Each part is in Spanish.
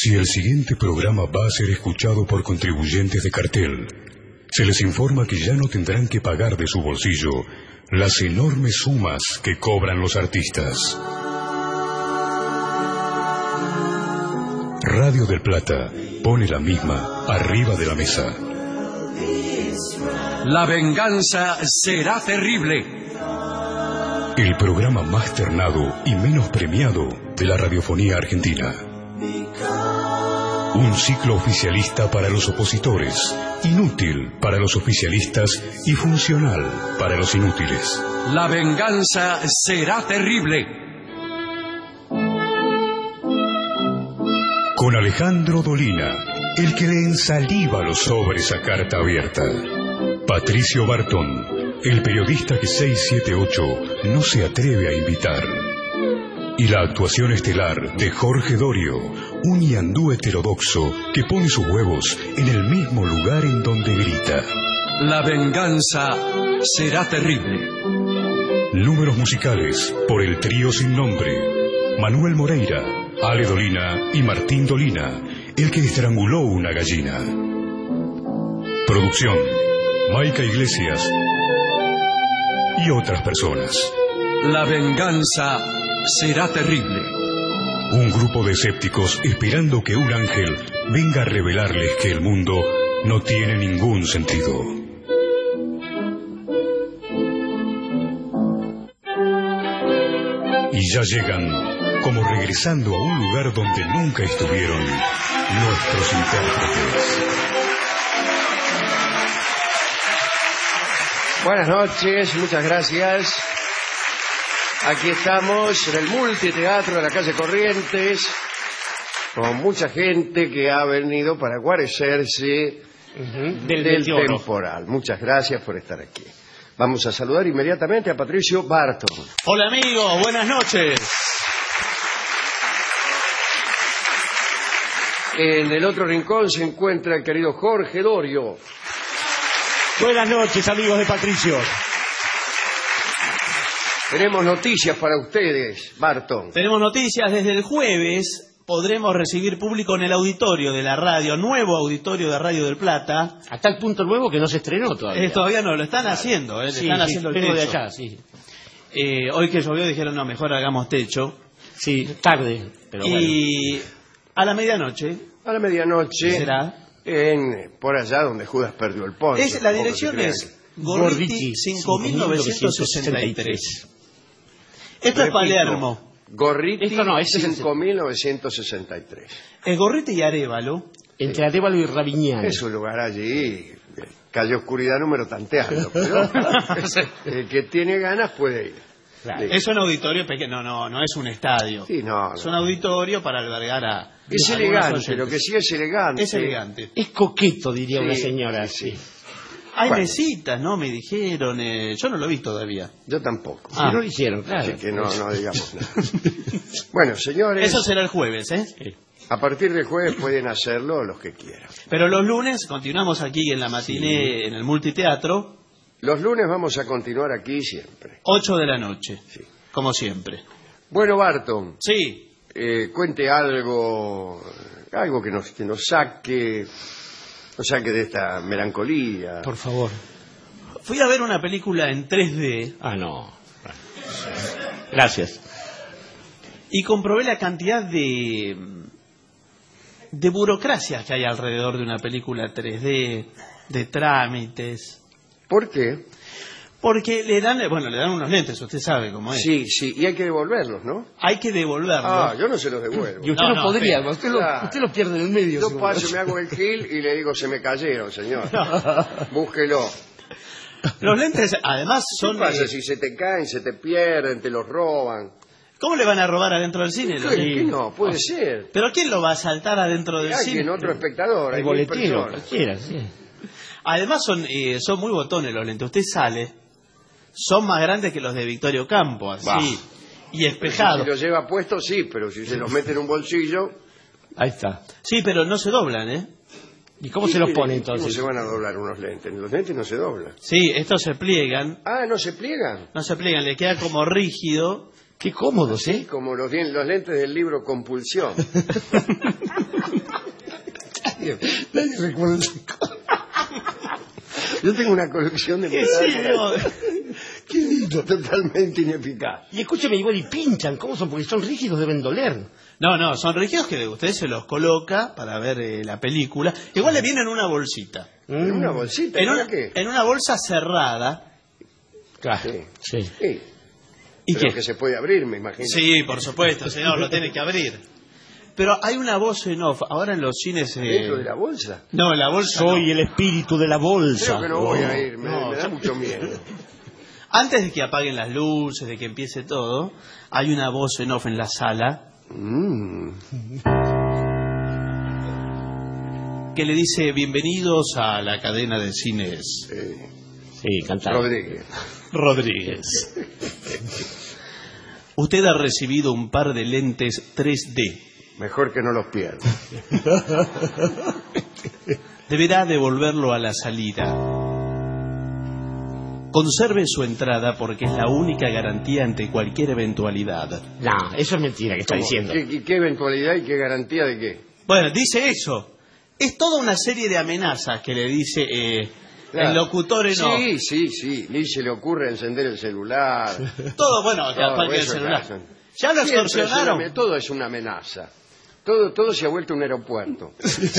Si el siguiente programa va a ser escuchado por contribuyentes de cartel, se les informa que ya no tendrán que pagar de su bolsillo las enormes sumas que cobran los artistas. Radio del Plata pone la misma arriba de la mesa. La venganza será terrible. El programa más ternado y menos premiado de la radiofonía argentina. Un ciclo oficialista para los opositores, inútil para los oficialistas y funcional para los inútiles. La venganza será terrible. Con Alejandro Dolina, el que le ensaliva los sobres a carta abierta. Patricio Barton, el periodista que 678 no se atreve a invitar. Y la actuación estelar de Jorge Dorio, un ñandú heterodoxo que pone sus huevos en el mismo lugar en donde grita. La venganza será terrible. Números musicales por el trío sin nombre. Manuel Moreira, Ale Dolina y Martín Dolina, el que estranguló una gallina. Producción, Maica Iglesias y otras personas. La venganza será terrible. Un grupo de escépticos esperando que un ángel venga a revelarles que el mundo no tiene ningún sentido. Y ya llegan, como regresando a un lugar donde nunca estuvieron, nuestros intérpretes. Buenas noches, muchas gracias. Aquí estamos en el multiteatro de la calle Corrientes, con mucha gente que ha venido para guarecerse del temporal. Muchas gracias por estar aquí. Vamos a saludar inmediatamente a Patricio Barton. Hola amigos, buenas noches. En el otro rincón se encuentra el querido Jorge Dorio. Buenas noches, amigos de Patricio. Tenemos noticias para ustedes, Barton. Tenemos noticias. Desde el jueves podremos recibir público en el auditorio de la radio, nuevo auditorio de Radio del Plata. A tal punto nuevo que no se estrenó todavía. Todavía no, lo están haciendo, Sí, están haciendo el techo. de allá, sí. Hoy que llovió dijeron, no, mejor hagamos techo. Sí, tarde, pero y bueno. a la medianoche. A la medianoche, ¿será? por allá donde Judas perdió el poncho. La dirección es Gorriti 5963. Esto es Palermo. Gorriti Esto no, es 5963. Es Gorriti y Arévalo. Entre Arévalo y Raviñán. Es un lugar allí, calle Oscuridad número tanteando, pero el que tiene ganas puede ir. Claro. Es un auditorio pequeño, no es un estadio. Sí, no. Es un auditorio para albergar a... Es elegante, lo que sí es elegante. Es elegante. Es coqueto, diría una Sí, señora. sí. Hay Bueno. mesitas, ¿no? Me dijeron. Yo no lo vi todavía. Yo tampoco. Si no lo hicieron, claro. Así que no digamos nada. Bueno, señores, Eso será el jueves, ¿eh? a partir del jueves pueden hacerlo los que quieran. Pero los lunes continuamos aquí en la matiné, en el multiteatro, Los lunes vamos a continuar aquí siempre. 8 de la noche, Sí. como siempre. Bueno, Barton, Sí, cuente algo que nos saque de esta melancolía. Por favor. fui a ver una película en 3D Ah, no. Gracias. y comprobé la cantidad de burocracia que hay alrededor de una película 3D, de trámites. ¿Por qué? Porque le dan unos lentes, usted sabe cómo es. Sí, y hay que devolverlos, ¿no? Hay que devolverlos. Yo no se los devuelvo. Y usted No, no podría, pero- usted lo pierde en el medio. Yo seguro. paso, me hago el gil y le digo, se me cayeron, señor. Búsquelo. Los lentes, además, ¿Qué son... pasa si se te caen, se te pierden, te los roban? ¿Cómo le van a robar adentro del cine? ¿Qué no? Puede ser. ¿Pero quién lo va a saltar adentro del cine? Alguien, otro espectador, hay El 1000 boletero, personas. cualquiera, sí. Además son muy botones los lentes. Usted sale, son más grandes que los de Victorio Campo, así, Bah. y espejados. Si los lleva puestos, sí, pero si se los mete en un bolsillo... Ahí está. Sí, pero no se doblan, ¿eh? ¿Y cómo se los pone ¿Cómo entonces? se van a doblar unos lentes? Los lentes no se doblan. Sí, estos se pliegan, Ah, ¿no se pliegan? le queda como rígido. Qué cómodos, ¿eh? Como los lentes del libro Compulsión. Nadie recuerda esas cosas. Yo tengo una colección de metáforas Qué lindo. totalmente ineficaz. Y escúcheme, igual y pinchan. ¿Cómo son? Porque son rígidos, deben doler. No, son rígidos que usted se los coloca para ver la película. Igual le viene en una bolsita. ¿En una bolsita? ¿Para qué? En una bolsa cerrada. Claro. Sí. Sí. Sí. ¿Y Pero qué? que se puede abrir, me imagino. Sí, por supuesto, señor, lo tiene que abrir. Pero hay una voz en off. Ahora en los cines... ¿Dentro de la bolsa? No, la bolsa Soy no. el espíritu de la bolsa. Creo que no voy a ir, me no, da mucho miedo. Antes de que apaguen las luces, de que empiece todo, hay una voz en off en la sala que le dice: bienvenidos a la cadena de cines Sí, cantar. Rodríguez. Usted ha recibido un par de lentes 3D. Mejor que no los pierda. Deberá devolverlo a la salida. Conserve su entrada porque es la única garantía ante cualquier eventualidad. No, eso es mentira que está diciendo. ¿Qué eventualidad y qué garantía de qué? Bueno, dice eso. Es toda una serie de amenazas que le dice el locutor en off. Sí. Ni se le ocurre encender el celular. Todo, bueno, que Todo apague el eso celular. hacen. ¿Ya lo Siempre extorsionaron? todo es una amenaza. Todo se ha vuelto un aeropuerto.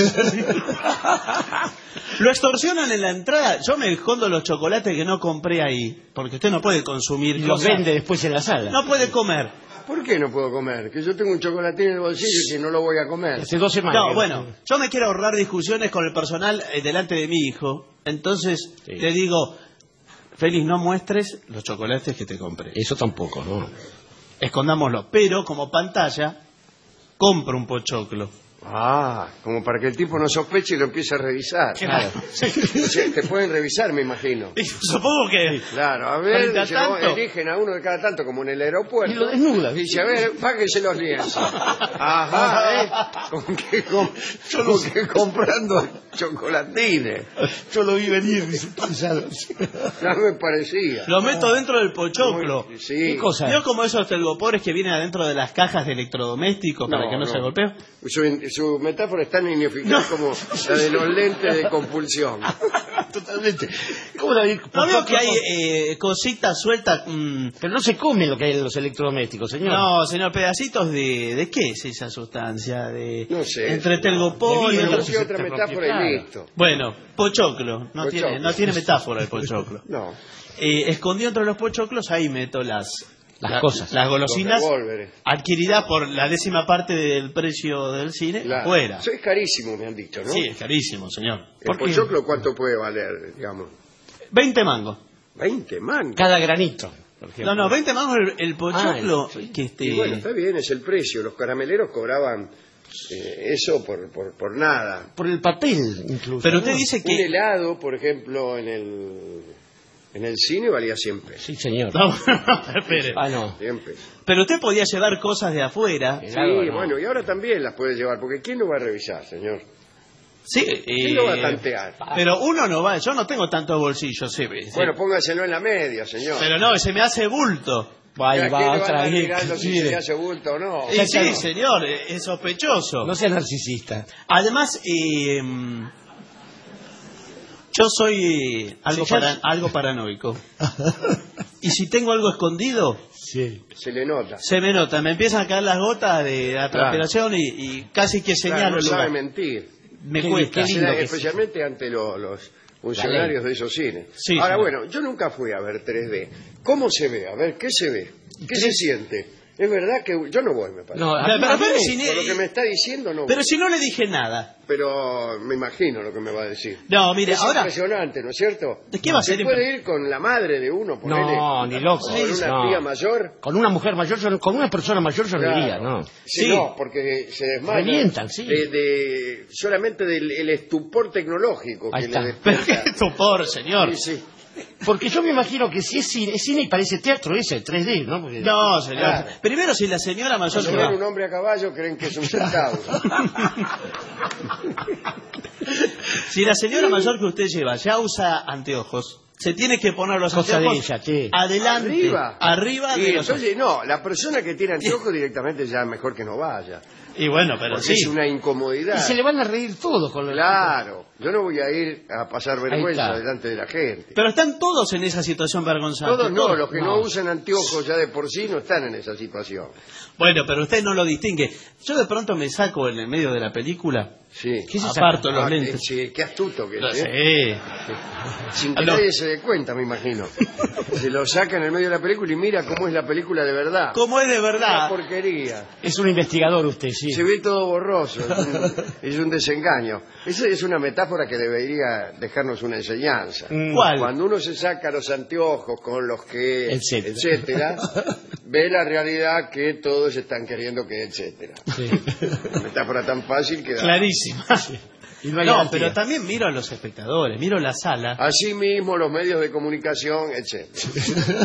Lo extorsionan en la entrada. Yo me escondo los chocolates que no compré ahí, porque usted no puede consumir Y los cosas. vende después en la sala. No puede comer. ¿Por qué no puedo comer? Que yo tengo un chocolatín en el bolsillo y que no lo voy a comer. Hace 2 semanas. No, bueno, yo me quiero ahorrar discusiones con el personal delante de mi hijo. Entonces Sí. le digo: Félix, no muestres los chocolates que te compré. Eso tampoco, ¿no? Escondámoslo. Pero como pantalla, compro un pochoclo. Como para que el tipo no sospeche y lo empiece a revisar. Claro. O sea, te pueden revisar, me imagino. Y supongo que... Claro, a ver, Frente a dice, tanto. eligen a uno de cada tanto, como en el aeropuerto. Y lo desnuda. Dice, a ver, páguense los lienzos. Ajá, ¿eh? Como que comprando chocolatines. Yo lo vi venir, dice, Ya me parecía. Lo meto dentro del pochoclo. Sí. ¿Qué cosa? ¿Vio como esos telgopores que vienen adentro de las cajas de electrodomésticos para que no se golpeen? Su metáfora es tan ineficaz como la de los lentes de compulsión. Totalmente. ¿Cómo la vi? ¿No veo que hay cositas sueltas? Pero no se come lo que hay en los electrodomésticos, señor. No, señor, pedacitos de qué es esa sustancia? No sé. Entre telgopor y de vidrio. otros. Busque otra metáfora y listo. Bueno, pochoclo. No Pochoclo. tiene metáfora el pochoclo. No. Escondido entre los pochoclos, ahí meto las cosas. Las golosinas Los revólveres. adquiridas por la 10ª parte del precio del cine Claro. afuera. Eso es carísimo, me han dicho, ¿no? Sí, es carísimo, señor. ¿El pochoclo cuánto puede valer, digamos? 20 mangos. 20 mangos. Cada granito, por ejemplo. No, 20 mangos el pochoclo. Que Y bueno, está bien, es el precio. Los carameleros cobraban eso por nada. Por el papel, incluso. Pero usted ¿no? dice Un que... helado, por ejemplo, en el cine valía 100 pesos. Sí, señor. No, espere. No. 100 pesos. Pero usted podía llevar cosas de afuera. Sí, Helado, no. bueno, y ahora también las puede llevar, porque ¿quién lo va a revisar, señor? Sí, ¿Quién lo va a tantear? pero uno no va, yo no tengo tantos bolsillos, se ve. Bueno, póngaselo en la media, señor. Pero no, se me hace bulto. Ahí ¿A quién va le van a otra andar vez. mirando si Mire, se hace bulto o no? Y sí, señor, es sospechoso. no sea narcisista. Además, yo soy algo paranoico. Y si tengo algo escondido, Sí. Se le nota. se me nota. Me empiezan a caer las gotas de la transpiración y casi que Claro, señalo no el sabe lugar. mentir. Me Qué cuesta. lindo que Especialmente ante los funcionarios de esos cines. Sí, Ahora, señor. bueno, yo nunca fui a ver 3D. ¿Cómo se ve? A ver, ¿qué se ve? ¿Qué se siente? Es verdad que yo no voy, me parece. No, Pero si ni- Por lo que me está diciendo, no voy. pero si no le dije nada. Pero me imagino lo que me va a decir. No, mire, Es ahora... impresionante, ¿no es cierto? ¿De qué va a Se ser puede ir con la madre de uno, ponele, No, ni loco. con una No. tía mayor. Con una mujer mayor, con una persona mayor yo no Claro. iría, ¿no? Sí, Sí. no, porque se desmayan. Revientan, sí. Solamente del el estupor tecnológico Ahí que está. le Pero despierta. qué estupor, señor. Sí, sí. Porque yo me imagino que si es cine y parece teatro ese, 3D, ¿no? Porque... No, señor. Claro. Primero, si la señora mayor Cuando que ven va... un hombre a caballo creen que es un centauro. Si la señora mayor que usted lleva ya usa anteojos, se tiene que poner los Cosa de anteojos ella, ¿qué? adelante, arriba Y de los entonces, no, la persona que tiene anteojos directamente ya mejor que no vaya. Y bueno, pero Porque sí. es una incomodidad. Y se le van a reír todos con lo Claro, yo no voy a ir a pasar vergüenza está. delante de la gente. Pero están todos en esa situación vergonzante. Todos no, los que no no. usan anteojos ya de por sí no están en esa situación. Bueno, pero usted no lo distingue. Yo de pronto me saco en el medio de la película, Sí. ¿Qué se aparto los qué, lentes. sí, qué astuto que Lo es, ¿eh? sé. Sin que No. nadie se dé cuenta, me imagino. Se lo saca en el medio de la película y mira cómo es la película de verdad. ¿Cómo es de Una verdad? porquería. Es un investigador usted, sí. Se ve todo borroso, es un desengaño. Esa es una metáfora que debería dejarnos una enseñanza. ¿Cuál? Cuando uno se saca los anteojos con los que, Etcétera. etcétera, ve la realidad que todos están queriendo que etcétera. Sí. Una metáfora tan fácil que da. Clarísima. Y no hay No, garantía. pero también miro a los espectadores, miro la sala. Asimismo, los medios de comunicación, etcétera.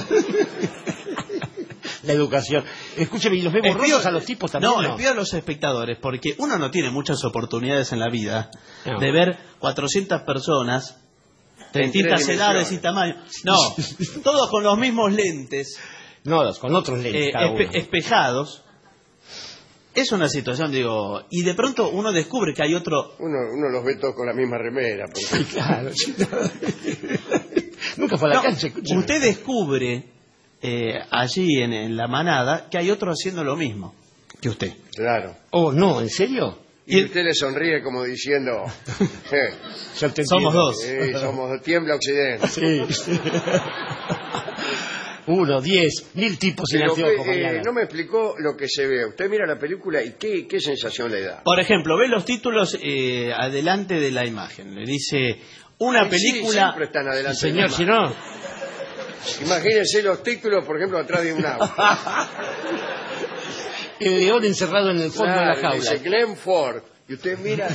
La educación. Escúcheme, ¿y los ve borrosos a los tipos también? No, espío a los espectadores, porque uno no tiene muchas oportunidades en la vida No. de ver 400 personas de En distintas tres edades y tamaños. No, todos con los mismos lentes, No, con otros lentes cada uno. espejados. Es una situación, digo, y de pronto uno descubre que hay otro. Uno los ve todos con la misma remera. porque- Claro. Nunca fue a la No, cancha, escúcheme. usted descubre allí en la manada que hay otro haciendo lo mismo que usted. Claro. Oh, no, ¿en serio? Y usted le sonríe como diciendo, Yo te Somos entiendo. dos. somos tiembla occidente. Sí. 1, 10, 1000 tipos sin Pero anteojos mañana. no me explicó lo que se ve. Usted mira la película y qué sensación le da. Por ejemplo, ve los títulos adelante de la imagen. Le dice una Sí, película. siempre están adelante. Sí, señor, de la si mano. no... Imagínense los títulos, por ejemplo, atrás de un auto. El león encerrado en el fondo de la Claro, jaula. dice Glenn Ford. Y usted mira.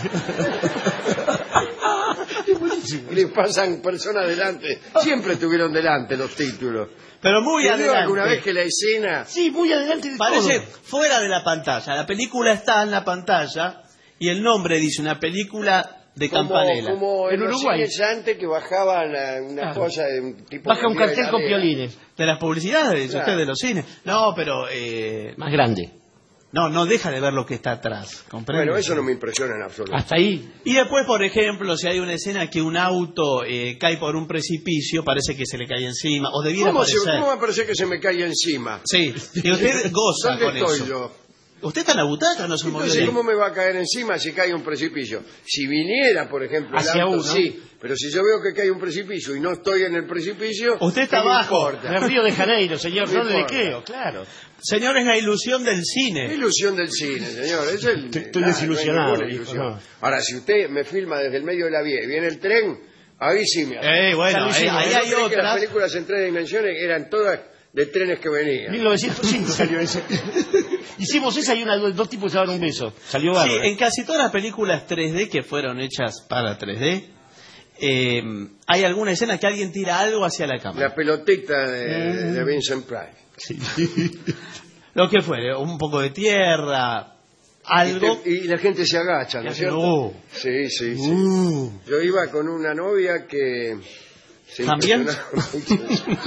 Y le pasan personas delante. Siempre estuvieron delante los títulos. Pero muy ¿Te digo adelante. alguna vez que la escena... Sí, muy adelante de Parece todo. fuera de la pantalla. La película está en la pantalla y el nombre dice una película de Campanella. Como en En Uruguay. Uruguay antes que bajaba una Claro. cosa de un tipo Baja que un vendía cartel con heladera. piolines. De las publicidades, dice Claro. usted, de los cines. No, pero Más grande. no deja de ver lo que está atrás. ¿Comprende? Bueno, eso no me impresiona en absoluto. Hasta ahí. Y después, por ejemplo, si hay una escena que un auto cae por un precipicio, parece que se le cae encima, o debiera ¿Cómo parecer. va a parecer que se me cae encima? Sí, y usted goza ¿Dónde con estoy eso. yo? ¿Usted está en la butaca? No se movió Entonces, de ahí. ¿cómo me va a caer encima si cae un precipicio? Si viniera, por ejemplo, el Hacia auto, uno. sí. Pero si yo veo que cae un precipicio y no estoy en el precipicio, Usted está ¿qué me abajo. importa? De Río de Janeiro, señor, No no le importa. creo, claro. Señor, es la ilusión del Qué cine. ilusión del cine, señor. Es el, Estoy no hay desilusionado, ninguna hijo, ilusión. no. Ahora, si usted me filma desde el medio de la vía y viene el tren, ahí sí me hace. Bueno, Claro, sí, ahí Yo hay creí que las otras. películas en 3 dimensiones eran todas de trenes que venían. 1905 salió ese. Hicimos esa y dos tipos se daban un beso. Salió Sí, bárbaro. en casi todas las películas 3D que fueron hechas para 3D, hay alguna escena que alguien tira algo hacia la cámara. La pelotita de Vincent Price. Lo que fuere, un poco de tierra, algo. Y la gente se agacha, ¿no es cierto? Oh. Sí, sí, sí. Yo iba con una novia que se ¿También? impresionaba mucho.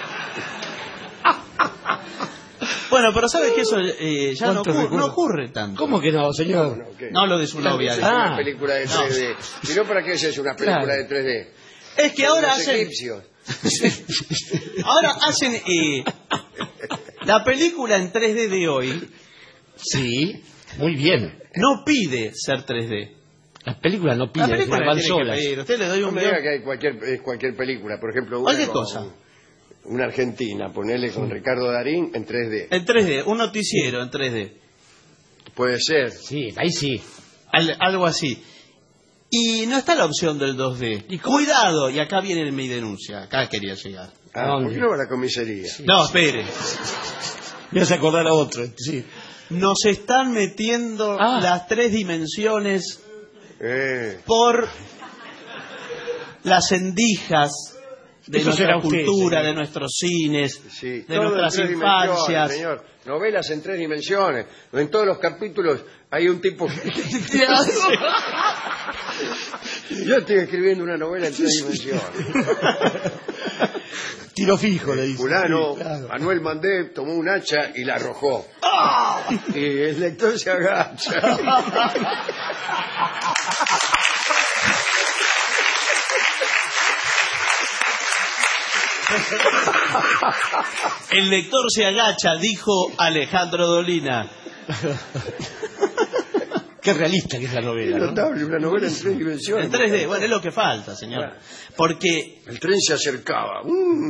Bueno, pero ¿sabes que eso ya no ¿Cuántos ocurre, recuerdos? no ocurre tanto? ¿Cómo que no, señor? No, ¿qué? No lo de su novia. Es digo. una película de 3D. Si no, ¿para qué es eso una película Claro. de 3D? Es que ahora Los hacen, egipcios. ahora hacen la película en 3D de hoy Sí, muy bien. no pide ser 3D. Las películas no La piden, película van tiene que solas. pedir. Usted le doy No un me guión. diga que hay cualquier película. Por ejemplo, una, Cualquier con- cosa. una argentina, ponerle con Ricardo Darín en 3D. En 3D, un noticiero en 3D. Puede ser. Sí, ahí sí. Algo así. Y no está la opción del 2D. Y cuidado, y acá viene mi denuncia. Acá quería llegar. Ah, ¿Dónde? ¿por qué no va a la comisaría? No, espere. Me hace acordar a otro. Sí. Nos están metiendo las 3 dimensiones por las endijas de Eso nuestra será usted, cultura, señor. de nuestros cines, Sí, de todo en nuestras 3 dimensiones, infancias. señor. novelas en 3 dimensiones. En todos los capítulos hay un tipo que... Yo estoy escribiendo una novela en 3 dimensiones. Tiro fijo, le dice. Fulano, Sí, claro. Manuel Mandé tomó un hacha y la arrojó. Y el lector se agacha. El lector se agacha, dijo Alejandro Dolina. Qué realista que es la novela, ¿no? Notable, una novela en 3 dimensiones. En 3D, bueno, es lo que falta, señor. Claro. Porque El tren se acercaba.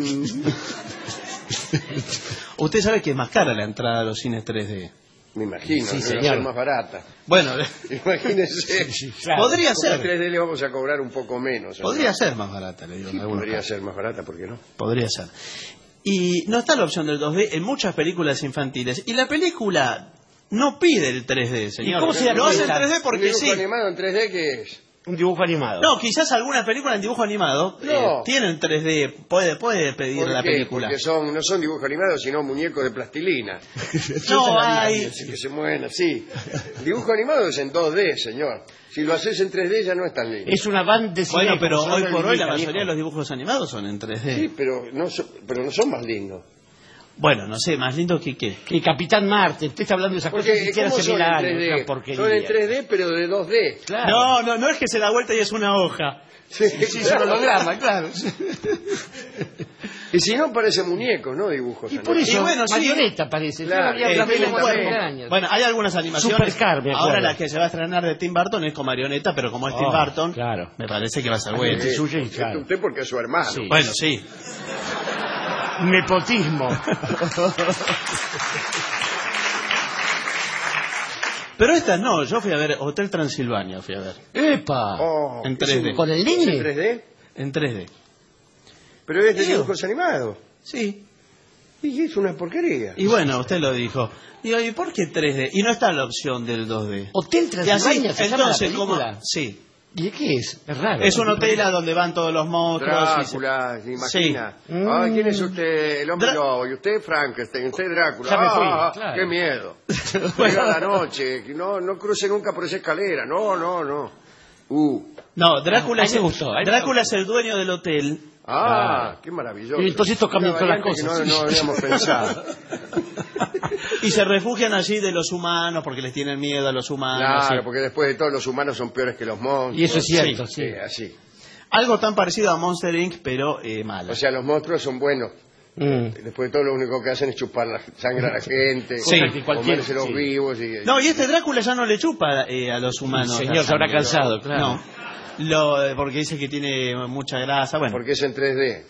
usted sabe que es más cara la entrada a los cines 3D. Me imagino, Sí, no señor. va a ser más barata. Bueno, Imagínense. Claro. podría Con la ser. 3D le vamos a cobrar un poco menos. ¿no? Podría ser más barata, le digo. en algunos Podría casos. ser más barata, ¿por qué no? Podría ser. Y no está la opción del 2D en muchas películas infantiles. Y la película no pide el 3D, señor. ¿Y cómo se da Lo hace en cuenta? 3D ¿Un porque dibujo sí. animado en 3D qué es? Un dibujo animado. No, quizás algunas películas en dibujo animado No. tienen 3D. Puede pedir ¿Por la qué? película. Porque no son dibujos animados, sino muñecos de plastilina. No hay. Así que se mueven así. El dibujo animado es en 2D, señor. Si lo haces en 3D ya no es tan lindo. Es una banda de cine. Bueno, pero como hoy solo por hoy la limita, mayoría de viejo. los dibujos animados son en 3D. Sí, pero no son más lindos. Bueno, no sé, más lindo que qué. Que Capitán Marte, usted está hablando de esas cosas Porque, que hiciera ¿cómo hace son 1000 en años. Una 3D? porquería. Son en 3D, pero de 2D. Claro. No es que se da vuelta y es una hoja. Sí, Sí, es un holograma, claro. Y si no, parece muñecos, ¿no? Dibujos. Y por eso, Y bueno, sí. marioneta parece. Claro, Yo la vi tiene hace también. 40 años. Bueno, hay algunas animaciones. Supercar, me acuerdo. Ahora la que se va a estrenar de Tim Burton es con marioneta, pero como es Tim Oh, Burton, claro. me parece que va a ser bueno. Sí. suya y claro. Usted porque es su hermano. Sí. Bueno, sí. Nepotismo. Pero estas no, yo fui a ver Hotel Transilvania, fui a ver. ¡Epa! Oh, En ¿es 3D. ¿Con el ¿Es niño? en 3D? En 3D. Pero es de Digo. dibujos animados. Sí. Y es una porquería. Y bueno, usted lo dijo. Digo, ¿y por qué 3D? Y no está la opción del 2D. Hotel Y así, Transilvania se llama la entonces, ¿cómo? película. Sí. ¿Y de qué es? Es raro. Es un hotel a donde van todos los monstruos. y se- Drácula, se imagina. Sí. Ah, ¿quién es usted? El hombre Dra- lobo. Y usted Frankenstein. Usted Drácula. Ya me fui, Ah, claro. qué miedo. Llega la noche. No cruce nunca por esa escalera. No. No, Drácula, Ahí es, me gustó, ahí me Drácula es el dueño del hotel. Qué maravilloso. Y entonces esto cambia Una todas las variante que cosas. No habíamos pensado. Y se refugian allí de los humanos porque les tienen miedo a los humanos. Claro, y- porque después de todo los humanos son peores que los monstruos. Y eso es cierto, sí. Sí, así. Algo tan parecido a Monster Inc., pero malo. O sea, los monstruos son buenos. Después de todo lo único que hacen es chupar la sangre a la gente, Sí. comerse los Sí. vivos. No, y este Drácula ya no le chupa a los humanos. El señor la se habrá sangre. cansado, claro. No, porque dice que tiene mucha grasa. Bueno, Porque es en 3D.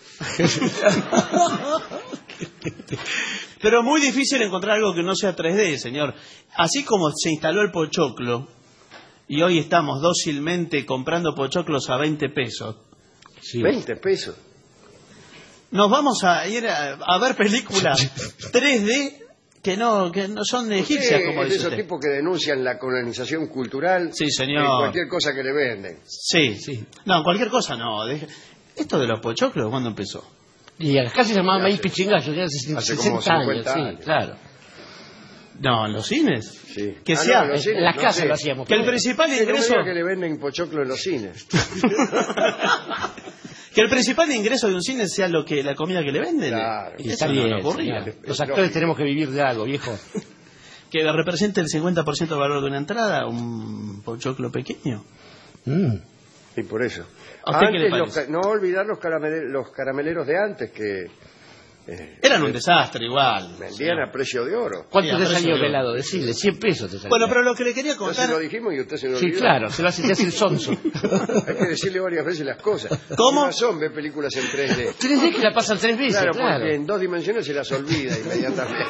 pero muy difícil encontrar algo que no sea 3D, señor. Así como se instaló el pochoclo, y hoy estamos dócilmente comprando pochoclos a 20 pesos, Sí. 20 pesos. nos vamos a ir a ver películas 3D que no son egipcias, Usted como es de dice esos usted. tipos que denuncian la colonización cultural. Sí, señor. En cualquier cosa que le venden. Sí, sí. No, cualquier cosa no. Esto de los pochoclos, ¿cuándo empezó? Y acá se llamaba maíz pichingallo, ya hace Hace 60 como 50 años. años. Sí, claro. No, en los cines. Sí. Que Ah, sea- no, en los cines, En las no casas sé. lo hacíamos. Que el pero- principal Sí, no me ingreso... diga que le venden pochoclo en los cines. Que el principal ingreso de un cine sea lo que la comida que le venden. Claro. Y Eso está no bien, le ocurría. señor. Es Los actores lógico. tenemos que vivir de algo, viejo. Que represente el 50% del valor de una entrada, un pochoclo pequeño. Y por eso. ¿A usted qué le Antes parece? no olvidar los carameleros de antes que Eran un desastre igual. vendían a precio de oro. ¿Cuánto Sí, te a salió precio de- velado? Decirle, 100 pesos te salió. Bueno, pero lo que le quería No contar... se lo dijimos y usted se lo Sí, olvidó. claro, se lo hace el sonso. Hay que decirle varias veces las cosas. ¿Cómo? Tiene razón, ve películas en 3D. 3D que la pasan 3 veces, Claro, claro. porque en 2 dimensiones se las olvida inmediatamente.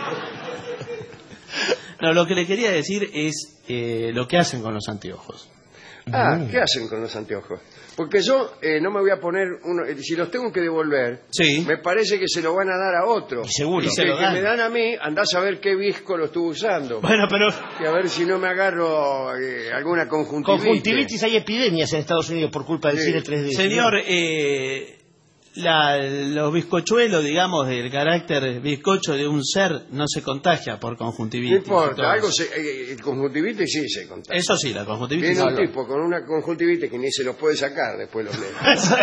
No, lo que le quería decir es lo que hacen con los anteojos. ¿Qué hacen con los anteojos? Porque yo no me voy a poner uno, si los tengo que devolver, Sí. me parece que se lo van a dar a otro. Y seguro. Y Y se que, lo que dan. me dan a mí, andás a ver qué visco lo estuve usando. Bueno, pero... Y a ver si no me agarro alguna conjuntivitis. Conjuntivitis, hay epidemias en Estados Unidos por culpa del Sí. cine 3D. Señor, Los bizcochuelos, digamos, del carácter bizcocho de un ser no se contagia por No conjuntivitis. importa, el conjuntivitis sí se contagia. Eso sí, la conjuntivitis. Viene un tipo con una conjuntivitis que ni se los puede sacar después los lentes.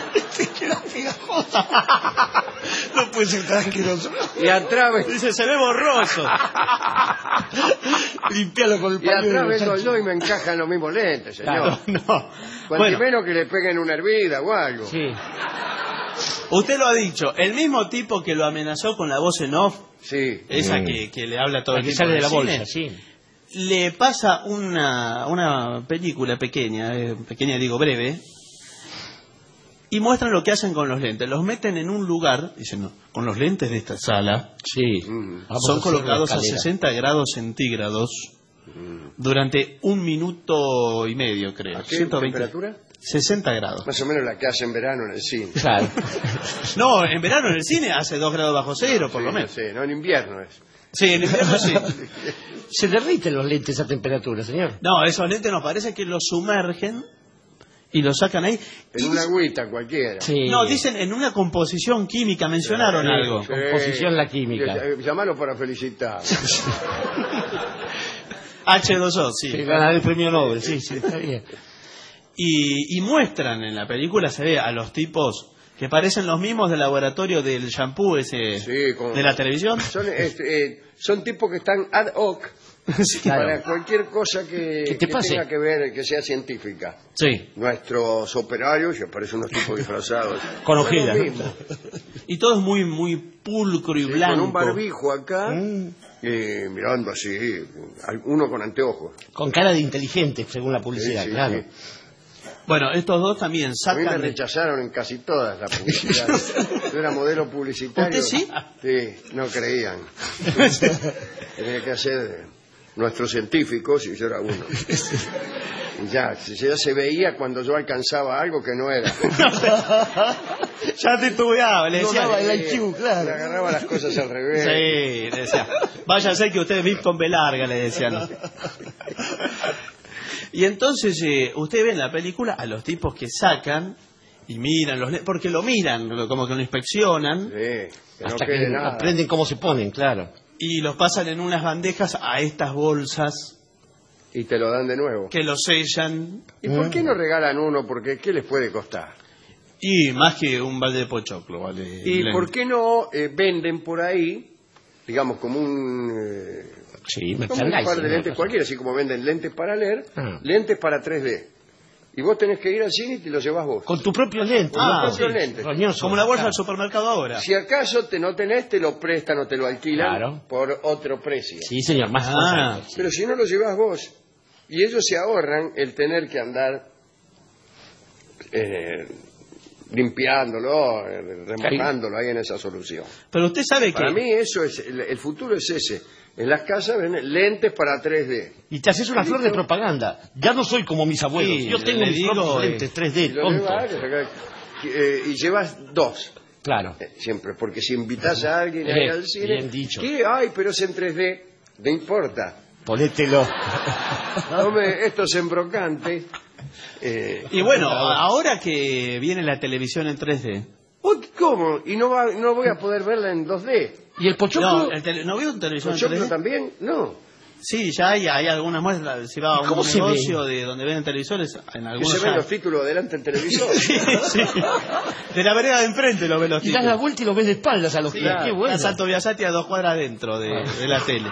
No puede ser tan asqueroso. Y atrás Dice, se ve borroso. Limpialo con el y atrás pañuelo. vengo yo y me encajan los mismos lentes, señor. No. Cuanto Bueno, menos que le peguen una hervida o algo. Sí. usted lo ha dicho, el mismo tipo que lo amenazó con la voz en off, Sí. esa que le habla todo La el que tiempo sale de en la el bolsa, cine, sí. le pasa una película pequeña, digo breve, y muestran lo que hacen con los lentes. Los meten en un lugar, dicen, no, con los lentes de esta sala, Sí. Mm. Vamos son a hacer colocados la a escalera. 60 grados centígrados durante 1 minuto y medio, creo. ¿A qué temperatura? 60 grados. Más o menos la que hace en verano en el cine. Claro. No, en verano en el cine hace 2 grados bajo cero, por Sí, lo menos. Sí, no, en invierno es. Sí, en invierno sí. Se derriten los lentes a temperatura, señor. No, esos lentes nos parece que los sumergen y los sacan ahí. En una agüita cualquiera. Sí. No, dicen en una composición química, mencionaron algo. Sí. Composición la química. Llamalo para felicitar. H2O, sí. Sí, ganar el premio Nobel, sí, sí, está bien. Y muestran en la película, se ve a los tipos que parecen los mismos del laboratorio del shampoo ese Sí, de la televisión. Son tipos que están ad hoc Sí. para cualquier cosa que te pase. tenga que ver, que sea científica. Sí. Nuestros operarios, que parecen unos tipos disfrazados. Con son ojeras, los ¿no? mismos. Y todo es muy pulcro y Sí, blanco. con un barbijo acá, mirando así, uno con anteojos. Con cara de inteligente, según la publicidad, Sí, sí, claro. sí. Bueno, estos dos también A mí me sacan... rechazaron en casi todas las publicidades. Yo era modelo publicitario. ¿Usted sí? Sí, no creían. Tenía que hacer nuestros científicos y yo era uno. Y ya se veía cuando yo alcanzaba algo que no era. Ya te tubeaba, le No decía... daba el IQ, claro. Le agarraba las cosas al revés. Sí, le decía, vaya a ser que usted es VIP con B larga, le decían. Y entonces usted ve en la película a los tipos que sacan y miran los lentes, porque lo miran, como que lo inspeccionan, Sí, que no Hasta quede que nada. aprenden cómo se ponen, claro. y los pasan en unas bandejas a estas bolsas Y te lo dan de nuevo. que los sellan, ¿Y por qué no regalan uno? Porque ¿qué les puede costar? y más que un balde de pochoclo, vale. ¿Y Glenn. por qué no venden por ahí, digamos, como un... Sí, como un par de lentes cualquiera, así como venden lentes para leer, Ah. lentes para 3D. Y vos tenés que ir al cine y te los llevas vos. Con tus propios lentes. Ah, ¿no? tus propios lentes. Roñoso. Como la bolsa Claro. del supermercado ahora. Si acaso no tenés, te lo prestan o te lo alquilan Claro. por otro precio. Sí, señor, más Ah. cosas. Pero si no lo llevas vos, y ellos se ahorran el tener que andar limpiándolo, remojándolo ahí en esa solución. Pero usted sabe que... Para mí eso es, el futuro es ese. En las casas venden lentes para 3D. Y te haces una flor de propaganda. Ya no soy como mis abuelos. Sí, Yo tengo le mis digo, propios lentes Y 3D, lo tonto. llevas, y llevas dos. Claro. Siempre, porque si invitas a alguien a ir al cine, bien dicho. ¿qué? Ay, pero es en 3D, no importa. Ponételo. Tome, esto es embrocante. Y bueno, ahora que viene la televisión en 3D... ¿Cómo? Y no voy a poder verla en 2D. ¿Y el pochoclo? No, ¿no vio televisión en ¿Pochoclo 3D? también? No. Sí, ya hay algunas muestras. Si va a ¿Cómo un se negocio de donde ven televisores, en Que algunos se ven ya- los títulos delante del televisor. Sí, sí. De la vereda de enfrente lo ven los Y das la títulos. vuelta y lo ves de espaldas a los Sí, pies. Qué bueno. está Santo Biasati a 2 cuadras dentro de la tele.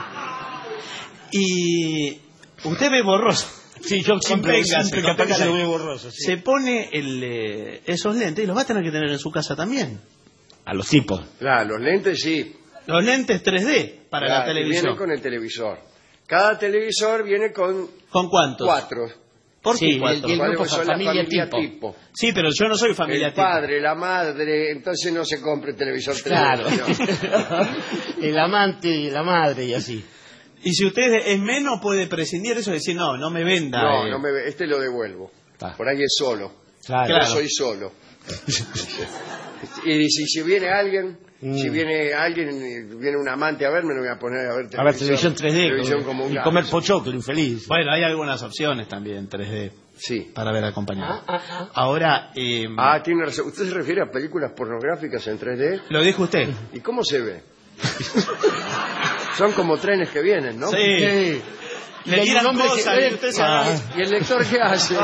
Y usted ve borroso. Sí, yo siempre Conténgase, capaz que se lo conténgase. veo borroso. Sí. Se pone esos lentes y los va a tener que tener en su casa también. A los tipos. Claro, los lentes sí. Los lentes 3D para Claro, la y televisión. vienen con el televisor. Cada televisor viene con ¿Con cuántos? 4. ¿Por qué Sí, 4? y el grupo Son la familia familia tipo. tipo. Sí, pero yo no soy familia El tipo. padre, la madre, entonces no se compre televisor 3D. Claro. señor. El amante, la madre y así. Y si usted es menos, puede prescindir eso y decir, no me venda. No, este lo devuelvo. Ah. Por ahí es solo. Claro. Yo soy solo. Y si viene alguien, viene un amante a verme, no voy a poner a ver televisión 3D televisión como un y gato. comer pochoclo, infeliz. Bueno, hay algunas opciones también 3D Sí. para ver acompañado. Ahora, Tiene razón. ¿Usted se refiere a películas pornográficas en 3D? lo dijo usted. ¿Y cómo se ve? Son como trenes que vienen, ¿no? Sí. Sí. Le Y hay tiran un hombre cosas que- y usted sabe. ¿Y el lector qué hace?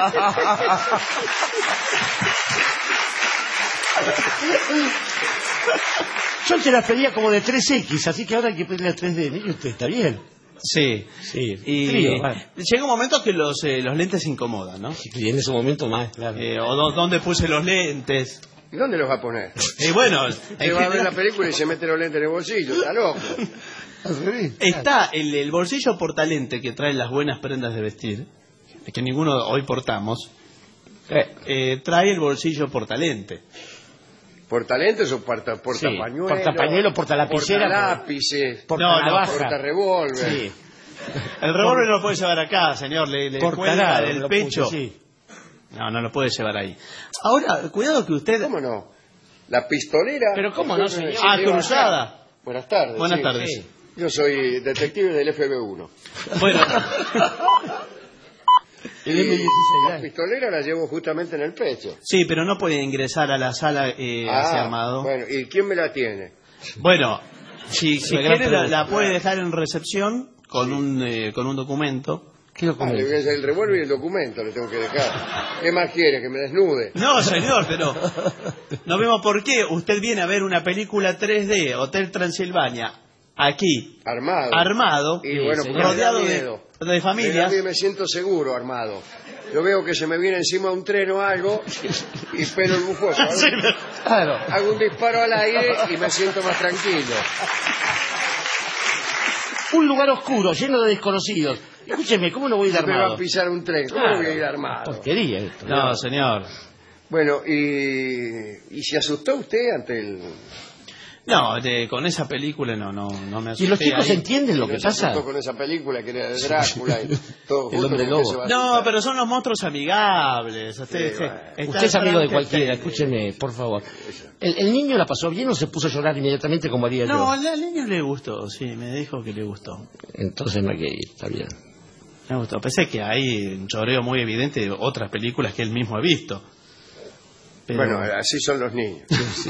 Yo te las pedía como de 3X, así que ahora hay que pedirle a 3D. Mire usted, está bien. Sí. Sí. Y Frío, bueno. llega un momento que los lentes incomodan, ¿no? Y en ese momento más, claro. ¿Dónde puse los lentes? ¿Y dónde los va a poner? Y bueno, Se va a ver la película y se mete los lentes en el bolsillo, está loco. está el bolsillo portalente que trae las buenas prendas de vestir, que ninguno hoy portamos, trae el bolsillo portalente. ¿Portalentes o portapañuelos? Portapañuelo, portalapicera. Portalápices, Portanavaja. portarrevólver. Sí. El revólver no lo puede llevar acá, señor, le cuelga Portarado, del lo pecho. puse, sí. No lo puede llevar ahí. Ahora, cuidado que usted... ¿Cómo no? La pistolera. Pero ¿cómo no, señor? cruzada. Buenas tardes. Buenas sí. tardes. Sí. Yo soy detective del FB1. Bueno, El M16. La pistolera la llevo justamente en el pecho. sí, pero no puede ingresar a la sala así armado. Bueno, ¿y quién me la tiene? Bueno, si Una gran quiere la pregunta. puede dejar en recepción con un documento. ¿Qué Le documento? voy a hacer el revólver y el documento, le tengo que dejar. ¿Qué más quiere? ¿Que me desnude? No, señor, pero no vemos por qué. Usted viene a ver una película 3D, Hotel Transilvania, aquí, armado, Y bueno, porque rodeado me da miedo. de familias. Yo me siento seguro armado. Yo veo que se me viene encima un tren o algo y pelo el bufoso. Sí, pero- Claro. Hago un disparo al aire y me siento más tranquilo. Un lugar oscuro, lleno de desconocidos. Escúcheme, ¿cómo no voy a ir Me va armado? a pisar un tren. ¿Cómo Claro. voy a ir armado? Porquería esto. No, señor. Bueno, ¿y se asustó usted ante el...? No, con esa película no me asusté. ¿Y los chicos ahí. entienden lo que Se asustó pasa? con esa película que era de Drácula y todo El junto, hombre ¿con qué lobo. se va a No, asustar? pero son los monstruos amigables. Usted, Sí, bueno. está Usted es amigo de frente cualquiera, a- escúcheme, por favor. ¿El niño la pasó bien o se puso a llorar inmediatamente como haría No, yo? al niño le gustó, sí, me dijo que le gustó. Entonces no hay que ir, está bien. Me gustó. Pensé que hay un choreo muy evidente de otras películas que él mismo ha visto. Pero- Bueno, así son los niños.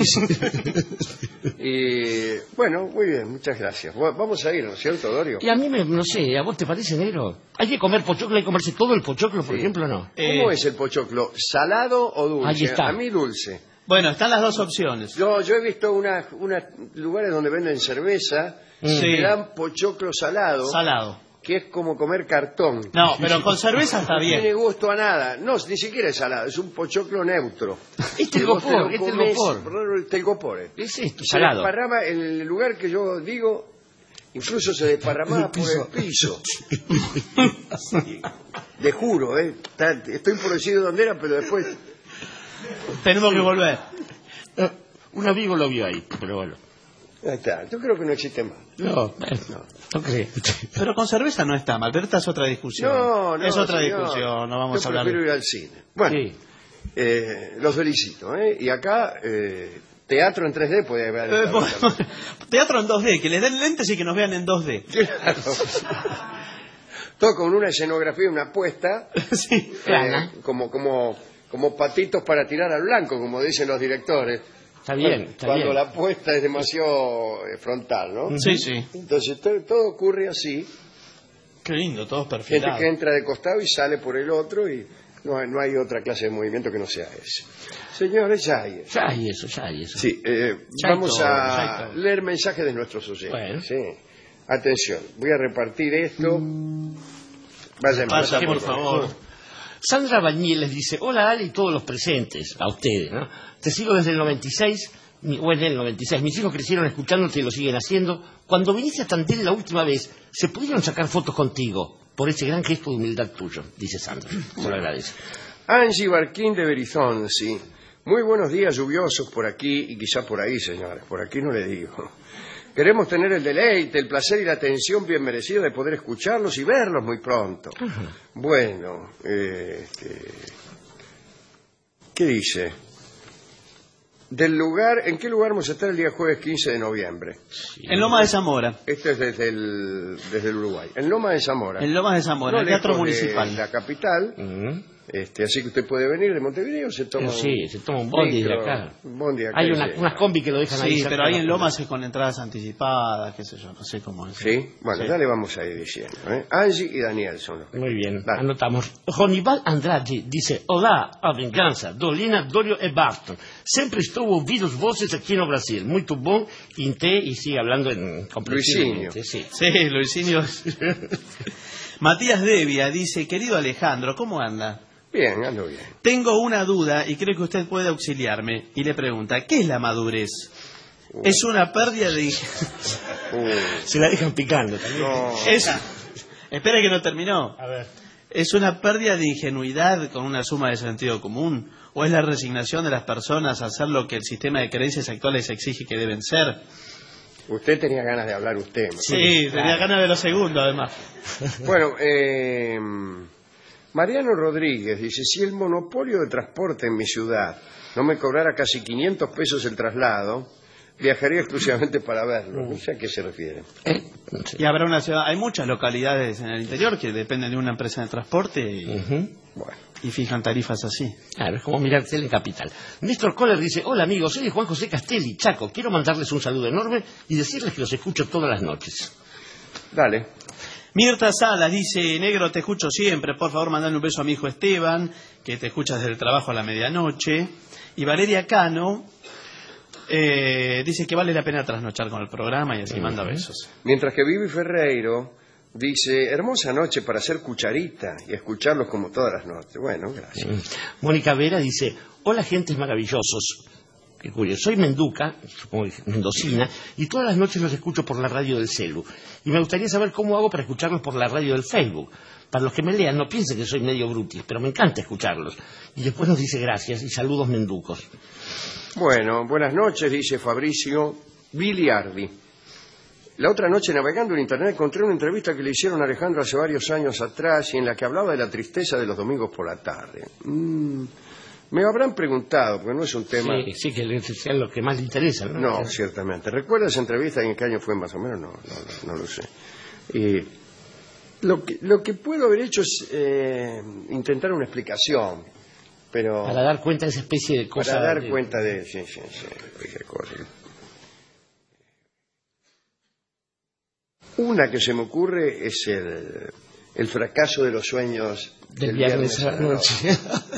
Y bueno, muy bien, muchas gracias. Vamos a ir, ¿no es cierto, Dorio? Y a mí, no sé, ¿a vos te parece, negro? ¿Hay que comer pochoclo? ¿Hay que comerse todo el pochoclo, por Sí. ejemplo, o no? ¿Cómo es el pochoclo? ¿Salado o dulce? Ahí está. A mí dulce. Bueno, están las dos opciones. Yo he visto unos lugares donde venden cerveza Sí. que dan pochoclo salado, Salado. que es como comer cartón. No, pero con cerveza está No tiene bien. gusto a nada. No, ni siquiera es salado, es un pochoclo neutro. Este es Vos te gopor, lo este es comes, gopor. telgopor. Es esto, Se salado. desparrama en el lugar que yo digo, incluso se desparramaba por el piso. Le juro, estoy por decir dónde era, pero después... Tenemos que volver. Un amigo lo vio ahí, pero bueno. Ahí está, yo creo que no existe más. No creo. Pero con cerveza no está mal, pero esta es otra discusión. No, es otra señor. discusión, no vamos Yo a hablar. prefiero ir al cine. Bueno, Sí. los felicito, ¿eh? Y acá, teatro en 3D puede haber. Teatro en 2D, que les den lentes y que nos vean en 2D. Claro. Todo con una escenografía, una apuesta, Sí. Plana. como patitos para tirar al blanco, como dicen los directores. Está bien, está Cuando bien. la apuesta es demasiado frontal, ¿no? Sí, sí. Entonces todo ocurre así, Qué lindo, todos gente perfilados. que entra de costado y sale por el otro y no hay otra clase de movimiento que no sea ese. Señores, ya hay eso. Ya hay eso, ya hay eso. Sí, Ya vamos hay todo, a ya hay todo. leer mensajes de nuestros oyentes. Bueno. Sí. Atención, voy a repartir esto. Vaya, Pasa, por favor. Sandra Bañil les dice, hola Ale y todos los presentes, a ustedes, ¿no? Te sigo desde el 96, o en el 96, mis hijos crecieron escuchándote y lo siguen haciendo. Cuando viniste a Tandil la última vez, ¿se pudieron sacar fotos contigo? Por ese gran gesto de humildad tuyo, dice Sandra. Se lo agradece. Angie Barquín de Berizonzi. Muy buenos días lluviosos por aquí y quizá por ahí, señores. Por aquí no le digo. Queremos tener el deleite, el placer y la atención bien merecida de poder escucharlos y verlos muy pronto. Bueno, ¿qué dice? del lugar. ¿En qué lugar vamos a estar el día jueves 15 de noviembre? Sí. En Lomas de Zamora. Este es desde el Uruguay. En Lomas de Zamora. En Lomas de Zamora, No el Teatro lejos de Municipal. la capital. Así que usted puede venir de Montevideo, se toma se toma un bondi de acá. Un bondi de acá Hay y unas combi que lo dejan ahí. Sí, cerca pero de ahí la en puerta. Lomas es con entradas anticipadas, qué sé yo, no sé cómo es. Sí, bueno, Sí. ya le vamos a ir diciendo. Angie y Daniel son los que... Muy bien, Dale. anotamos. Ronival Andrade dice: Olá, a Venganza, Dolina, Dorio e Barton. Sempre estou ouvindo as voces aqui no Brasil. Muito bom, Inté, y sigue hablando en comprensiblemente. Sí. Sí, Luisinho. Matías Devia dice: querido Alejandro, ¿cómo anda? Bien, ando bien. Tengo una duda y creo que usted puede auxiliarme. Y le pregunta: ¿qué es la madurez? Es una pérdida de... Se la dejan picando también. No, Espera que no terminó. A ver. ¿Es una pérdida de ingenuidad con una suma de sentido común? ¿O es la resignación de las personas a hacer lo que el sistema de creencias actuales exige que deben ser? usted tenía ganas de hablar usted. ¿No? Sí, tenía ganas de lo segundo, además. Bueno, Mariano Rodríguez dice: si el monopolio de transporte en mi ciudad no me cobrara casi 500 pesos el traslado, viajaría exclusivamente para verlo. No sé a qué se refiere. No sé. Y habrá una ciudad, hay muchas localidades en el interior que dependen de una empresa de transporte Bueno, y fijan tarifas así. Claro, es como mirar tele en Capital. Néstor Kohler dice: hola amigos, soy Juan José Castelli, Chaco. Quiero mandarles un saludo enorme y decirles que los escucho todas las noches. dale. Mirta Salas dice: negro, te escucho siempre, por favor mandale un beso a mi hijo Esteban, que te escucha desde el trabajo a la medianoche. Y Valeria Cano dice que vale la pena trasnochar con el programa y así manda besos. Mientras que Vivi Ferreiro dice: hermosa noche para hacer cucharita y escucharlos como todas las noches. Bueno, gracias. Mónica Vera dice: hola gentes maravillosos. Qué curioso. Soy menduca, supongo que mendocina, y todas las noches los escucho por la radio del celu. Y me gustaría saber cómo hago para escucharlos por la radio del Facebook. Para los que me lean, no piensen que soy medio brutis, pero me encanta escucharlos. Y después nos dice gracias y saludos menducos. Bueno, buenas noches, dice Fabricio Biliardi. La otra noche, navegando en internet, encontré una entrevista que le hicieron a Alejandro hace varios años atrás y en la que hablaba de la tristeza de los domingos por la tarde. Me habrán preguntado, porque no es un tema... Sí, que sea lo que más le interesa, ¿no? No, ciertamente. ¿Recuerda esa entrevista y en qué año fue más o menos? No lo sé. Lo que puedo haber hecho es intentar una explicación, pero... Para dar cuenta de esa especie de cosa... Para dar cuenta de... Sí, de cosas. Una que se me ocurre es el fracaso de los sueños del viernes a la noche.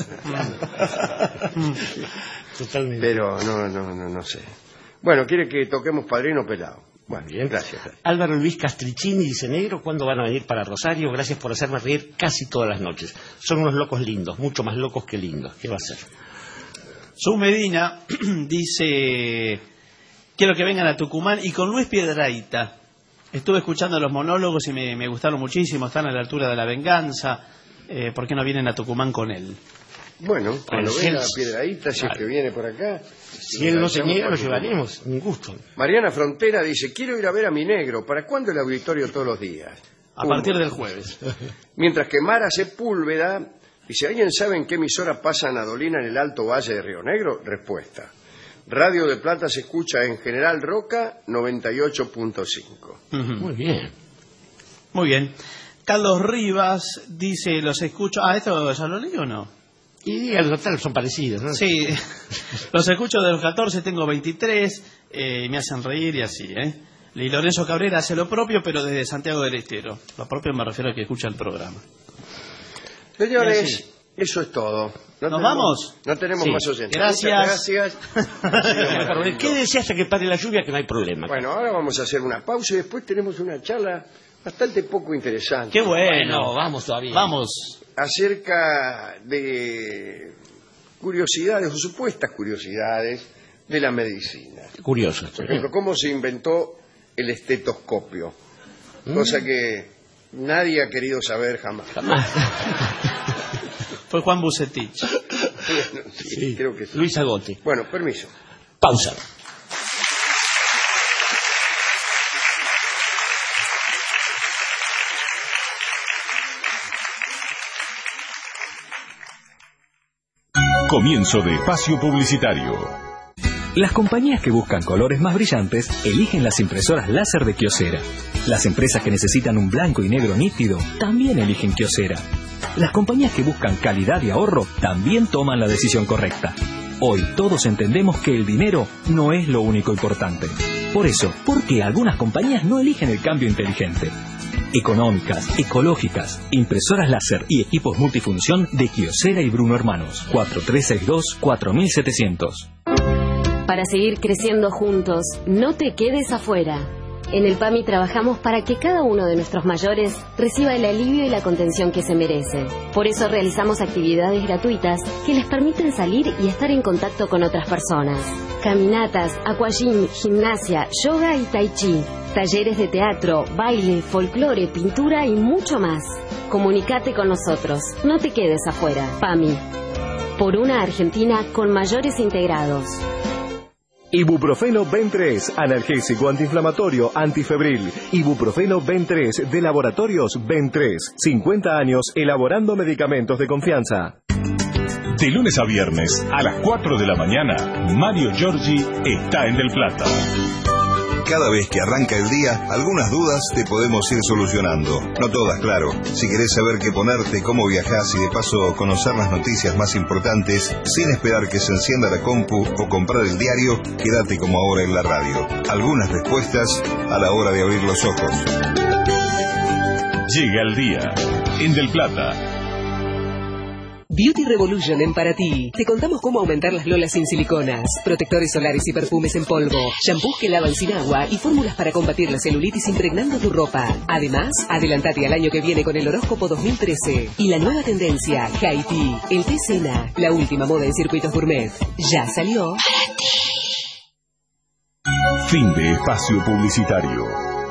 Totalmente. Pero no sé. Bueno, quiere que toquemos Padrino Pelado. Bueno, bien. Gracias. Álvaro Luis Castricini dice: negro, ¿cuándo van a venir para Rosario? Gracias por hacerme reír casi todas las noches. Son unos locos lindos, mucho más locos que lindos. ¿Qué va a hacer? Su Medina dice: quiero que vengan a Tucumán y con Luis Piedrahita. Estuve escuchando los monólogos y me gustaron muchísimo, están a la altura de La Venganza. ¿Por qué no vienen a Tucumán con él? Bueno, cuando venga él... Piedrahíta, si es que viene por acá... Si él no se niega, lo llevaremos, un gusto. Mariana Frontera dice: quiero ir a ver a mi negro. ¿Para cuándo el auditorio todos los días? A partir del jueves. Mientras que Mara Sepúlveda dice: ¿alguien sabe en qué emisora pasan a Dolina en el Alto Valle de Río Negro? Respuesta: Radio de Plata se escucha en General Roca 98.5. Muy bien. Muy bien. Carlos Rivas dice: los escucho... ¿esto ya lo leí o no? Y al total son parecidos, ¿no? Sí, los escucho de los 14, tengo 23, me hacen reír y así, Y Lorenzo Cabrera hace lo propio, pero desde Santiago del Estero. Lo propio me refiero a que escucha el programa. Señores, eso es todo. ¿Nos vamos? No tenemos más oyentes. Gracias. Gracias. Quédese hasta que pare la lluvia, que no hay problema. Bueno, ahora vamos a hacer una pausa y después tenemos una charla bastante poco interesante. ¡Qué bueno! Vamos todavía. Vamos. Acerca de curiosidades o supuestas curiosidades de la medicina. Curioso. Por ejemplo, cómo se inventó el estetoscopio. Cosa que nadie ha querido saber jamás. Fue Juan Bucetich. Sí, creo que sí. Luis Agote. Bueno, permiso. Pausa. Comienzo de espacio publicitario. Las compañías que buscan colores más brillantes eligen las impresoras láser de Kyocera. Las empresas que necesitan un blanco y negro nítido también eligen Kyocera. Las compañías que buscan calidad y ahorro también toman la decisión correcta. Hoy todos entendemos que el dinero no es lo único importante. Por eso, ¿por qué algunas compañías no eligen el cambio inteligente? Económicas, ecológicas, impresoras láser y equipos multifunción de Kyocera y Bruno Hermanos. 4362-4700. Para seguir creciendo juntos, no te quedes afuera. En el PAMI trabajamos para que cada uno de nuestros mayores reciba el alivio y la contención que se merece. Por eso realizamos actividades gratuitas que les permiten salir y estar en contacto con otras personas. Caminatas, aquagym, gimnasia, yoga y tai chi. Talleres de teatro, baile, folclore, pintura y mucho más. Comunicate con nosotros. No te quedes afuera. PAMI. Por una Argentina con mayores integrados. Ibuprofeno Ben3, analgésico antiinflamatorio, antifebril. Ibuprofeno Ben3 de Laboratorios Ben3. 50 años elaborando medicamentos de confianza. De lunes a viernes, a las 4 de la mañana, Mario Giorgi está en Del Plata. Cada vez que arranca el día, algunas dudas te podemos ir solucionando. No todas, claro. Si querés saber qué ponerte, cómo viajás y de paso conocer las noticias más importantes, sin esperar que se encienda la compu o comprar el diario, quédate como ahora en la radio. Algunas respuestas a la hora de abrir los ojos. Llega el día en Del Plata. Beauty Revolution en Paraty. Te contamos cómo aumentar las lolas sin siliconas, protectores solares y perfumes en polvo, shampoos que lavan sin agua y fórmulas para combatir la celulitis impregnando tu ropa. Además, adelantate al año que viene con el horóscopo 2013 y la nueva tendencia, High Tea, el té cena, la última moda en circuitos gourmet. Ya salió. Fin de espacio publicitario.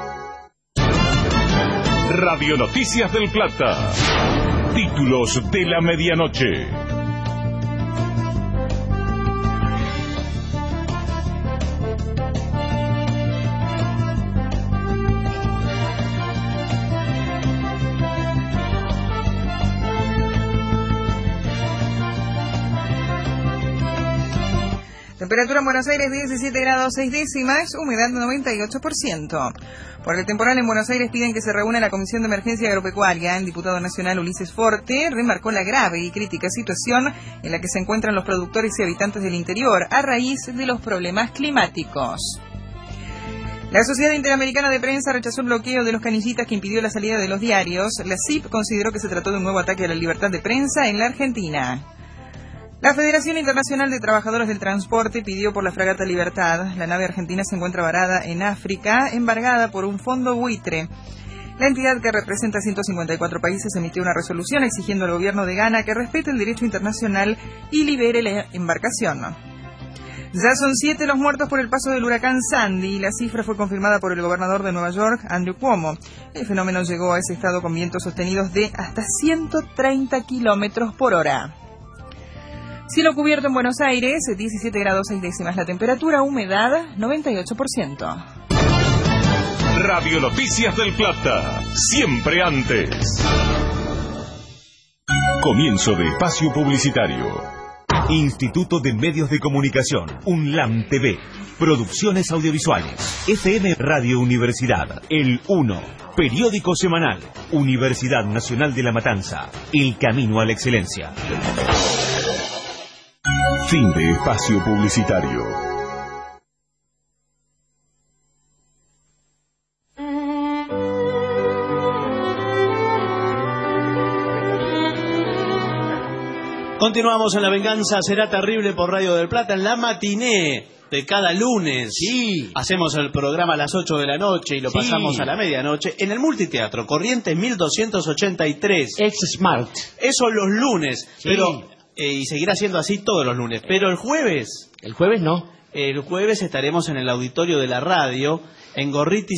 Radio Noticias del Plata. Títulos de la medianoche. Temperatura en Buenos Aires 17 grados 6 décimas, humedad 98%. Por el temporal en Buenos Aires piden que se reúna la Comisión de Emergencia Agropecuaria. El diputado nacional Ulises Forte remarcó la grave y crítica situación en la que se encuentran los productores y habitantes del interior a raíz de los problemas climáticos. La Sociedad Interamericana de Prensa rechazó el bloqueo de los canillitas que impidió la salida de los diarios. La CIP consideró que se trató de un nuevo ataque a la libertad de prensa en la Argentina. La Federación Internacional de Trabajadores del Transporte pidió por la fragata Libertad. La nave argentina se encuentra varada en África, embargada por un fondo buitre. La entidad, que representa a 154 países, emitió una resolución exigiendo al gobierno de Ghana que respete el derecho internacional y libere la embarcación. Ya son 7 los muertos por el paso del huracán Sandy. La cifra fue confirmada por el gobernador de Nueva York, Andrew Cuomo. El fenómeno llegó a ese estado con vientos sostenidos de hasta 130 kilómetros por hora. Cielo cubierto en Buenos Aires, 17 grados 6 décimas la temperatura, humedad 98%. Radio Noticias del Plata, siempre antes. Comienzo de espacio publicitario. Instituto de Medios de Comunicación, UNLAM TV, Producciones Audiovisuales, FM Radio Universidad, El 1, Periódico Semanal, Universidad Nacional de La Matanza, El Camino a la Excelencia. Fin de espacio publicitario. Continuamos en La Venganza Será Terrible por Radio del Plata, en la matiné de cada lunes. Sí. Hacemos el programa a las 8 de la noche y lo pasamos a la medianoche en el Multiteatro, Corrientes 1283. Ex Smart. Eso los lunes, Sí. pero y seguirá siendo así todos los lunes. Pero el jueves... ¿El jueves no? El jueves estaremos en el auditorio de la radio, en Gorriti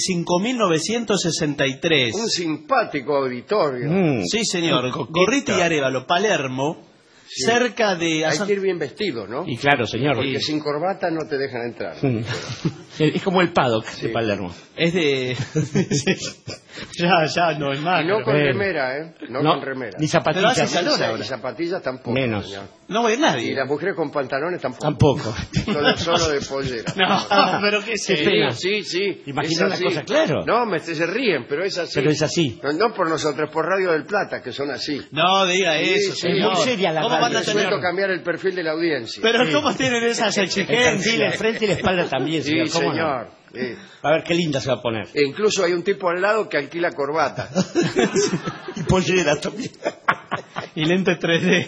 5963. Un simpático auditorio. Sí, señor. Gorriti y Arévalo, Palermo, Sí. cerca de... Hay que ir bien vestido, ¿no? Y claro, señor. Porque sin corbata no te dejan entrar. Es como el paddock de Palermo. Es de... Ya, no es más. Y no con remera, ¿eh? No con remera. Ni zapatillas. Pero hace calor Y ahora. zapatillas tampoco. Menos. Señor. No ve Y nadie. las mujeres con pantalones tampoco. Tampoco. Solo de pollera. No, pero qué Qué sé. pena. Sí. Imagina es una así. cosa, claro. No, se ríen, pero es así. Pero es así. No por nosotros, por Radio del Plata, que son así. No diga Sí, eso, sí, señor. muy seria la ¿Cómo radio. van a Suelto tener? cambiar el perfil de la audiencia. Pero ¿cómo tienen esas El perfil, el exigencias? frente y la espalda también, Sí, señor. ¿Cómo no? señor. Sí. A ver qué linda se va a poner. E incluso hay un tipo al lado que alquila corbata. Y pollera también. Y lentes 3D.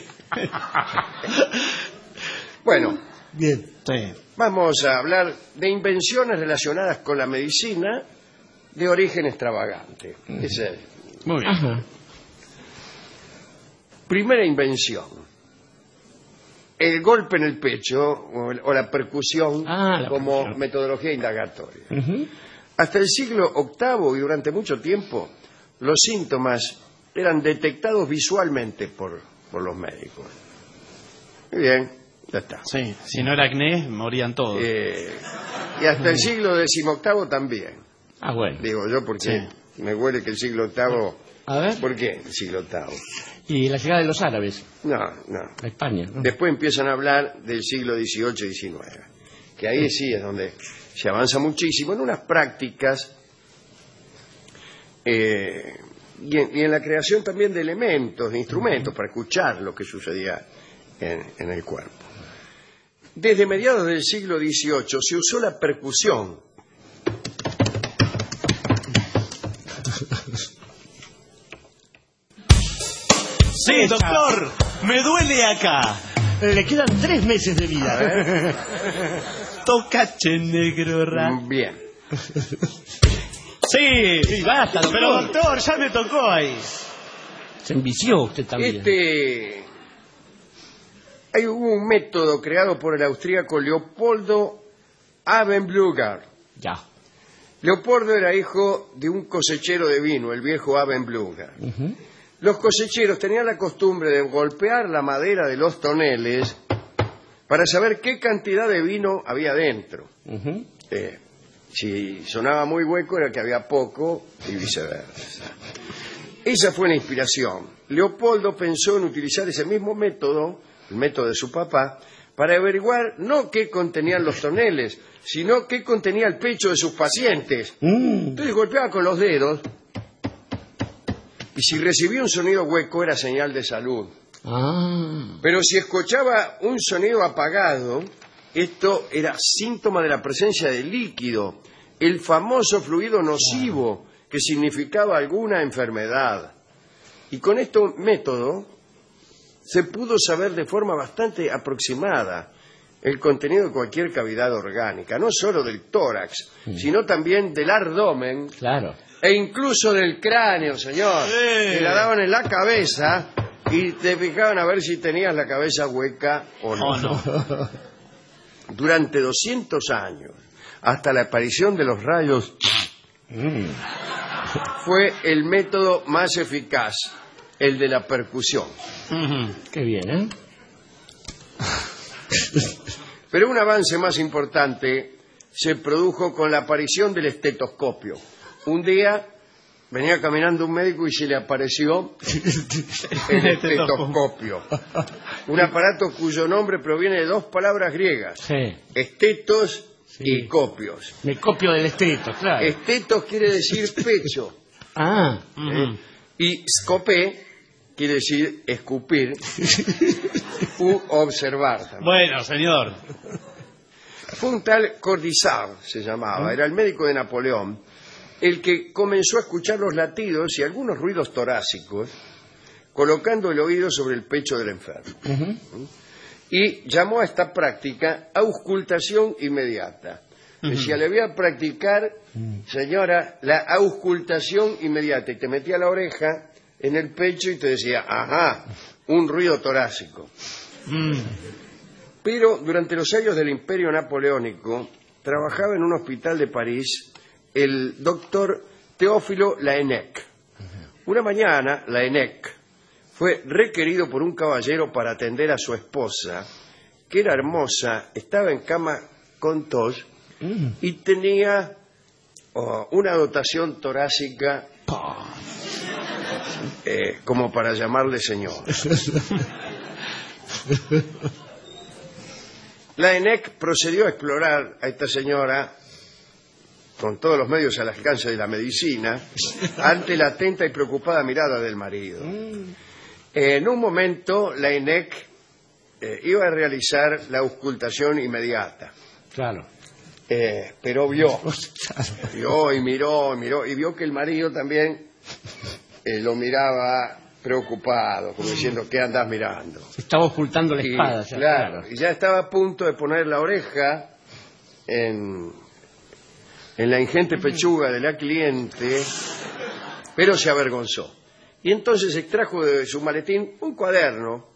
Bueno, Bien. Sí. vamos a hablar de invenciones relacionadas con la medicina de origen extravagante. Esa es. Muy bien. Ajá. Primera invención. El golpe en el pecho o la percusión La como percusión. metodología indagatoria. Ujú. Hasta el siglo VIII y durante mucho tiempo los síntomas eran detectados visualmente por los médicos. Muy bien, ya está. Sí, si no era acné, morían todos. Y hasta el siglo XVIII también. Bueno. Digo yo porque me huele que el siglo VIII... A ver. ¿Por qué el siglo VIII? Y la llegada de los árabes No. a España, ¿no? Después empiezan a hablar del siglo XVIII y XIX, que ahí sí es donde se avanza muchísimo en unas prácticas y en la creación también de elementos, de instrumentos para escuchar lo que sucedía en el cuerpo. Desde mediados del siglo XVIII se usó la percusión. Sí, doctor, me duele acá. Le quedan 3 meses de vida. Tocache negro Bien. Sí, basta, doctor. pero doctor, ya me tocó ahí. Se envició usted también. Hay un método creado por el austríaco Leopoldo Abenblüger. Ya. Leopoldo era hijo de un cosechero de vino, el viejo Abenblüger. Los cosecheros tenían la costumbre de golpear la madera de los toneles para saber qué cantidad de vino había dentro. Si sonaba muy hueco era que había poco y viceversa. Esa fue la inspiración. Leopoldo pensó en utilizar ese mismo método, el método de su papá, para averiguar no qué contenían los toneles, sino qué contenía el pecho de sus pacientes. Entonces golpeaba con los dedos y si recibía un sonido hueco era señal de salud. Pero si escuchaba un sonido apagado, esto era síntoma de la presencia de líquido, el famoso fluido nocivo que significaba alguna enfermedad. Y con este método se pudo saber de forma bastante aproximada el contenido de cualquier cavidad orgánica, no solo del tórax, sino también del abdomen. Claro. E incluso del cráneo, señor. Te la daban en la cabeza y te fijaban a ver si tenías la cabeza hueca o no. Durante 200 años, hasta la aparición de los rayos, fue el método más eficaz, el de la percusión. Qué bien, ¿eh? Pero un avance más importante se produjo con la aparición del estetoscopio. Un día venía caminando un médico y se le apareció el estetoscopio. Un aparato cuyo nombre proviene de 2 palabras griegas. Estetos y copios. Me copio del esteto, claro. Estetos quiere decir pecho. Y scopé quiere decir escupir u observar también. Bueno, señor. Fue un tal Cordizac, se llamaba, era el médico de Napoleón, el que comenzó a escuchar los latidos y algunos ruidos torácicos, colocando el oído sobre el pecho del enfermo. Y llamó a esta práctica auscultación inmediata. Decía, le voy a practicar, señora, la auscultación inmediata. Y te metía la oreja en el pecho y te decía, ajá, un ruido torácico. Pero durante los años del Imperio Napoleónico trabajaba en un hospital de París el doctor Teófilo Laennec. Una mañana, Laennec fue requerido por un caballero para atender a su esposa, que era hermosa, estaba en cama con tos y tenía una dotación torácica como para llamarle señor. La ENEC procedió a explorar a esta señora con todos los medios al alcance de la medicina ante la atenta y preocupada mirada del marido. En un momento la ENEC iba a realizar la auscultación inmediata. Claro. Pero vio y miró y vio que el marido también lo miraba preocupado, como diciendo, ¿qué andás mirando? Estaba ocultando la espada. Ya, claro, y ya estaba a punto de poner la oreja en la ingente pechuga de la cliente, pero se avergonzó. Y entonces extrajo de su maletín un cuaderno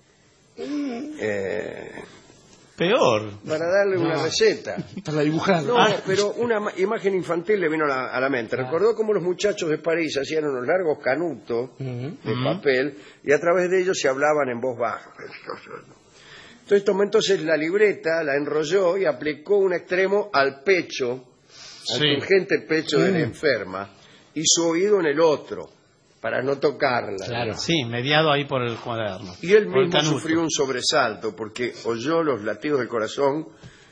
peor para darle una receta. Para dibujar. No, pero una imagen infantil le vino a la mente. Recordó cómo los muchachos de París hacían unos largos canutos de papel y a través de ellos se hablaban en voz baja. Entonces tomó entonces la libreta, la enrolló y aplicó un extremo al pecho, al urgente pecho de la enferma, y su oído en el otro, para no tocarla. Claro. Sí, mediado ahí por el cuaderno. Y él mismo sufrió un sobresalto porque oyó los latidos del corazón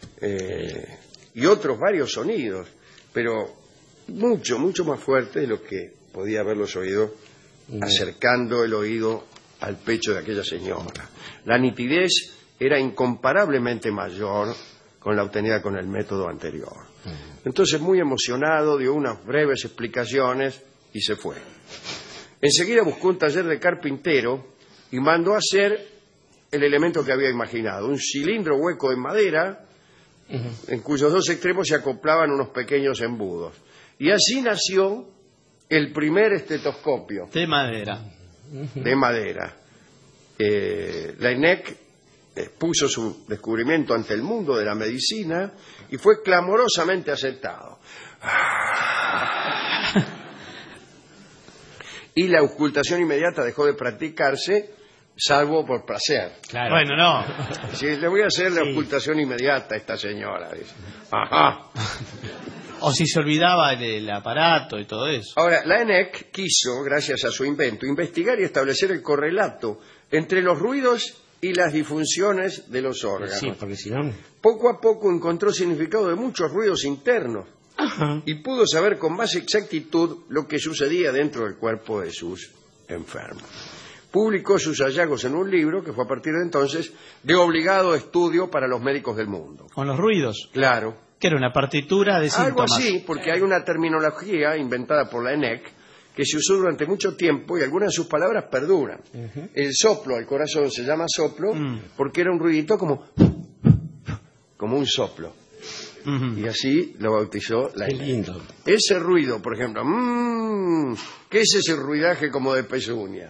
y otros varios sonidos, pero mucho más fuertes de lo que podía haberlos oído acercando el oído al pecho de aquella señora. La nitidez era incomparablemente mayor con la obtenida con el método anterior. Entonces, muy emocionado, dio unas breves explicaciones y se fue. Enseguida buscó un taller de carpintero y mandó hacer el elemento que había imaginado, un cilindro hueco en madera en cuyos dos extremos se acoplaban unos pequeños embudos. Y así nació el primer estetoscopio. De madera. De madera. La ENEC puso su descubrimiento ante el mundo de la medicina y fue clamorosamente aceptado. Y la auscultación inmediata dejó de practicarse, salvo por placer. Claro. Bueno, no. Si le voy a hacer la auscultación inmediata a esta señora, dice. Ajá. O si se olvidaba el aparato y todo eso. Ahora, la ENEC quiso, gracias a su invento, investigar y establecer el correlato entre los ruidos y las disfunciones de los órganos. Sí, porque si no... Poco a poco encontró significado de muchos ruidos internos. Ajá. Y pudo saber con más exactitud lo que sucedía dentro del cuerpo de sus enfermos. Publicó sus hallazgos en un libro que fue a partir de entonces de obligado estudio para los médicos del mundo. ¿Con los ruidos? Claro. Que era una partitura de síntomas. Algo así, porque hay una terminología inventada por la ENEC que se usó durante mucho tiempo y algunas de sus palabras perduran. El soplo al corazón se llama soplo porque era un ruidito como un soplo. Y así lo bautizó la ENEC. Lindo. Ese ruido, por ejemplo, ¿qué es ese ruidaje como de pezuña?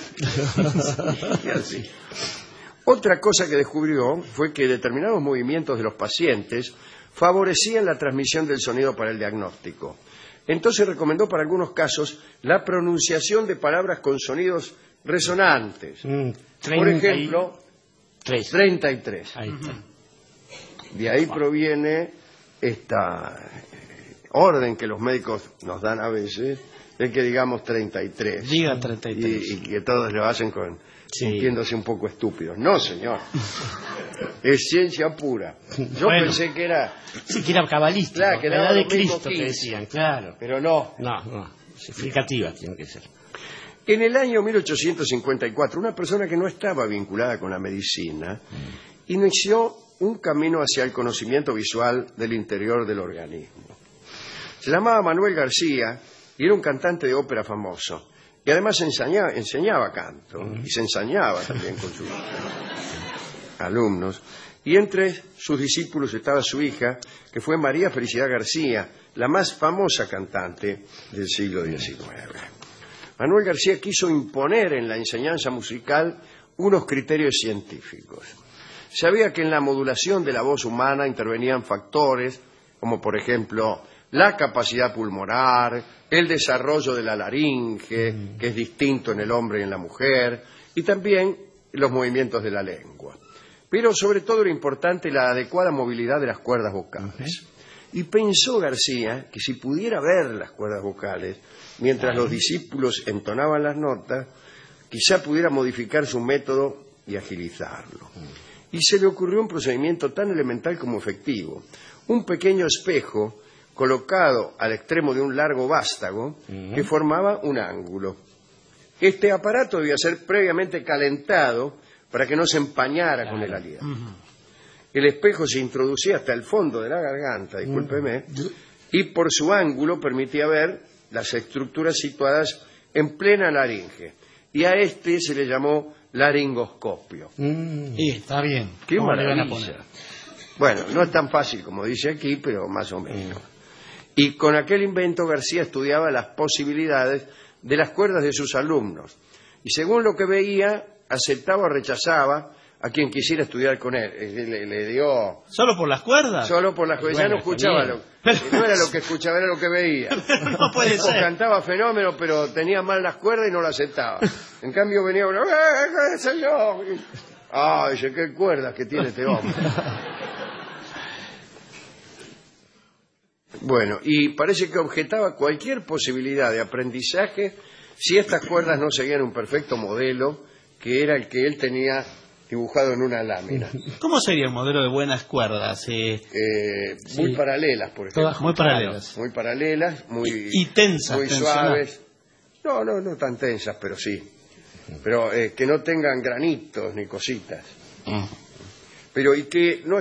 Y así. Otra cosa que descubrió fue que determinados movimientos de los pacientes favorecían la transmisión del sonido para el diagnóstico. Entonces recomendó para algunos casos la pronunciación de palabras con sonidos resonantes. Por ejemplo, 33. Ahí está. De ahí proviene esta orden que los médicos nos dan a veces, de que digamos 33. Diga 33. Y que todos lo hacen sintiéndose un poco estúpidos. No, señor. Es ciencia pura. Yo pensé que era... Sí, que era cabalístico. Claro, que la edad de los mismos Cristo, 15. te decían, claro. Pero no. No. Explicativa tiene que ser. En el año 1854, una persona que no estaba vinculada con la medicina inició un camino hacia el conocimiento visual del interior del organismo. Se llamaba Manuel García y era un cantante de ópera famoso. Y además enseñaba canto y se ensañaba también con sus alumnos. Y entre sus discípulos estaba su hija, que fue María Felicidad García, la más famosa cantante del siglo XIX. Manuel García quiso imponer en la enseñanza musical unos criterios científicos. Sabía que en la modulación de la voz humana intervenían factores como, por ejemplo, la capacidad pulmonar, el desarrollo de la laringe, que es distinto en el hombre y en la mujer, y también los movimientos de la lengua. Pero sobre todo era importante la adecuada movilidad de las cuerdas vocales. Y pensó García que si pudiera ver las cuerdas vocales mientras los discípulos entonaban las notas, quizá pudiera modificar su método y agilizarlo. Y se le ocurrió un procedimiento tan elemental como efectivo. Un pequeño espejo colocado al extremo de un largo vástago que formaba un ángulo. Este aparato debía ser previamente calentado para que no se empañara con el aliento. El espejo se introducía hasta el fondo de la garganta, discúlpeme, y por su ángulo permitía ver las estructuras situadas en plena laringe. Y a este se le llamó laringoscopio. Sí, está bien. ¡Qué ¿Cómo le van a maravilla! poner? Bueno, no es tan fácil como dice aquí, pero más o menos. Y con aquel invento García estudiaba las posibilidades de las cuerdas de sus alumnos. Y según lo que veía, aceptaba o rechazaba a quien quisiera estudiar con él. Le dio... ¿Solo por las cuerdas? Solo por las cuerdas. Ya no escuchaba no era lo que escuchaba, era lo que veía. No puede O ser. cantaba fenómeno, pero tenía mal las cuerdas y no la aceptaba. En cambio venía uno, soy yo! ¡Ah, dice, qué cuerdas que tiene este hombre! Bueno, y parece que objetaba cualquier posibilidad de aprendizaje si estas cuerdas no seguían un perfecto modelo, que era el que él tenía dibujado en una lámina. ¿Cómo sería un modelo de buenas cuerdas? Muy paralelas, por ejemplo. Muy paralelas. Muy paralelas, muy, y tensas. muy suaves. No tan tensas, pero sí. Pero que no tengan granitos ni cositas. Pero y que no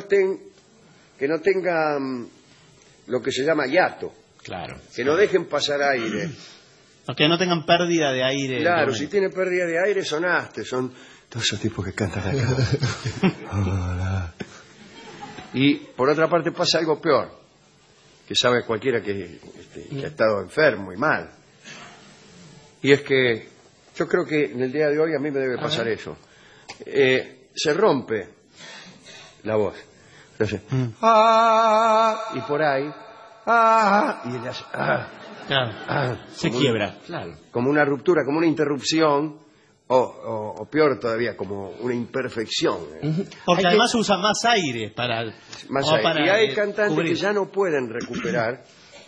tengan lo que se llama hiato. Claro. Que no dejen pasar aire. Que no tengan pérdida de aire. Claro, si tiene pérdida de aire, sonaste. Son todos esos tipos que cantan acá. Hola. Y por otra parte pasa algo peor, que sabe cualquiera que ha estado enfermo y mal. Y es que yo creo que en el día de hoy a mí me debe pasar eso. Se rompe la voz. Entonces, y por ahí, y ella hace, se quiebra, claro. Como una ruptura, como una interrupción, o peor todavía, como una imperfección. Porque además usa más aire para... Y hay cantantes que ya no pueden recuperar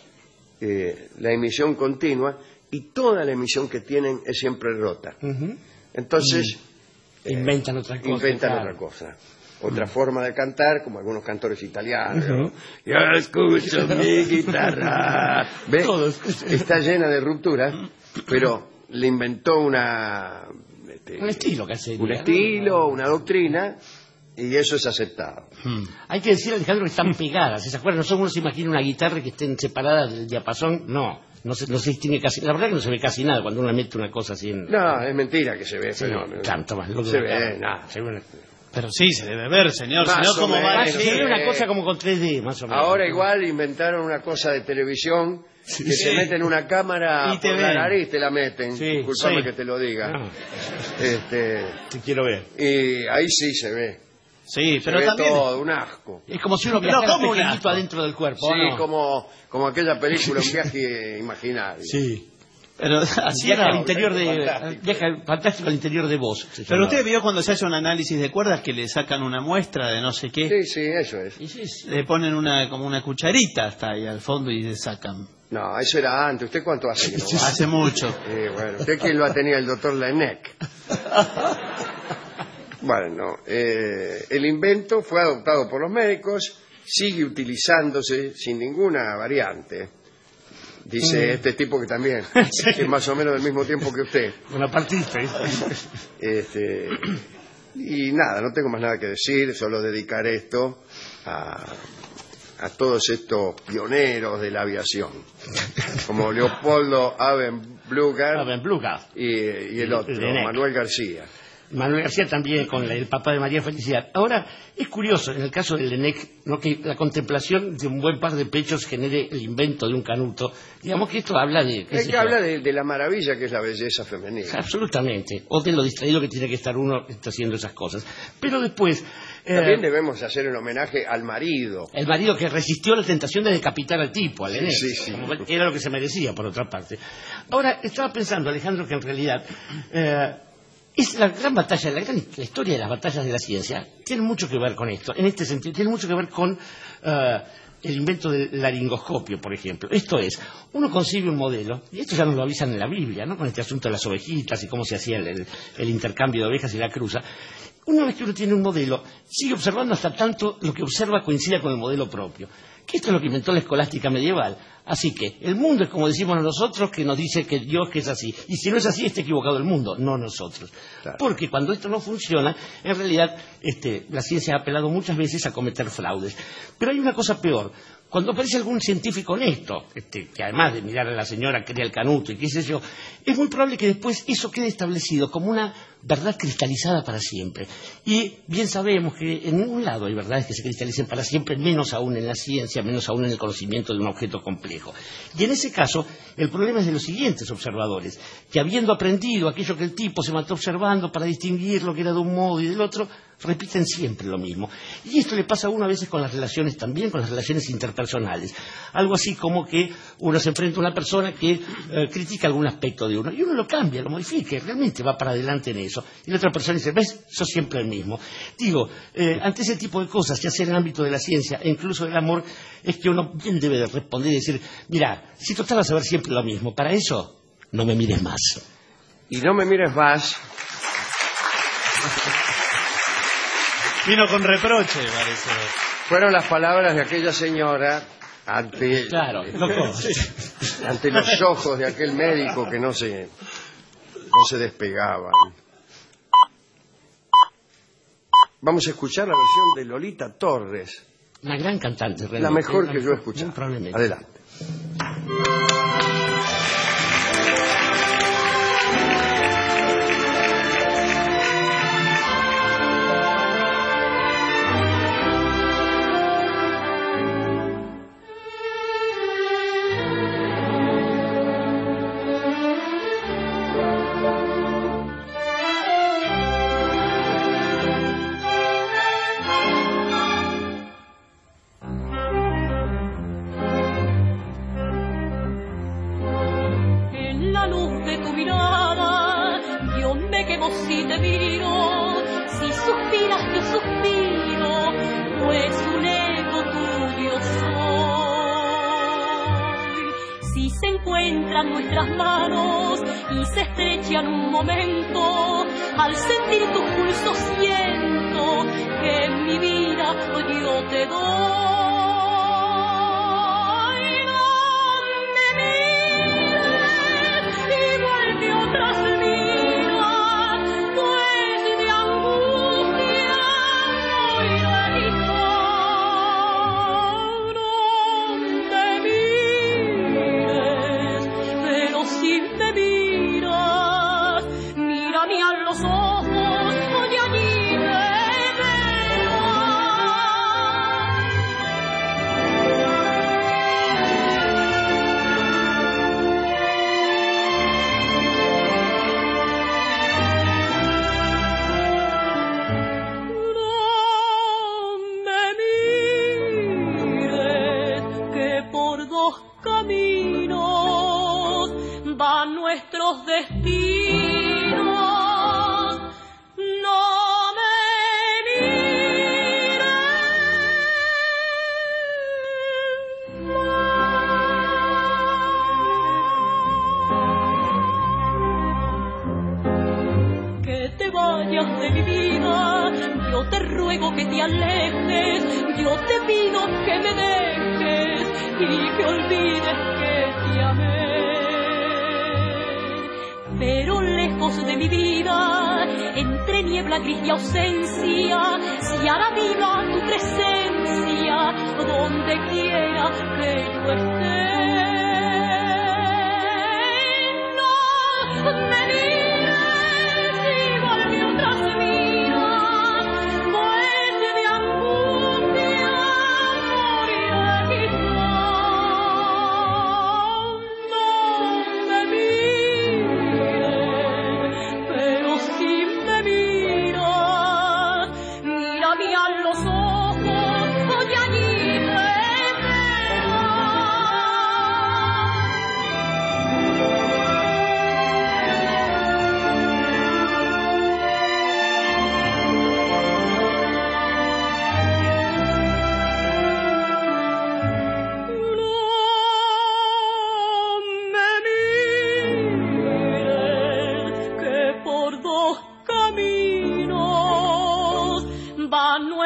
la emisión continua, y toda la emisión que tienen es siempre rota. Entonces... inventan otra cosa. Otra forma de cantar, como algunos cantores italianos. Yo escucho mi guitarra. ¿Ve? Está llena de rupturas, pero le inventó un estilo, una doctrina, y eso es aceptado. Hay que decir, Alejandro, que están pegadas esas cuerdas. No uno se imagina una guitarra que estén separadas del diapasón. No se distingue casi. La verdad que no se ve casi nada cuando uno mete una cosa así en... No, es mentira que se ve. Sí, tanto más. No se ve nada. Pero sí, se debe ver, señor. Más Si no, ¿cómo va a se ve una cosa como con 3D, más o menos. Ahora igual inventaron una cosa de televisión que se mete en una cámara y te por la nariz, te la meten. Disculpame que te lo diga. Te quiero ver. Y ahí sí se ve. Sí, se pero ve también... todo, un asco. Es como si uno viajara pequeñito adentro del cuerpo. Sí, como aquella película, Un viaje imaginario. Sí. Pero así viaja era al interior fantástico al interior de vos. Pero usted vio cuando se hace un análisis de cuerdas que le sacan una muestra de no sé qué. Sí, eso es. Le ponen como una cucharita hasta ahí al fondo y le sacan. No, eso era antes. ¿Usted cuánto hace que no va? Hace mucho. Bueno, ¿usted quién lo ha tenido? El doctor Laennec. Bueno, el invento fue adoptado por los médicos, sigue utilizándose sin ninguna variante. Dice este tipo que también, que es más o menos del mismo tiempo que usted. Una partista. Y nada, no tengo más nada que decir, solo dedicar esto a todos estos pioneros de la aviación, como Leopoldo Abenblugar y el otro, Manuel García. Manuel García también, con el papá de María Felicidad. Ahora, es curioso, en el caso del Laennec, ¿no?, que la contemplación de un buen par de pechos genere el invento de un canuto. Digamos que esto habla de... habla de la maravilla que es la belleza femenina. Absolutamente. O de lo distraído que tiene que estar uno haciendo esas cosas. Pero después... También debemos hacer un homenaje al marido. El marido que resistió la tentación de decapitar al tipo, al Laennec. Sí. Era lo que se merecía, por otra parte. Ahora, estaba pensando, Alejandro, que en realidad... es la gran batalla, la historia de las batallas de la ciencia tiene mucho que ver con esto. En este sentido, tiene mucho que ver con el invento del laringoscopio, por ejemplo. Esto es, uno concibe un modelo, y esto ya nos lo avisan en la Biblia, ¿no? Con este asunto de las ovejitas y cómo se hacía el intercambio de ovejas y la cruza. Una vez que uno tiene un modelo, sigue observando hasta tanto lo que observa coincida con el modelo propio. Que esto es lo que inventó la escolástica medieval. Así que el mundo es como decimos nosotros, que nos dice que Dios que es así. Y si no es así, está equivocado el mundo, no nosotros. Claro. Porque cuando esto no funciona, en realidad la ciencia ha apelado muchas veces a cometer fraudes. Pero hay una cosa peor. Cuando aparece algún científico honesto, que además de mirar a la señora crea el canuto y qué sé yo, es muy probable que después eso quede establecido como una verdad cristalizada para siempre. Y bien sabemos que en ningún lado hay verdades que se cristalicen para siempre, menos aún en la ciencia, menos aún en el conocimiento de un objeto complejo. Y en ese caso, el problema es de los siguientes observadores, que habiendo aprendido aquello que el tipo se mató observando para distinguir lo que era de un modo y del otro, repiten siempre lo mismo. Y esto le pasa a uno a veces con las relaciones también, con las relaciones interpersonales. Algo así como que uno se enfrenta a una persona que critica algún aspecto de uno, y uno lo cambia, lo modifica, y realmente va para adelante en eso. Y la otra persona dice, ¿ves? Sos siempre el mismo. Digo, ante ese tipo de cosas, ya sea en el ámbito de la ciencia e incluso del amor, es que uno bien debe de responder y decir, mira, si total vas a ver siempre lo mismo, para eso no me mires más. Y no me mires más. Vino con reproche, parece. Fueron las palabras de aquella señora ante, ante los ojos de aquel médico que no se despegaban. Vamos a escuchar la versión de Lolita Torres. Una gran cantante, realmente. La mejor que yo he escuchado. Adelante.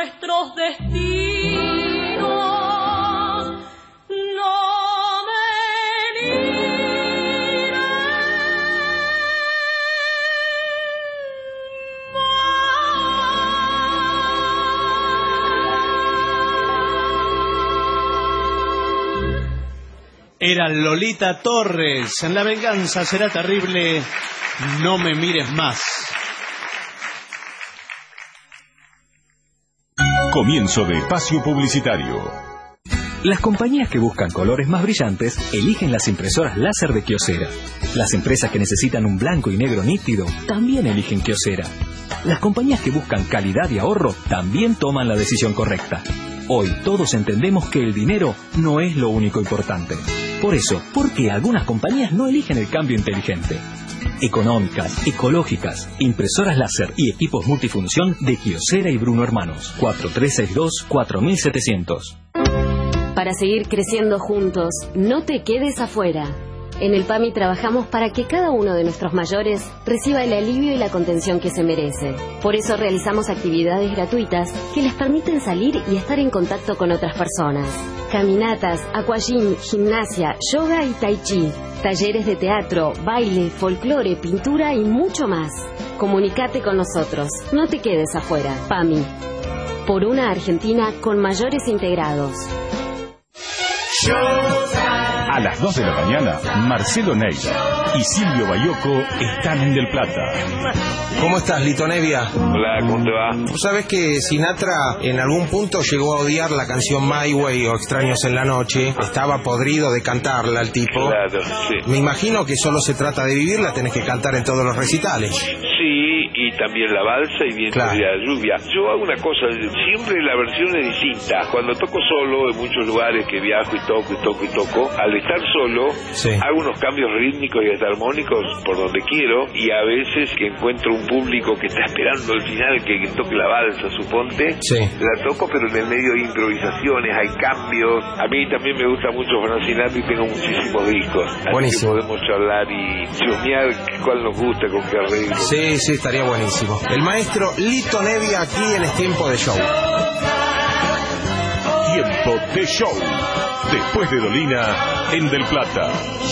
nuestros destinos. No me mires Era Lolita Torres. En La venganza será terrible. No me mires más. Comienzo de espacio publicitario. Las compañías que buscan colores más brillantes eligen las impresoras láser de Kyocera. Las empresas que necesitan un blanco y negro nítido también eligen Kyocera. Las compañías que buscan calidad y ahorro también toman la decisión correcta. Hoy todos entendemos que el dinero no es lo único importante. Por eso, ¿por qué algunas compañías no eligen el cambio inteligente? Económicas, ecológicas, impresoras láser y equipos multifunción de Kyocera y Bruno Hermanos. 4362-4700. Para seguir creciendo juntos, no te quedes afuera. En el PAMI trabajamos para que cada uno de nuestros mayores reciba el alivio y la contención que se merece. Por eso realizamos actividades gratuitas que les permiten salir y estar en contacto con otras personas. Caminatas, aquagym, gimnasia, yoga y tai chi. Talleres de teatro, baile, folclore, pintura y mucho más. Comunicate con nosotros. No te quedes afuera. PAMI. Por una Argentina con mayores integrados. A las 2 de la mañana, Marcelo Ney y Silvio Bayoco están en Del Plata. ¿Cómo estás, Lito Nevia? Hola, ¿cómo te va? ¿Tú sabes que Sinatra en algún punto llegó a odiar la canción My Way o Extraños en la Noche? Estaba podrido de cantarla el tipo. Claro, sí. Me imagino que solo se trata de vivirla, tenés que cantar en todos los recitales. Sí, y también la balsa y Viento Claro. y la lluvia. Yo hago una cosa, siempre la versión es distinta. Cuando toco solo, en muchos lugares que viajo y toco, al estar solo, Sí. hago unos cambios rítmicos y hasta armónicos por donde quiero, y a veces que encuentro un público que está esperando al final que toque la balsa, suponte, Sí. la toco, pero en el medio hay improvisaciones, hay cambios. A mí también me gusta mucho Frank Sinatra y tengo muchísimos discos. Así Buenísimo. que podemos charlar y chusmear cuál nos gusta, con qué arreglo. Sí, sí, estaría buenísimo. El maestro Lito Nevia aquí en Es Tiempo de Show. Tiempo de show. Después de Dolina, en Del Plata.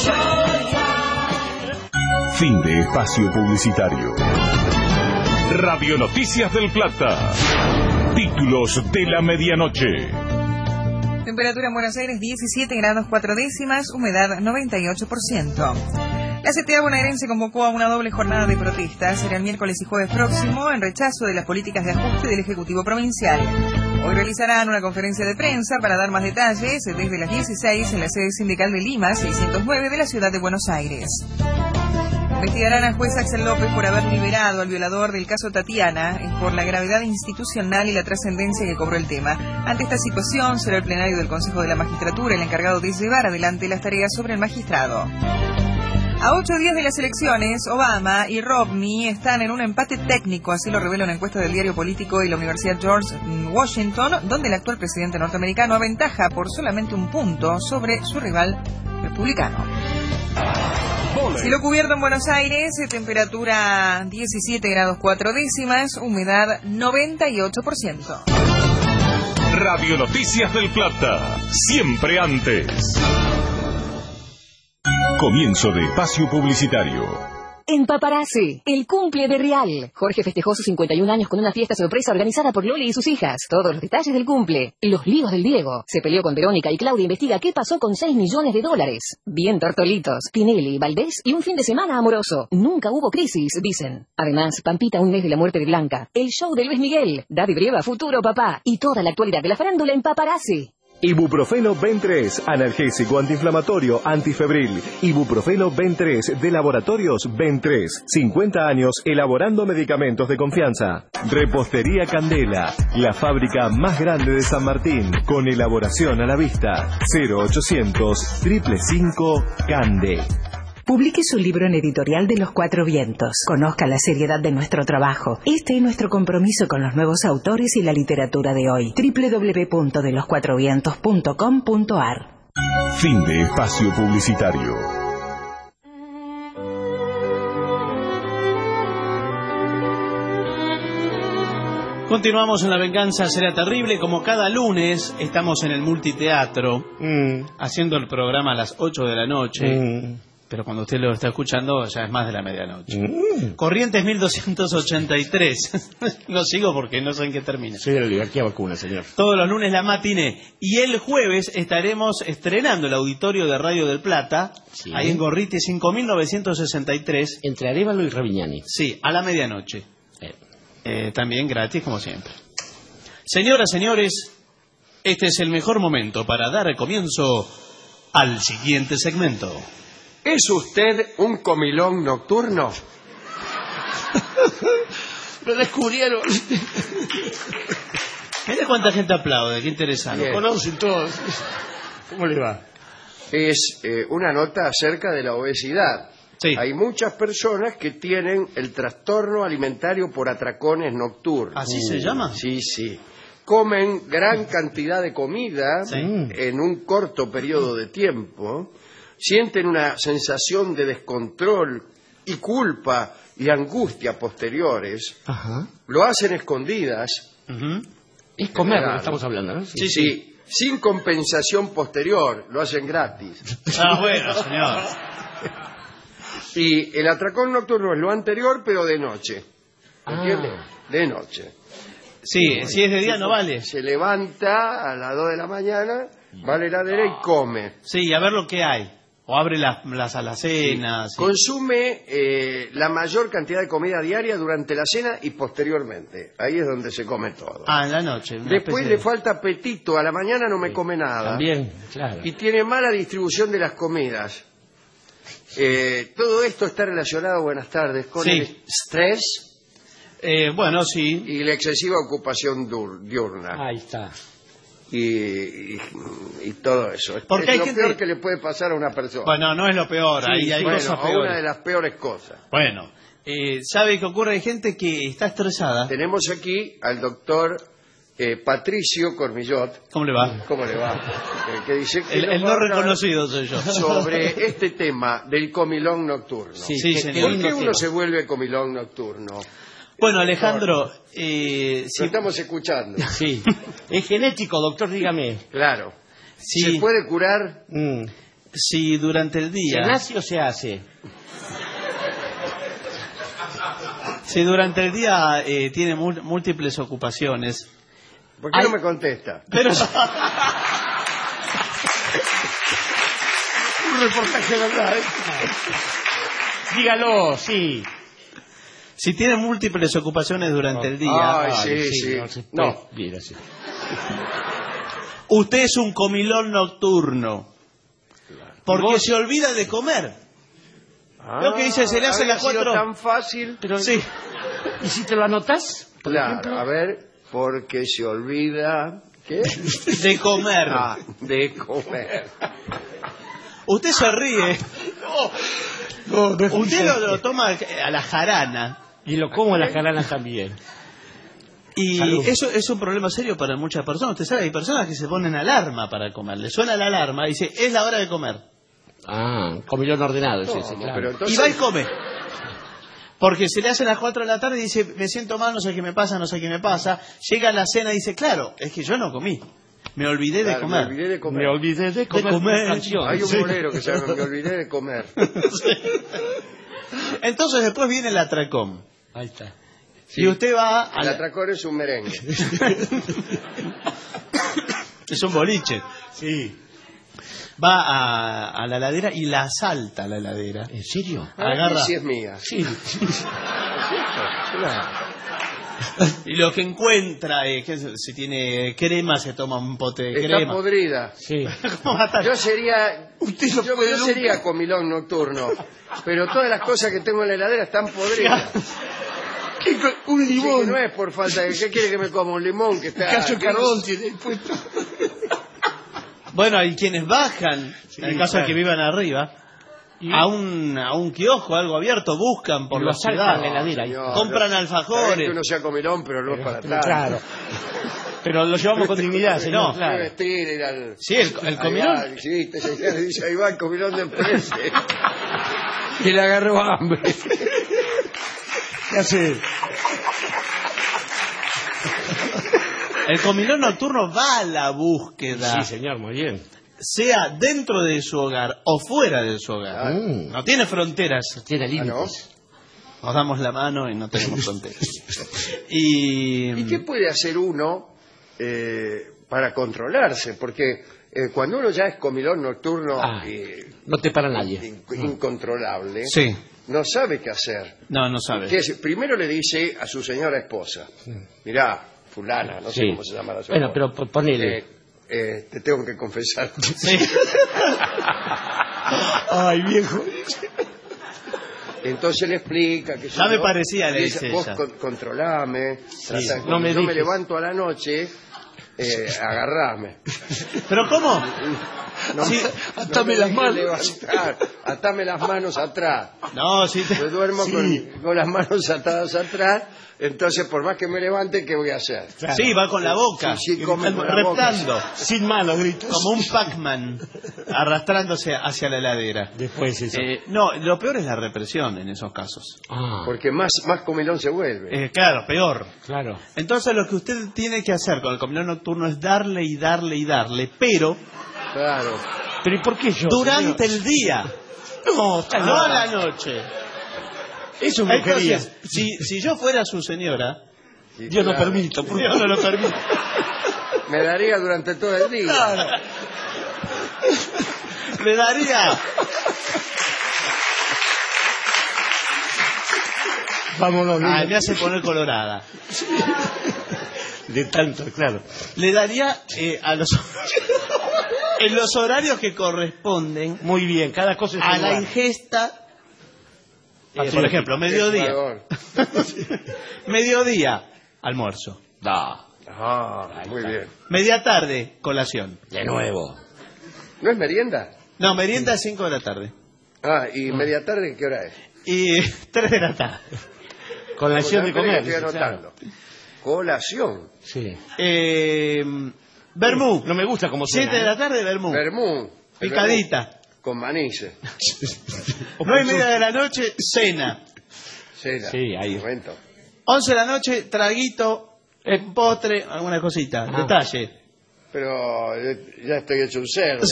Fin de espacio publicitario. Radio Noticias del Plata. Títulos de la medianoche. Temperatura en Buenos Aires 17 grados 4 décimas, humedad 98%. La CTA bonaerense convocó a una doble jornada de protestas. Será el miércoles y jueves próximo en rechazo de las políticas de ajuste del Ejecutivo Provincial. Hoy realizarán una conferencia de prensa para dar más detalles desde las 16 en la sede sindical de Lima, 609 de la ciudad de Buenos Aires. Investigarán al juez Axel López por haber liberado al violador del caso Tatiana por la gravedad institucional y la trascendencia que cobró el tema. Ante esta situación, será el plenario del Consejo de la Magistratura el encargado de llevar adelante las tareas sobre el magistrado. A 8 días de las elecciones, Obama y Romney están en un empate técnico, así lo revela una encuesta del diario político y la Universidad George Washington, donde el actual presidente norteamericano aventaja por solamente un punto sobre su rival republicano. Cielo cubierto en Buenos Aires, temperatura 17 grados 4 décimas, humedad 98%. Radio Noticias del Plata. Siempre antes. Comienzo de espacio publicitario. En Paparazzi, el cumple de Real. Jorge festejó sus 51 años con una fiesta sorpresa organizada por Loli y sus hijas. Todos los detalles del cumple. Los líos del Diego. Se peleó con Verónica y Claudia investiga qué pasó con $6 millones. Bien tortolitos, Tinelli, Valdés y un fin de semana amoroso. Nunca hubo crisis, dicen. Además, Pampita, un mes de la muerte de Blanca. El show de Luis Miguel. Daddy Brieva, futuro papá. Y toda la actualidad de la farándula en Paparazzi. Ibuprofeno Ben3, analgésico antiinflamatorio, antifebril. Ibuprofeno Ben3 de Laboratorios Ben3. 50 años elaborando medicamentos de confianza. Repostería Candela, la fábrica más grande de San Martín, con elaboración a la vista. 0800 555 Cande. Publique su libro en Editorial de los Cuatro Vientos. Conozca la seriedad de nuestro trabajo. Este es nuestro compromiso con los nuevos autores y la literatura de hoy. www.deloscuatrovientos.com.ar. Fin de espacio publicitario. Continuamos en La Venganza Será Terrible. Como cada lunes estamos en el multiteatro haciendo el programa a las 8 de la noche. Pero cuando usted lo está escuchando ya es más de la medianoche. Corrientes 1283. No sigo porque no sé en qué termina. Soy de la Oligarquía Vacuna, señor. Todos los lunes la matiné. Y el jueves estaremos estrenando el auditorio de Radio del Plata, ahí en Gorriti 5963. Entre Arévalo y Ravignani. Sí, a la medianoche. También gratis, como siempre. Señoras, señores, este es el mejor momento para dar comienzo al siguiente segmento. ¿Es usted un comilón nocturno? Lo descubrieron. Mira cuánta gente aplaude, qué interesante. Lo conocen todos. ¿Cómo le va? Es una nota acerca de la obesidad. Sí. Hay muchas personas que tienen el trastorno alimentario por atracones nocturnos. ¿Así se llama? Sí, sí. Comen gran cantidad de comida en un corto periodo de tiempo. Sienten una sensación de descontrol y culpa y angustia posteriores. Ajá. Lo hacen escondidas. Es comer lo que estamos hablando, ¿no? Sí, sí. Sin compensación posterior. Lo hacen gratis. Ah, bueno, señor. Y el atracón nocturno es lo anterior, pero de noche. ¿Entiende? De noche. Sí, si es de día no vale. Se levanta a las 2 de la mañana, va a la heladera y come. Sí, a ver lo que hay. O abre las alacenas. Sí. Consume la mayor cantidad de comida diaria durante la cena y posteriormente. Ahí es donde se come todo. Ah, en la noche. Después le falta apetito. A la mañana no me come nada. También, claro. Y tiene mala distribución de las comidas. Todo esto está relacionado, buenas tardes, con el estrés. Bueno, sí. Y la excesiva ocupación diurna. Ahí está. Y todo eso. Porque es lo peor que le puede pasar a una persona. Bueno, no es lo peor. Ahí hay cosas peores. Una de las peores cosas. Bueno, ¿sabe qué ocurre? Hay gente que está estresada. Tenemos aquí al doctor Patricio Cormillot. ¿Cómo le va? ¿Cómo le va? Que dice que el no reconocido soy yo. Sobre este tema del comilón nocturno. Sí, ¿Por qué uno se vuelve comilón nocturno? Bueno, Alejandro, lo estamos escuchando. Sí. Es genético, doctor, dígame. Claro. Sí. ¿Se puede curar? Si durante el día... ¿Se nace o se hace? Si durante el día tiene múltiples ocupaciones... ¿Por qué no me contesta? Pero... Un reportaje de verdad. Dígalo, sí. Si tiene múltiples ocupaciones durante el día... sí. No, bien, así. Usted es un comilón nocturno. Porque se olvida de comer. Lo que dice, se le hace las 4... tan fácil. Pero, sí. ¿Y si te lo anotas? Claro, a ver, porque se olvida... ¿Qué? De comer. De comer. Usted se ríe. No, usted lo toma a la jarana. Y lo como a la jarana también. Y Salud. eso es un problema serio para muchas personas. Usted sabe, hay personas que se ponen alarma para comer. Le suena la alarma y dice, es la hora de comer. Ah, comilón ordenado, sí, claro. Pero entonces... Y va y come. Porque se le hacen las 4 de la tarde y dice, me siento mal, no sé qué me pasa, no sé qué me pasa. Llega a la cena y dice, claro, es que yo no comí. Me olvidé de comer. Me olvidé de comer. Me olvidé de comer. Hay un bolero que se llama Me olvidé de comer. Entonces después viene el atracón. Ahí está. Sí. Y usted va... El atracón es un merengue. Es un boliche. Sí. Va a la heladera y la asalta a la heladera. ¿En serio? Agarra... Sí, es mía. Sí. Y lo que encuentra es que si tiene crema se toma un pote de crema. Está podrida. Sí. ¿Cómo va a estar? Yo sería comilón nocturno, pero todas las cosas que tengo en la heladera están podridas. Un limón. Sí, no es por falta de... ¿Qué quiere que me coma? Un limón que está... Cacho carbón tiene puesto. Bueno, hay quienes bajan, en el caso de que vivan arriba, a un kiosco, algo abierto, buscan por la ciudad, la heladera, compran alfajores. Que uno sea comilón, pero no es para tanto. Claro. Pero lo llevamos con dignidad, señor. No, claro. Sí, el comilón. Sí, dice, ahí va el comilón del precio. Y le agarró hambre. ¿Qué hace? El comilón nocturno va a la búsqueda. Sí, señor, muy bien. Sea dentro de su hogar o fuera de su hogar. No tiene fronteras. Tiene límites. Nos damos la mano y no tenemos fronteras. ¿Y qué puede hacer uno para controlarse? Porque cuando uno ya es comilón nocturno no te para nadie. Incontrolable, sí, no sabe qué hacer. No sabe. Primero le dice a su señora esposa, mirá, fulana, no sé cómo se llama la señora. Bueno, pero ponele. Te tengo que confesar. Sí. Ay, viejo. Entonces le explica que ya me parecía, le dice vos ella. Controlame, no me yo me levanto a la noche, agarrame. ¿Pero cómo? Atame las manos. Atame las manos atrás. No, sí. Yo duermo con las manos atadas atrás, entonces por más que me levante, ¿qué voy a hacer? Claro. Sí, va con la boca. Sí, come con la reptando. boca. Sin manos, gritos. Como un Pac-Man, arrastrándose hacia la heladera. Después eso. No, lo peor es la represión en esos casos. Porque más comilón se vuelve. Claro, peor. Claro. Entonces lo que usted tiene que hacer con el comilón nocturno es darle y darle y darle, pero... Claro. ¿Pero y por qué yo? Durante el día. No la noche. Eso me quería. Si yo fuera su señora... Yo no permito. Yo no lo permito. Me daría durante todo el día. Claro. Le daría... Vámonos. Me hace poner colorada. De tanto, claro. Le daría en los horarios que corresponden. Muy bien, cada cosa es a igual. la ingesta. Por ejemplo, mediodía. Mediodía, almuerzo. Muy bien. Media tarde, colación. De nuevo. ¿No es merienda? No, merienda a 5 de la tarde. ¿Y media tarde qué hora es? Y 3 de la tarde. Colación de comer. Estoy anotando. Claro. Colación. Sí. Vermú. No me gusta como 7 de la tarde, vermú. Vermú. Picadita. Con manices. 9:30 de la noche, cena. Cena. Sí, ahí. Momento. 11 de la noche, traguito, postre, alguna cosita. Detalle. Pero ya estoy hecho un cerdo.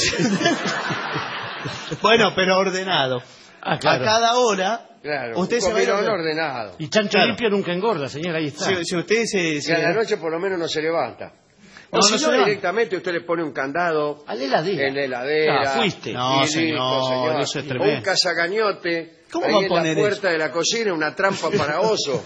Bueno, pero ordenado. Claro. A cada hora. Claro, usted se va a ordenado. Y chancho limpio nunca engorda, señor, ahí está. Si usted Y a la noche por lo menos no se levanta. No, si no no, directamente usted le pone un candado a la heladera. en la heladera. Fuiste. No, señor, eso es tremendo. O un cazacañote ¿Cómo ahí va a en poner la puerta de la cocina, una trampa para oso.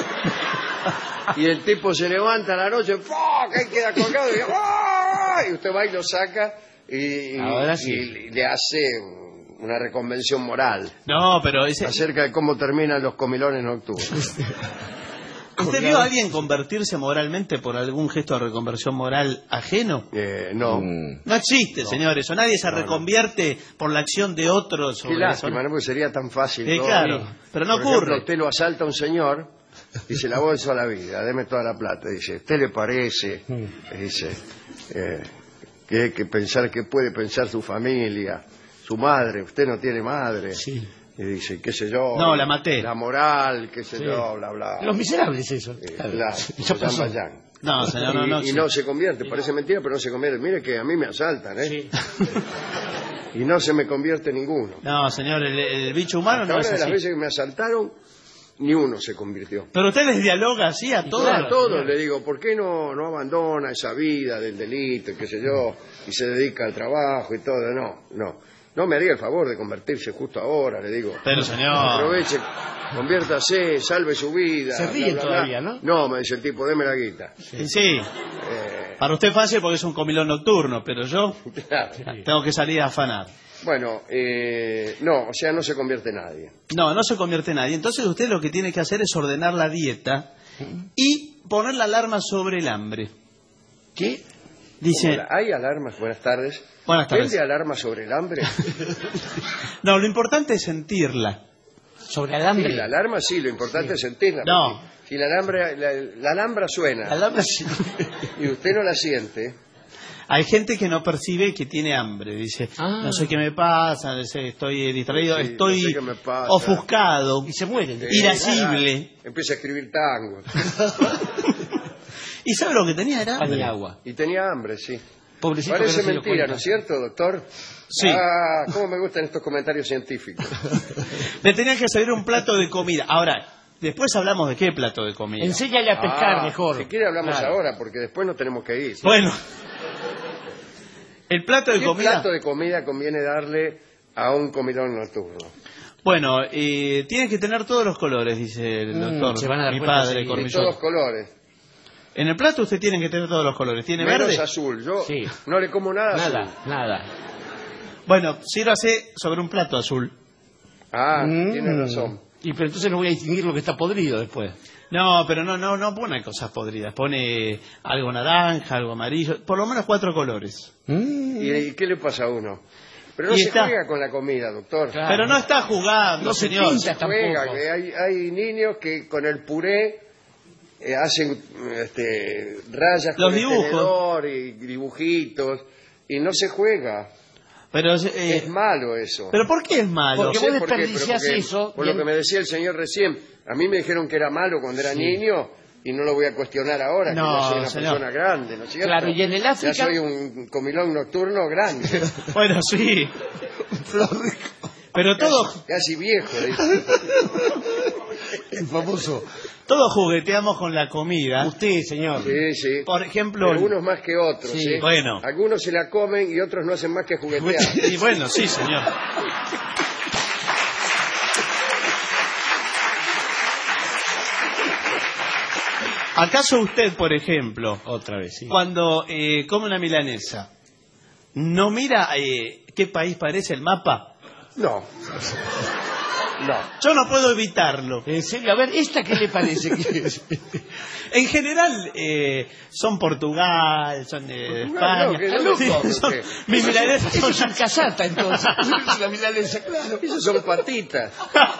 Y el tipo se levanta a la noche, que queda colgado y usted va y lo saca y le hace una reconvención moral. No, pero acerca de cómo terminan los comilones nocturnos. ¿Usted vio a alguien convertirse moralmente por algún gesto de reconversión moral ajeno? No. No existe, señor, eso. Nadie se reconvierte por la acción de otros. Qué lástima, ¿no? Porque sería tan fácil. Claro, pero no por ocurre. Ejemplo, usted lo asalta a un señor y se la bolsa a la vida, deme toda la plata. Dice, ¿usted le parece? Dice, que hay que pensar, que puede pensar su familia, su madre, usted no tiene madre. Sí. Y dice, qué sé yo. No, la maté. La moral, qué sé yo, bla, bla. Los Miserables, eso. Claro, Jean. No, señor, no. Y no se convierte, parece mentira, pero no se convierte. Mire que a mí me asaltan, ¿eh? Sí. Y no se me convierte ninguno. No, señor, el bicho humano no es así. De las veces que me asaltaron, ni uno se convirtió. Pero usted les dialoga así a todos. A todos le digo, ¿por qué no abandona esa vida del delito, qué sé yo, y se dedica al trabajo y todo? No me haría el favor de convertirse justo ahora, le digo. Pero, señor... Aproveche, conviértase, salve su vida. Se ríen todavía, ¿no? No, me dice el tipo, deme la guita. Sí. Para usted fácil porque es un comilón nocturno, pero yo tengo que salir a afanar. Bueno, no se convierte nadie. No se convierte nadie. Entonces usted lo que tiene que hacer es ordenar la dieta y poner la alarma sobre el hambre. ¿Qué? Dice... ¿Hay alarmas? Buenas tardes. Buenas tardes. ¿Vende alarma sobre el hambre? No, lo importante es sentirla. ¿Sobre el hambre? Sí, la alarma sí, lo importante es sentirla. No. Si la alhambra suena y usted no la siente... Hay gente que no percibe que tiene hambre. Dice, no sé qué me pasa, estoy distraído, estoy no sé ofuscado. Y se mueren. Irascible. Empieza a escribir tango. ¿Y sabe lo que tenía? Era pan y agua. Y tenía hambre, sí. Pobrecito. Parece que no se dio mentira, cuenta. ¿no es cierto, doctor? Sí. Ah, cómo me gustan estos comentarios científicos. Le tenían que servir un plato de comida. Ahora, después hablamos de qué plato de comida. Enséñale a pescar mejor. Si quiere hablamos Claro. ahora, porque después nos tenemos que ir. Bueno, el plato de ¿Qué comida... plato de comida conviene darle a un comilón nocturno? Bueno, tiene que tener todos los colores, dice el doctor. se van a dar mi cuenta padre, enseguida. De Cormillot. todos colores. En el plato usted tiene que tener todos los colores. ¿Tiene Menos verde? azul. Yo Sí. no le como nada azul. Nada. Bueno, sírvase sobre un plato azul. Ah, tiene razón. Y pero entonces no voy a distinguir lo que está podrido después. No, pero no pone cosas podridas. Pone algo naranja, algo amarillo. Por lo menos 4 colores. ¿Y qué le pasa a uno? Pero no Y se está. juega con la comida, doctor. Claro. Pero no está jugando, No se señor. pinta Juega, tampoco. que hay niños que con el puré hacen rayas Los con dibujos. el tenedor y dibujitos y no se juega. Pero, Es malo eso. ¿pero por qué es malo? Porque No sé vos por qué, pero desperdiciás porque, eso por y lo en- que me decía el señor recién, a mí me dijeron que era malo cuando era niño y no lo voy a cuestionar ahora, No, que ya soy una señor. persona grande, ¿no es cierto? Claro, y en el África- Ya soy un comilón nocturno grande, Bueno, sí. Pero casi viejo. ¿Viste? El famoso. todos jugueteamos con la comida. Usted, señor. Sí, sí. Por ejemplo... Pero unos más que otros, Sí, ¿eh? bueno. Algunos se la comen y otros no hacen más que juguetear. Y bueno, sí, señor. ¿Acaso usted, por ejemplo, Otra vez, sí. cuando come una milanesa, no mira qué país parece el mapa? No. No. Yo no puedo evitarlo. En serio, a ver, ¿esta qué le parece que es? En general, son Portugal, son de Portugal, España. no, que no, Sí, no, son- porque- mis milanesas Eso son es casata, entonces. La milanesa, claro. Esos son patitas.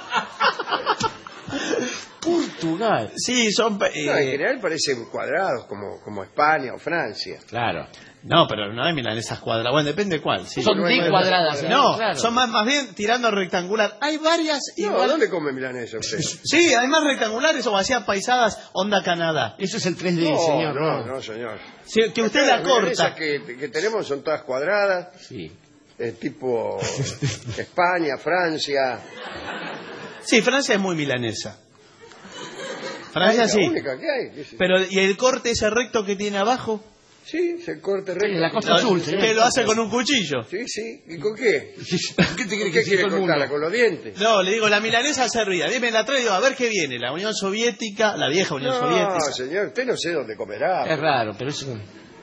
Portugal. Sí, son... No, en general parecen cuadrados, como España o Francia. Claro. No, pero no hay milanesas cuadradas. Bueno, depende cuál. Sí. Son no hay de cuadradas. No, claro. son más bien tirando rectangular. Hay varias No, igual. ¿dónde come milanesa usted? Sí, además rectangulares o hacían paisadas onda Canadá. Eso es el 3D, No, señor. no, señor. Sí, que usted Acá la las milanesas corta. que tenemos son todas cuadradas, Sí. tipo España, Francia. Sí, Francia es muy milanesa. Francia Ay, sí. la única que hay. ¿Qué sé yo? Pero, ¿y el corte ese recto que tiene abajo? Sí, se corte recto. La Costa Azul, señor. Que lo hace con un cuchillo. Sí, sí. ¿Y con qué? ¿Qué te ¿Qué quiere cortarla? ¿Con los dientes? No, le digo, la milanesa servida. Dime la trae y digo, a ver qué viene. La Unión Soviética, la vieja Unión No, Soviética. señor, usted no sé dónde comerá. Es raro, pero eso...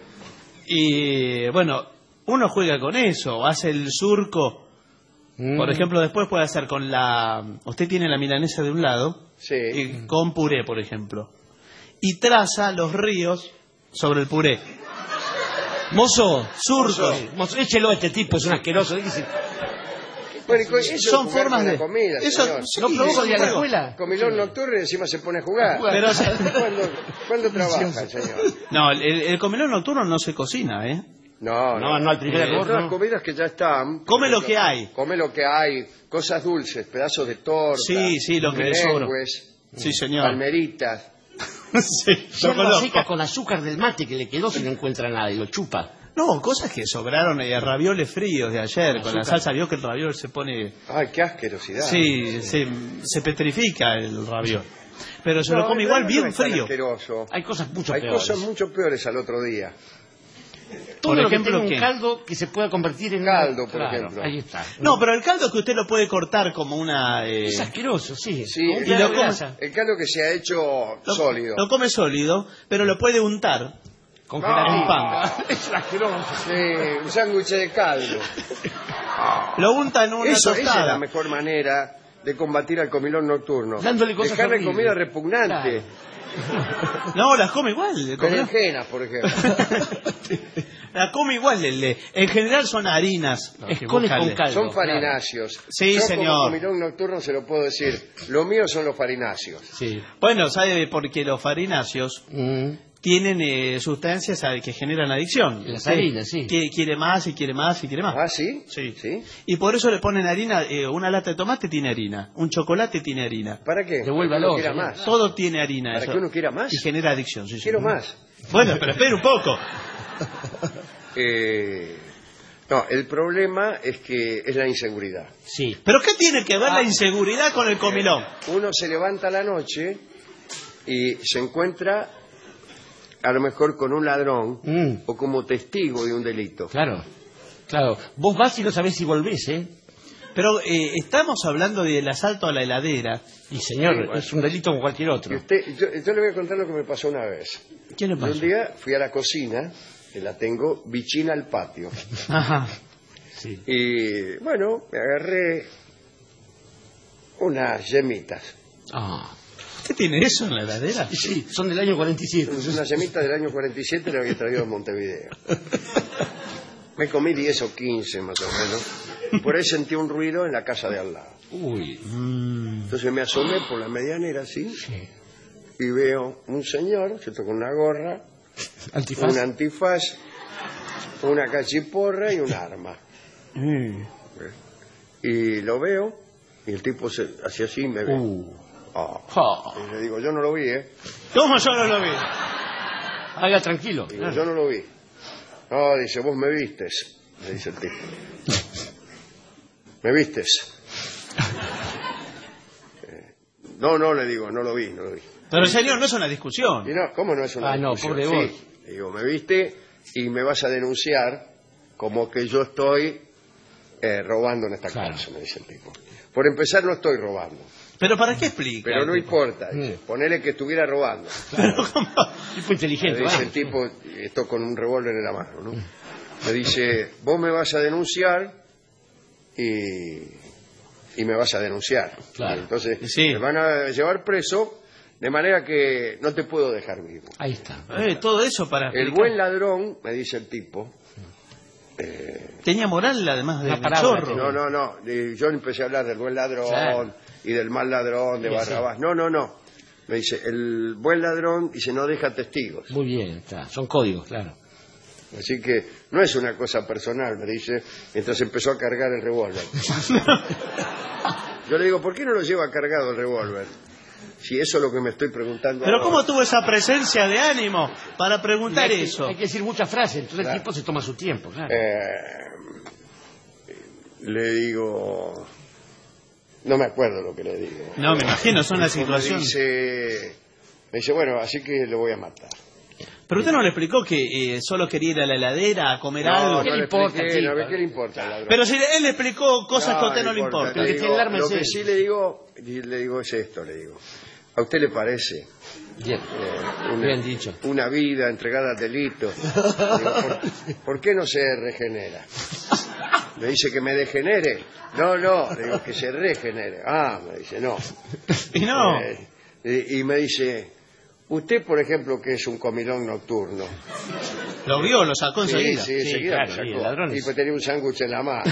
Y bueno, uno juega con eso, hace el surco. Por ejemplo, después puede hacer con la... Usted tiene la milanesa de un lado, Sí. y con puré, por ejemplo. Y traza los ríos sobre el puré. Mozo, Surco. mozo, échelo a este tipo, es un asqueroso. Dígase, Bueno, y eso Son es jugar formas con la de... comida, Eso, señor. sí, ¿no probó eso con la juego. escuela? Comilón nocturno y encima se pone a jugar. Pero, ¿Cuándo trabaja, señor? no, el comilón nocturno no se cocina, ¿eh? No, No, al primer horno. Otras comidas que ya están. Come lo que hay. Come lo que hay. Cosas dulces, pedazos de torta. Sí, sí, lo que le sobra. merengues, Sí, señor. palmeritas. Sí, lo yerba conozco. seca con azúcar del mate que le quedó si no encuentra nada y lo chupa. No, cosas que sobraron, ravioles fríos de ayer, con la Azúcar. salsa, vio que el raviol se pone... Ay, qué asquerosidad. Sí, se petrifica el raviol. Pero se lo come el igual raviol bien no es tan frío. asqueroso. Hay cosas mucho Hay peores. cosas mucho peores al otro día. Todo Por lo que ejemplo, tenga ¿qué? un caldo que se pueda convertir en Caldo, por Claro, ejemplo. Ahí está. No, pero el caldo que usted lo puede cortar como una... Es asqueroso, sí. Sí, Como un y pedazo lo de come- grasa. El caldo que se ha hecho sólido. Lo come sólido, pero lo puede untar Con No. gelatina. en pan. Es asqueroso. Sí, un sándwich de caldo. Lo unta en una Esa es la tostada. mejor manera de combatir al comilón nocturno. Dándole cosas Dejarle horribles. comida repugnante. No, las come igual. el comilón. Berenjenas, por ejemplo. La come igual. En general son harinas. los que Escones buscan con el- caldo. Son farináceos. Sí, Yo señor. como comilón nocturno se lo puedo decir. Lo mío son los farináceos. Sí. Bueno, ¿sabe? Porque los farináceos tienen sustancias que generan adicción. Las harinas, sí. Quiere más y quiere más y quiere más. ¿Ah, sí? Sí. ¿Sí? Y por eso le ponen harina. Una lata de tomate tiene harina, un chocolate tiene harina. ¿Para qué? Devuelve Para que al uno otro, quiera ¿no? más. Todo tiene harina. ¿Para eso. que uno quiera más? Y genera adicción. Sí, sí. Quiero más. Bueno, pero espera un poco. No, el problema es que es la inseguridad. Sí. ¿Pero qué tiene que ver la inseguridad con el comilón? Uno se levanta a la noche y se encuentra a lo mejor con un ladrón o como testigo de un delito. Claro, claro. Vos vas y no sabés si volvés, ¿eh? Pero estamos hablando del asalto a la heladera. Y señor, Sí, bueno. es un delito como cualquier otro. Y yo le voy a contar lo que me pasó una vez. ¿Qué le Yo pasó? un día fui a la cocina, que la tengo vicina al patio. Ajá. Sí. Y bueno, me agarré unas yemitas. Ah. ¿Qué tiene eso en la heladera? Sí, son del año 47. Unas yemitas del año 47 las había traído de Montevideo. Me comí 10 o 15 más o menos. Por ahí sentí un ruido en la casa de al lado. Uy. Entonces me asomé por la medianera así y veo un señor, ¿cierto? Con una gorra, ¿Antifaz? un antifaz, una cachiporra y un arma. Y lo veo y el tipo hacía así y me ve. Y le digo, yo no lo vi, ¿eh? ¿Cómo yo no lo vi? Haga tranquilo. Digo, yo no lo vi. No, dice, vos me vistes, le dice el tipo. ¿Me vistes? No, le digo, no lo vi. Pero señor, no es una discusión. Y no, ¿cómo no es una discusión? pobre vos. Sí, le digo, me viste y me vas a denunciar como que yo estoy robando en esta casa, me dice el tipo. Por empezar, no estoy robando. ¿Pero para qué explica? Pero no importa, dice, ponele que estuviera robando. Pero ¿cómo? Tipo inteligente. Me dice el tipo, esto con un revólver en la mano, ¿no? Me dice, vos me vas a denunciar y me vas a denunciar. Claro. Entonces, me van a llevar preso, de manera que no te puedo dejar vivo. Ahí está. Todo eso para El buen ladrón, me dice el tipo... tenía moral además de chorro. No. Yo empecé a hablar del buen ladrón y del mal ladrón, de Barrabás. No. Me dice, el buen ladrón dice no deja testigos. Muy bien, está. Son códigos, claro. Así que no es una cosa personal, me dice. Entonces empezó a cargar el revólver. Yo le digo, ¿por qué no lo lleva cargado el revólver? Si eso es lo que me estoy preguntando. Pero ahora. ¿cómo tuvo esa presencia de ánimo para preguntar eso? Hay que decir muchas frases, entonces el tipo se toma su tiempo, claro. Le digo... No me acuerdo lo que le digo. No, me imagino, son las situaciones. Me dice, bueno, así que lo voy a matar. Pero usted no le explicó que solo quería ir a la heladera a comer algo. ¿Qué le importa? ¿Qué le importa al ladrón? Pero si él le explicó cosas que a usted no le importan. Lo que sí le digo es esto, le digo. ¿A usted le parece? Bien, bien dicho. Una vida entregada al delito. Digo, ¿por qué no se regenera? Me dice que me degenere. No, le digo que se regenere. Me dice, no. Y no. Y me dice, usted, por ejemplo, que es un comilón nocturno. ¿Lo vio? ¿Lo sacó enseguida? Sí, enseguida claro, lo sacó. Y pues tenía un sándwich en la mano.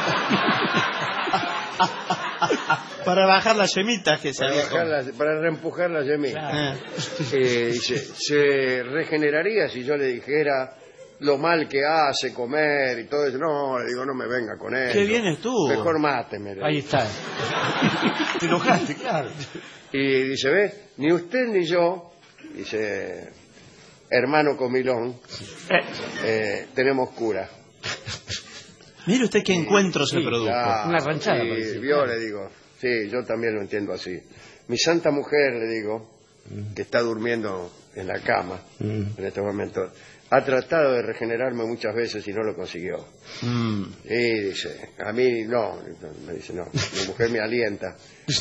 Para bajar las yemitas que se para reempujar las yemitas. Dice, ¿se regeneraría si yo le dijera lo mal que hace comer y todo eso? No, le digo, no me venga con eso. Qué bien estuvo. Mejor máteme. Ahí está. Te enojaste, claro. Y dice, ¿ves? Ni usted ni yo, dice, hermano comilón, tenemos cura. Mire usted qué encuentro se produjo. Una ranchada. Y vio, le digo, sí, yo también lo entiendo así. Mi santa mujer, le digo, que está durmiendo en la cama en este momento, ha tratado de regenerarme muchas veces y no lo consiguió. Y dice, a mí no, me dice, no, mi mujer me alienta.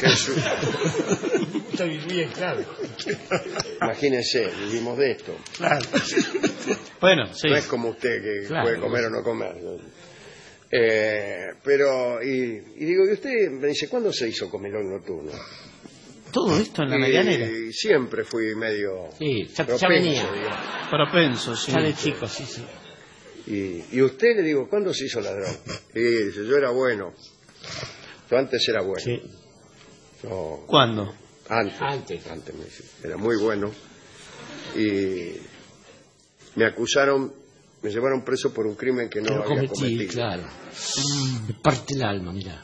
Está bien, claro. Imagínense, vivimos de esto. Claro. Bueno, sí. No es como usted que puede comer o no comer. Pero, y digo, y usted me dice, ¿cuándo se hizo comilón nocturno? Todo esto en la medianera. Y siempre fui medio ya propenso, venía. digamos. Propenso, sí. Ya de chico, sí. Y usted, le digo, ¿cuándo se hizo ladrón? Y dice, yo era bueno. Yo antes era bueno. Sí. Yo, ¿Cuándo? Antes me dice, era muy bueno. y me acusaron, me llevaron preso por un crimen que no había cometido. Claro. Me parte el alma, mira.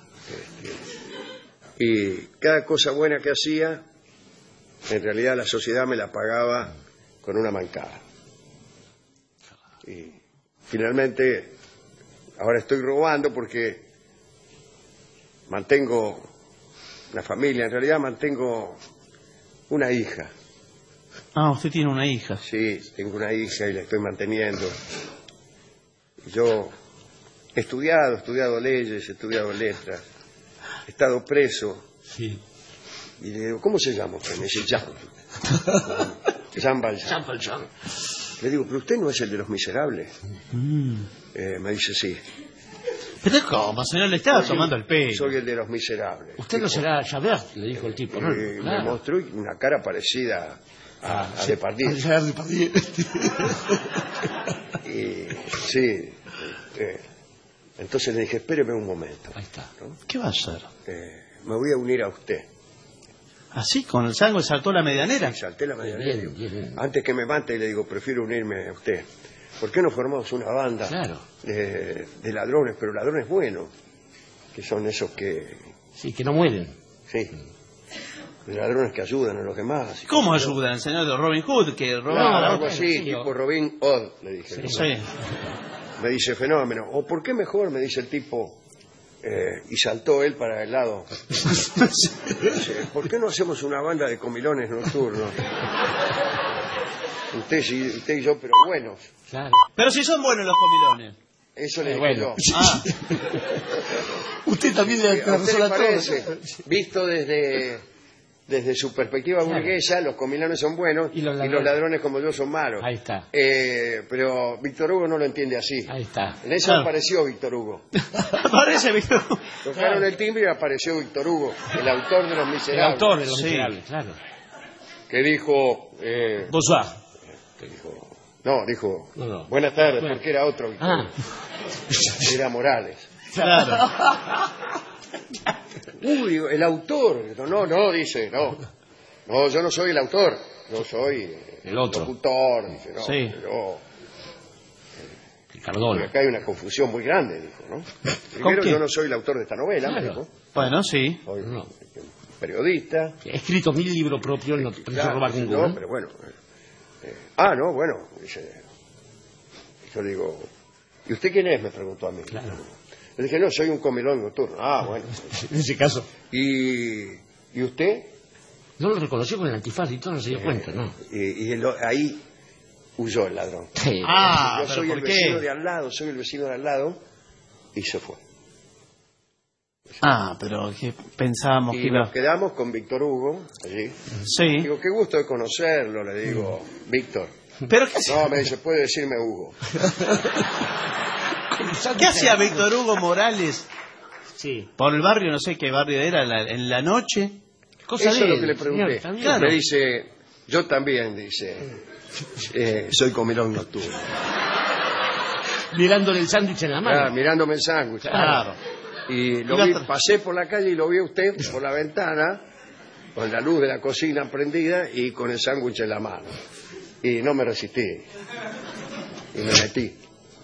Y cada cosa buena que hacía, en realidad la sociedad me la pagaba con una mancada. Y finalmente, ahora estoy robando porque mantengo una familia, en realidad mantengo una hija. Ah, usted tiene una hija. Sí, tengo una hija y la estoy manteniendo. Yo he estudiado leyes, he estudiado letras, he estado preso. Sí. Y le digo, ¿cómo se llama usted? Me dice, Jean Valjean. Le digo, ¿pero usted no es el de Los Miserables? Me dice, sí. ¿Pero cómo, señor? Le estaba tomando el pelo. Soy el de Los Miserables. Usted no será Javert, le dijo el tipo, ¿no? Me mostró una cara parecida a Depardieu. Y sí. Entonces le dije, espéreme un momento. Ahí está. ¿No? ¿Qué va a hacer? Me voy a unir a usted. ¿Así? ¿Con el sangre saltó la medianera? Sí, salté la medianera. Bien. Antes que me mate, le digo, prefiero unirme a usted. ¿Por qué no formamos una banda de ladrones, pero ladrones buenos? Que son esos que... Sí, que no mueren. Sí. De ladrones que ayudan a los demás. ¿Cómo ayudan? El señor de Robin Hood, que roba... algo así, tipo Robin Hood, le dije. Sí. Me dice, fenómeno. ¿O por qué mejor? Me dice el tipo... y saltó él para el lado. Dice, ¿por qué no hacemos una banda de comilones nocturnos? Usted y yo, pero buenos. Claro. Pero si son buenos los comilones. Eso le dije yo. Usted también le parece, visto desde su perspectiva burguesa, los comilones son buenos y los ladrones como yo son malos. Ahí está. Pero Víctor Hugo no lo entiende así. Ahí está. En eso apareció Víctor Hugo. Aparece Víctor Hugo. Tocaron el timbre y apareció Víctor Hugo, el autor de Los Miserables. El autor de Los Miserables, claro. Que dijo... Bonsoir. Dijo, buenas tardes, porque era otro Víctor. Era Morales. Claro. Uy, el autor. No, dice, no, yo no soy el autor, yo soy el otro. Locutor, dice, no, sí. Cardona. Acá hay una confusión muy grande, dijo, ¿no? Primero, yo no soy el autor de esta novela, me dijo. Bueno, sí. Soy periodista. He escrito 1000 libros propios, no pienso robar ninguno. No, pero bueno. Dice. Yo digo, ¿y usted quién es? Me preguntó a mí. Claro. Le dije, no, soy un comilón nocturno. Bueno. En ese caso. ¿Y usted? No lo reconoció con el antifaz y todo, no se dio cuenta, ¿no? Y ahí huyó el ladrón. Sí. Yo soy el vecino de al lado, y se fue. Pero que pensábamos que nos quedamos con Víctor Hugo allí. Sí. Digo, qué gusto de conocerlo, le digo, Víctor. ¿Pero qué No, me dice, puede decirme Hugo. ¿Qué hacía Víctor Hugo Morales? Sí. Por el barrio, no sé qué barrio era, en la noche. Eso es lo que le pregunté. Me dice, yo también, dice, soy comilón nocturno. Mirándole el sándwich en la mano. Mirándome el sándwich. Claro. Y pasé por la calle y lo vi a usted por la ventana, con la luz de la cocina prendida y con el sándwich en la mano. Y no me resistí. Y me metí.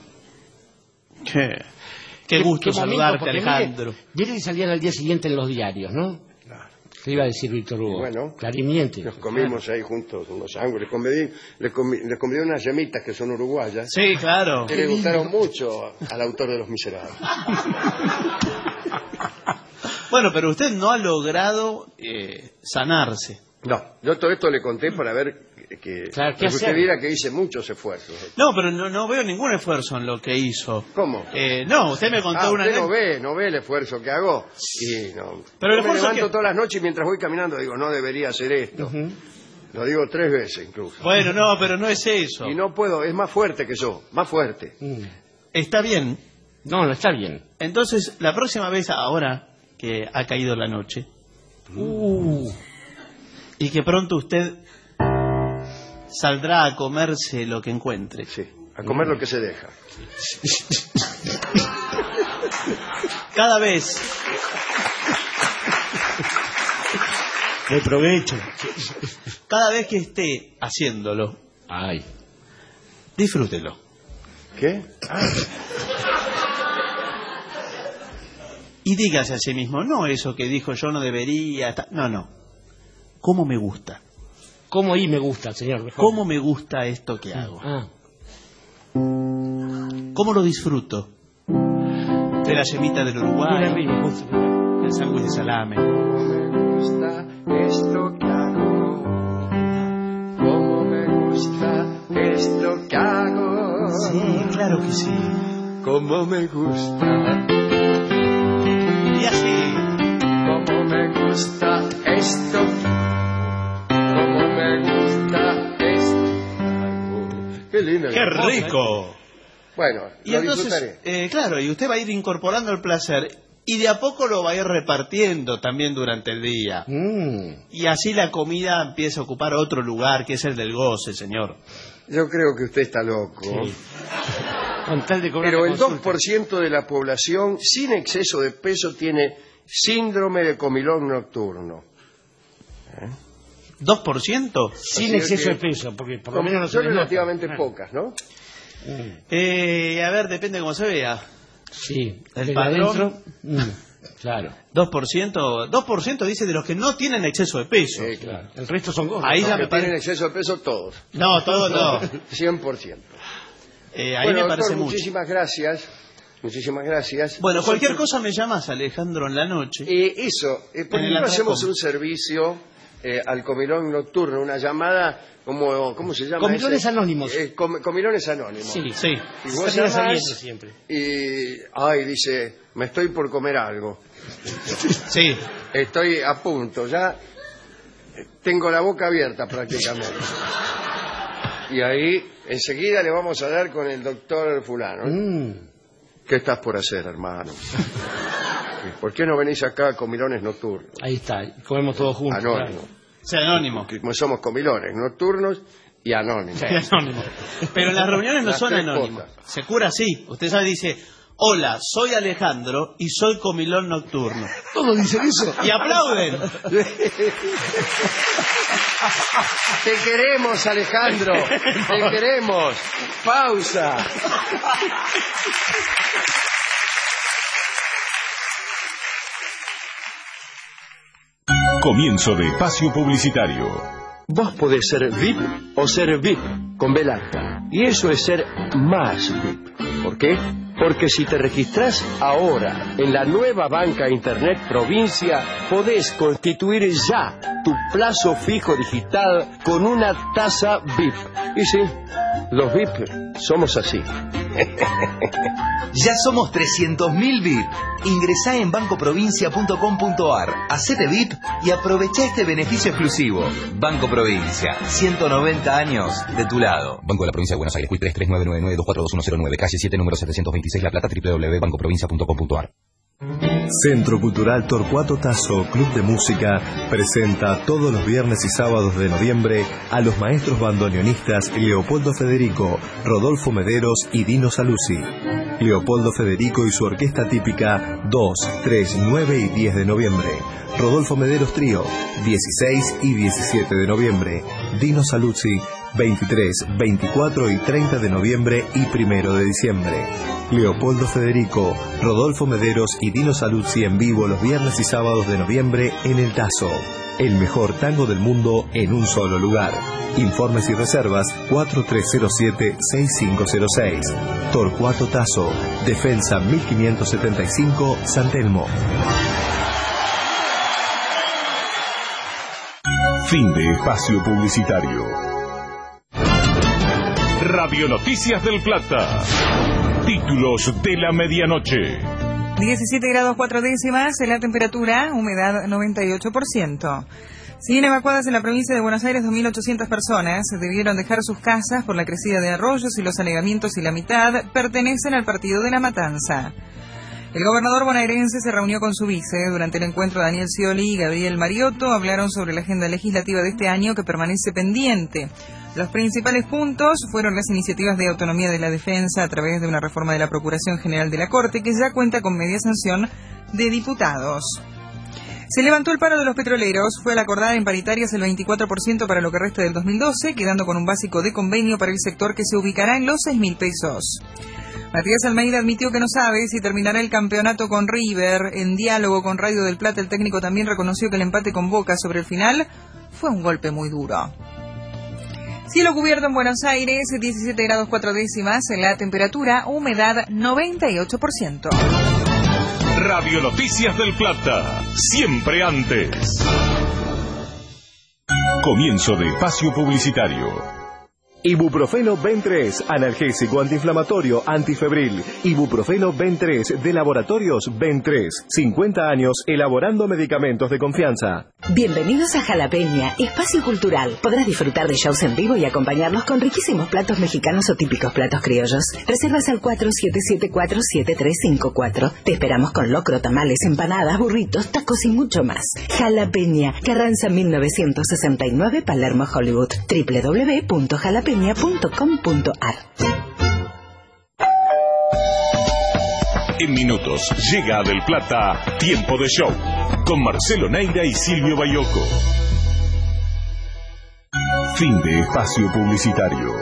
Qué gusto saludarte, Alejandro. Mire que salían al día siguiente en los diarios, ¿no? Claro. ¿Qué iba a decir Víctor Hugo? Bueno, clarimiente. Nos comimos ahí juntos unos sándwiches. Les comí unas yemitas que son uruguayas. Sí, claro. Que le gustaron mucho al autor de Los Miserables. Bueno, pero usted no ha logrado sanarse. No, yo todo esto le conté para ver que usted viera que hice muchos esfuerzos. No, pero no veo ningún esfuerzo en lo que hizo. ¿Cómo? No, usted me contó una... Usted no ve el esfuerzo que hago. Y no. Pero yo me levanto todas las noches y mientras voy caminando digo, no debería hacer esto. Lo digo 3 veces incluso. Bueno, no, pero no es eso. Y no puedo, es más fuerte que yo, más fuerte. Está bien. No está bien. Entonces, la próxima vez, ahora que ha caído la noche, y que pronto usted saldrá a comerse lo que encuentre. Sí, a comer lo que se deja. Cada vez... De provecho. Cada vez que esté haciéndolo, Ay. Disfrútelo. ¿Qué? Y dígase a sí mismo, no eso que dijo yo no debería... No. ¿Cómo me gusta? ¿Cómo ahí me gusta, señor? Mejor. ¿Cómo me gusta esto que hago? ¿Cómo lo disfruto? De la yemita del Uruguay, el sándwich de salame. Me gusta esto que hago. Cómo me gusta esto que hago. Sí, claro que sí. Cómo me gusta. Y así. Cómo me gusta esto. Cómo me gusta esto. Qué lindo. ¡Qué rico! Bueno, y lo entonces, disfrutaré. claro, y usted va a ir incorporando el placer y de a poco lo va a ir repartiendo también durante el día. Y así la comida empieza a ocupar otro lugar, que es el del goce, señor. Yo creo que usted está loco. Sí. Con tal de cobrar Pero la el consulta. 2% de la población sin exceso de peso tiene síndrome de comilón nocturno. ¿2%? Sin exceso de peso, porque por lo menos no se son le nota. relativamente pocas, ¿no? A ver, depende de cómo se vea. Sí, el de padrón. adentro, claro. 2% dice de los que no tienen exceso de peso. Claro. El resto son gordos. Ahí Los ya que me parece. tienen exceso de peso todos. No, todo no. 100%. Ahí Bueno, me parece doctor, mucho. muchísimas gracias. Muchísimas gracias. Bueno, cualquier cosa me llamas, Alejandro, en la noche. ¿Por qué no hacemos un servicio al comilón nocturno? Una llamada, ¿cómo se llama? Comilones anónimos. Comilones anónimos. Sí. Y vos Salida llamás saliendo siempre. y dice, me estoy por comer algo. Sí. Estoy a punto, ya tengo la boca abierta prácticamente. Y ahí enseguida le vamos a dar con el doctor fulano. ¿Qué estás por hacer, hermano? ¿Por qué no venís acá a comilones nocturnos? Ahí está, comemos todos juntos. Anónimos. Sea anónimo. Somos comilones nocturnos y anónimos. Sí, anónimo. Pero en las reuniones no Las son tres anónimos. cosas. Se cura así. Usted sabe, dice, hola, soy Alejandro y soy comilón nocturno. Todos dicen eso. Y aplauden. Te queremos, Alejandro. Te queremos. Pausa. Comienzo de espacio publicitario. Vos podés ser VIP o ser VIP con B larga. Y eso es ser más VIP. ¿Por qué? Porque si te registrás ahora en la nueva banca Internet Provincia, podés constituir ya tu plazo fijo digital con una tasa VIP. Y sí, los VIP somos así. Ya somos 300.000 VIP. Ingresá en bancoprovincia.com.ar, hacete VIP y aprovecha este beneficio exclusivo. Banco Provincia, 190 años de tu lado. Banco de la Provincia de Buenos Aires, CUIT 339992422109, calle 7, número 726, La Plata, www.bancoprovincia.com.ar. Centro Cultural Torcuato Tasso, Club de Música, presenta todos los viernes y sábados de noviembre a los maestros bandoneonistas Leopoldo Federico, Rodolfo Mederos y Dino Saluzzi. Leopoldo Federico y su orquesta típica 2, 3, 9 y 10 de noviembre. Rodolfo Mederos Trío 16 y 17 de noviembre. Dino Saluzzi 23, 24 y 30 de noviembre y 1 de diciembre. Leopoldo Federico, Rodolfo Mederos y Dino Saluzzi en vivo los viernes y sábados de noviembre en El Tazo. El mejor tango del mundo en un solo lugar. Informes y reservas 4307-6506. Torcuato Tasso, Defensa 1575, San Telmo. Fin de espacio publicitario. Radio Noticias del Plata. Títulos de la medianoche. 17 grados 4 décimas en la temperatura, humedad 98%. Siguen evacuadas en la provincia de Buenos Aires 2.800 personas. Debieron dejar sus casas por la crecida de arroyos y los anegamientos y la mitad pertenecen al partido de La Matanza. El gobernador bonaerense se reunió con su vice. Durante el encuentro, Daniel Scioli y Gabriel Mariotto hablaron sobre la agenda legislativa de este año que permanece pendiente. Los principales puntos fueron las iniciativas de autonomía de la defensa a través de una reforma de la Procuración General de la Corte que ya cuenta con media sanción de diputados. Se levantó el paro de los petroleros, fue a la acordada en paritarias el 24% para lo que resta del 2012, quedando con un básico de convenio para el sector que se ubicará en los 6.000 pesos. Matías Almeida admitió que no sabe si terminará el campeonato con River. En diálogo con Radio del Plata, el técnico también reconoció que el empate con Boca sobre el final fue un golpe muy duro. Cielo cubierto en Buenos Aires, 17 grados 4 décimas, la temperatura, humedad 98%. Radio Noticias del Plata, siempre antes. Comienzo de espacio publicitario. Ibuprofeno Ben3, analgésico antiinflamatorio, antifebril. Ibuprofeno Ben3 de Laboratorios Ben3. 50 años elaborando medicamentos de confianza. Bienvenidos a Jalapeña, espacio cultural. Podrás disfrutar de shows en vivo y acompañarlos con riquísimos platos mexicanos o típicos platos criollos. Reservas al 4774-7354. Te esperamos con locro, tamales, empanadas, burritos, tacos y mucho más. Jalapeña, Carranza 1969, Palermo, Hollywood. www.jalapeña.com.ar. En minutos llega a Del Plata Tiempo de Show con Marcelo Neira y Silvio Bayoco. Fin de espacio publicitario.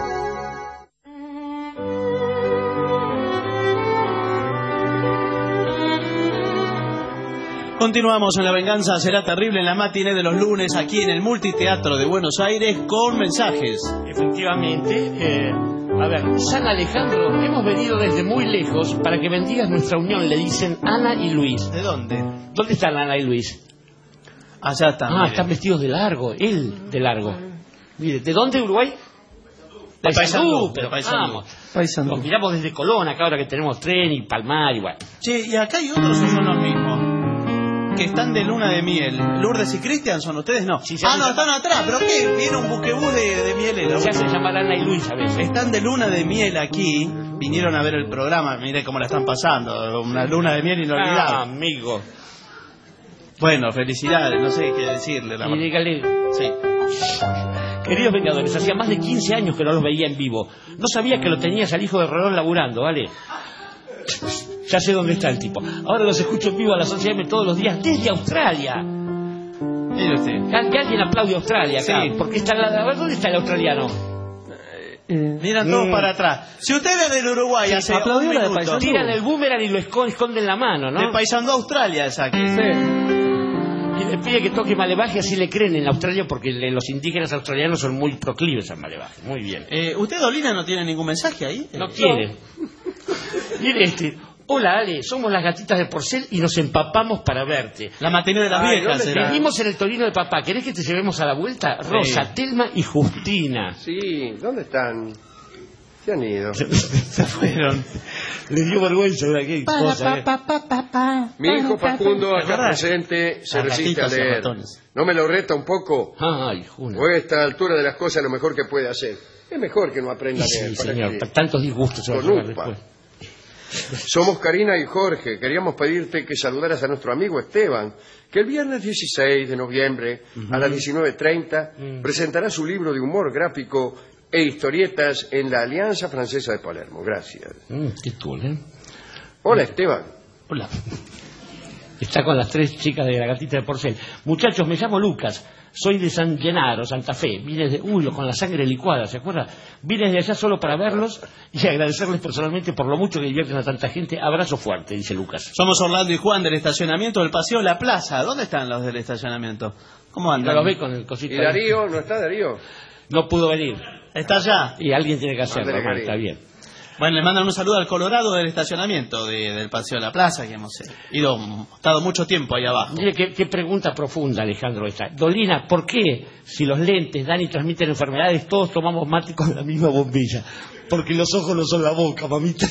Continuamos en La Venganza Será Terrible en la matiné de los lunes aquí en el Multiteatro de Buenos Aires con mensajes. Efectivamente. A ver, San Alejandro, hemos venido desde muy lejos para que bendigas nuestra unión, le dicen Ana y Luis. ¿De dónde? ¿Dónde están Ana y Luis? Allá están. Ah, están vestidos de largo, él de largo. Mire, ¿de dónde, Uruguay? De Paysandú, pero vamos. Paysandú. Nos miramos desde Colón, acá ahora que tenemos tren y Palmar y bueno. Che, y acá hay otros o son los mismos que están de luna de miel. Lourdes y Cristian, ¿son ustedes? No. Sí, no, están atrás. ¿Pero qué? Viene un buquebús de mielero. Se hacen llamar Ana y Luis a veces. Están de luna de miel aquí. Vinieron a ver el programa. Mire cómo la están pasando. Una luna de miel inolvidable. Ah, amigo. Bueno, felicidades. No sé qué decirle. Y dígale. Sí. Queridos Vengadores, hacía más de 15 años que no los veía en vivo. No sabía que lo tenías al hijo de Rolón laburando, ¿vale? Ya sé dónde está el tipo. Ahora los escucho en vivo a las 11 AM todos los días desde Australia. Mire usted. Que alguien aplaude a Australia acá. Sí. Porque está a ver, ¿dónde está el australiano? Miran todos para atrás. Si ustedes del Uruguay hace un minuto tiran el boomerang y lo esconden la mano, ¿no? De Paysandú a Australia es aquí. Sí. Y le pide que toque Malevaje, así le creen en Australia, porque los indígenas australianos son muy proclives al Malevaje. Muy bien. ¿Usted, Dolina, no tiene ningún mensaje ahí? No tiene. Mire este. Hola, Ale, somos las gatitas de Porcel y nos empapamos para verte. La matiné de las viejas. Venimos en el Torino de papá. ¿Querés que te llevemos a la vuelta? Rosa, Telma y Justina. Sí, ¿dónde están? Se han ido. Se fueron. Les dio vergüenza de aquella cosa. Mi hijo Facundo, acá presente, se resiste a leer. ¿No me lo reta un poco? Ay, Juna. O a esta altura de las cosas lo mejor que puede hacer. Es mejor que no aprenda a leer. Sí, señor, tantos disgustos. Somos Karina y Jorge. Queríamos pedirte que saludaras a nuestro amigo Esteban, que el viernes 16 de noviembre a las 19:30 presentará su libro de humor gráfico e historietas en la Alianza Francesa de Palermo. Gracias. Qué cool, ¿eh? Hola, Esteban. Hola. Está con las 3 chicas de la gatita de Porcel. Muchachos, me llamo Lucas. Soy de San Genaro, Santa Fe. Vine de... Uy, con la sangre licuada, ¿se acuerda? Vine desde allá solo para verlos y agradecerles personalmente por lo mucho que divierten a tanta gente. Abrazo fuerte, dice Lucas. Somos Orlando y Juan del estacionamiento del Paseo La Plaza. ¿Dónde están los del estacionamiento? ¿Cómo andan? No los ve con el cosito. ¿Y Darío? ¿No está Darío? No pudo venir. ¿Está allá? Y alguien tiene que hacerlo, está bien. Bueno, le mandan un saludo al Colorado del estacionamiento del Paseo de la Plaza, que hemos estado mucho tiempo ahí abajo. Mire, qué pregunta profunda, Alejandro, esta. Dolina, ¿por qué si los lentes dan y transmiten enfermedades, todos tomamos mate con la misma bombilla? Porque los ojos no son la boca, mamita.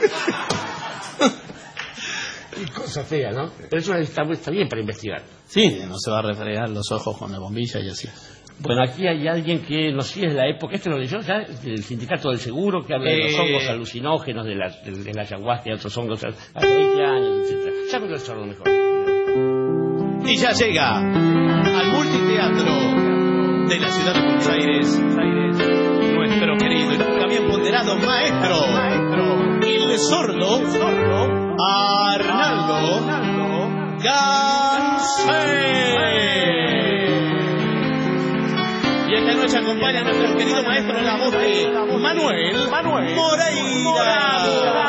Cosa fea, ¿no? Pero eso está bien para investigar. Sí, no se va a refregar los ojos con la bombilla y así. Bueno, aquí hay alguien que no sé, es de la época, lo leyó ya, del Sindicato del Seguro, que habla de los hongos alucinógenos, de la ayahuasca y otros hongos hace 20 años, etc. Ya me lo he hecho mejor. Y ya llega al Multiteatro de la ciudad de Buenos Aires, nuestro querido y nunca bien ponderado maestro, el sordo Arnaldo Gansé. Y esta noche acompaña a nuestro querido maestro en la voz de Manuel Moreira.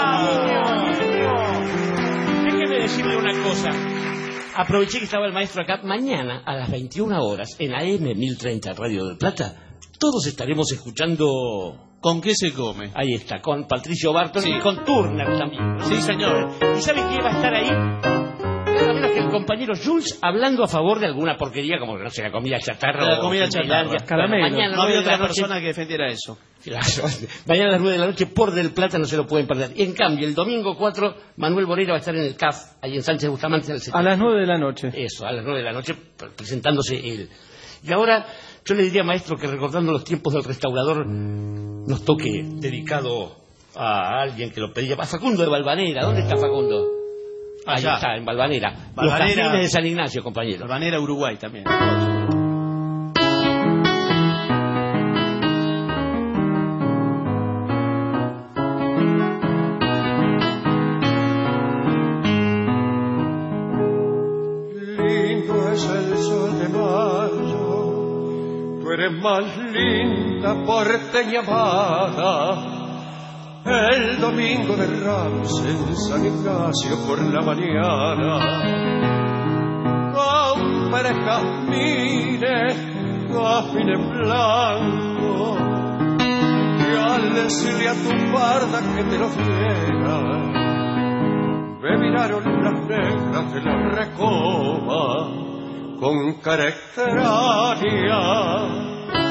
Déjeme decirle una cosa. Aproveché que estaba el maestro acá. Mañana a las 21 horas en AM 1030 Radio del Plata, todos estaremos escuchando... ¿Con qué se come? Ahí está, con Patricio Barton y con Turner también, ¿no? Sí, señor. ¿Y sabe quién va a estar ahí? Nada menos que el compañero Jules hablando a favor de alguna porquería como, no sé, la comida chatarra. La comida chatarra. Caramelo. Mañana, no había otra noche, persona que defendiera eso. Claro, mañana a las 9 de la noche por Del Plata no se lo pueden perder. Y en cambio, el domingo 4, Manuel Moreira va a estar en el CAF, ahí en Sánchez Bustamante. A las 9 de la noche. Eso, a las 9 de la noche, presentándose él. Y ahora, yo le diría, maestro, que recordando los tiempos del restaurador, nos toque dedicado a alguien que lo pedía. A Facundo de Valvanera. ¿Dónde está Facundo? Ahí está, en Valvanera. Los jardines de San Ignacio, compañero. Valvanera, Uruguay también. Lindo es el sol de mayo, tú eres más linda porteña amada. El domingo de Ramos en San Ignacio por la mañana, compré jazmines blancos, y al decirle a tu barda que te los diera, me miraron las negras de la recoba con cara extraña.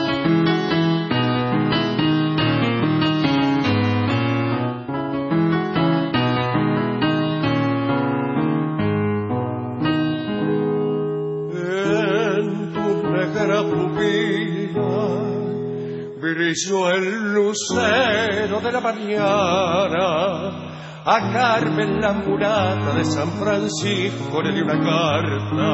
Brilló el lucero de la mañana, a Carmen la mulata de San Francisco le di una carta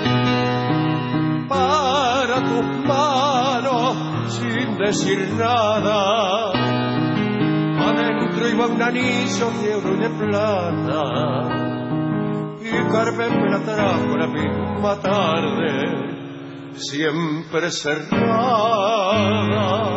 para tus manos sin decir nada. Adentro iba un anillo de oro y de plata, y Carmen me la trajo la misma tarde, siempre cerrada.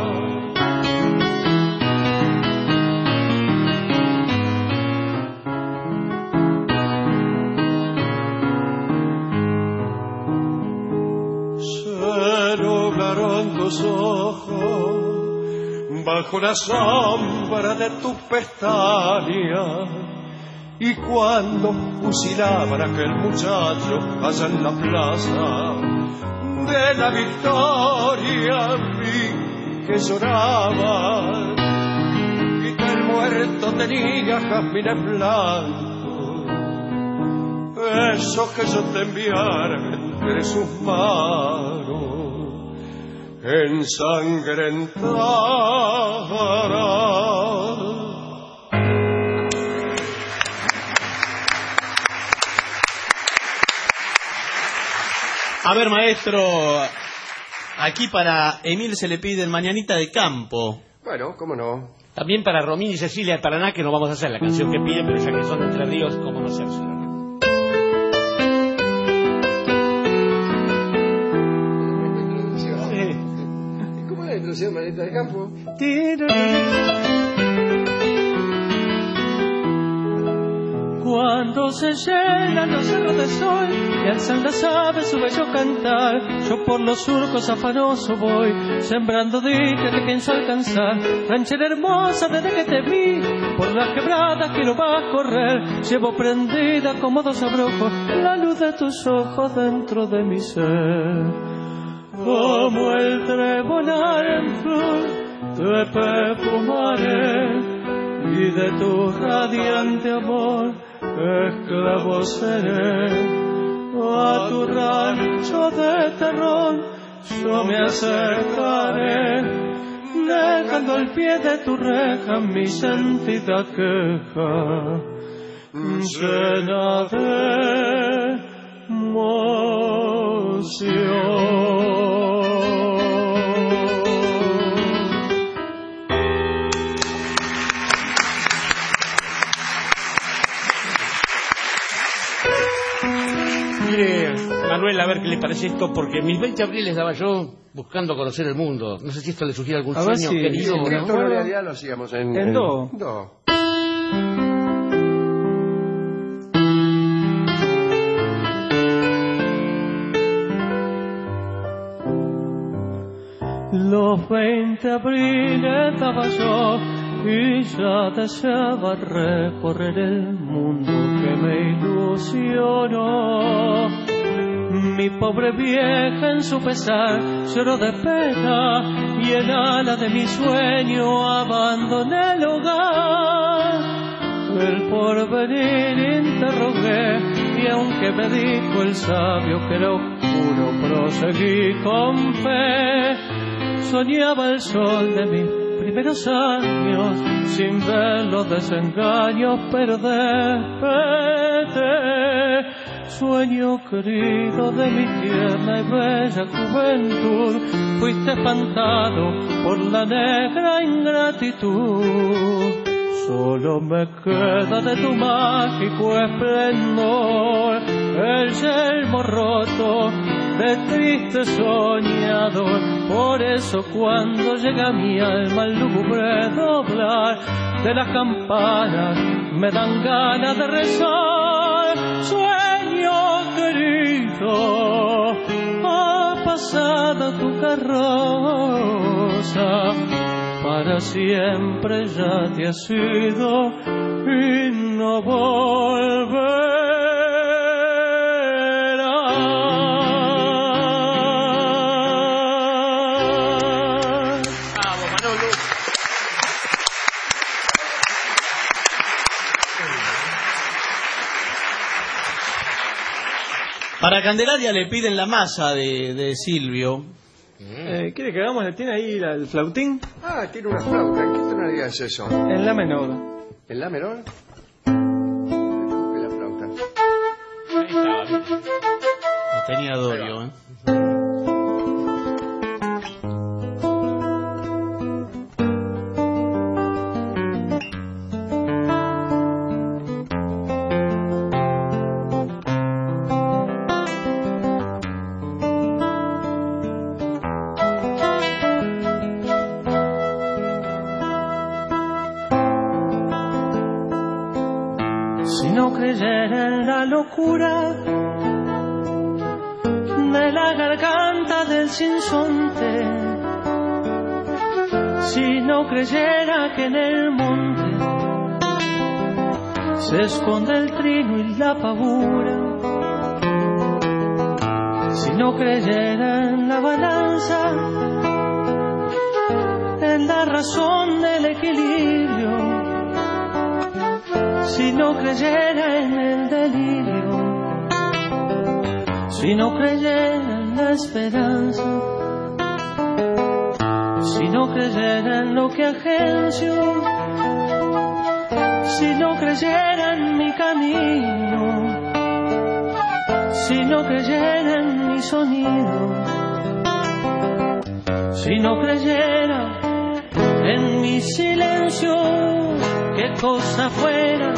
Se nublaron tus ojos bajo la sombra de tu pestaña, y cuando fusilaban a aquel muchacho allá en la plaza de la Victoria, vi que lloraba y que el muerto tenía jazmines blancos, eso que yo te enviara entre sus manos ensangrentadas. A ver, maestro, aquí para Emil se le pide el Mañanita de Campo. Bueno, cómo no. También para Romín y Cecilia de Paraná, que no vamos a hacer la canción que piden, pero ya que son de Entre Ríos, cómo no hacérselo. ¿Cómo es la introducción, Mañanita de Campo? Cuando se llenan los cerros de sol y alzan las aves su bello cantar, yo por los surcos afanoso voy, sembrando dichas que pienso alcanzar. Ranchera hermosa, desde que te vi, por las quebradas que no vas a correr, llevo prendida como dos abrojos la luz de tus ojos dentro de mi ser. Como el trébol en flor, te perfumaré, y de tu radiante amor esclavo seré. A tu rancho de terror yo me acercaré, dejando al pie de tu reja mi sentida queja, llena de emoción. Teruel a ver qué le parece esto, porque mis 20 abriles daba yo buscando conocer el mundo. No sé si esto le sugiere algún sueño querido. Sí, esto en realidad lo hacíamos en do. Los 20 abriles daba yo y ya deseaba recorrer el mundo que me ilusionó. Mi pobre vieja en su pesar lloró de pena y en ala de mi sueño abandoné el hogar. El porvenir interrogué y aunque me dijo el sabio que era oscuro, proseguí con fe. Soñaba el sol de mis primeros años sin ver los desengaños, pero desperté. Sueño querido de mi tierna y bella juventud, fuiste espantado por la negra ingratitud. Solo me queda de tu mágico esplendor el yelmo roto de triste soñador. Por eso cuando llega mi alma al lúgubre doblar de las campanas me dan ganas de rezar. Sueño querido, ha pasado tu carroza, para siempre ya te has ido y no volverás. Para Candelaria le piden la masa de Silvio. ¿Quiere que hagamos? ¿Tiene ahí el flautín? Ah, tiene una flauta. ¿En qué tonalidad es eso? En la menor. ¿En la menor? ¿Qué la flauta? Ahí estaba, lo tenía Dorio, locura de la garganta del sinsonte, si no creyera que en el monte se esconde el trino y la pavura, si no creyera en la balanza, en la razón del equilibrio, si no creyera en el delirio, si no creyera en la esperanza, si no creyera en lo que agencio, si no creyera en mi camino, si no creyera en mi sonido, si no creyera en mi silencio, qué cosa fuera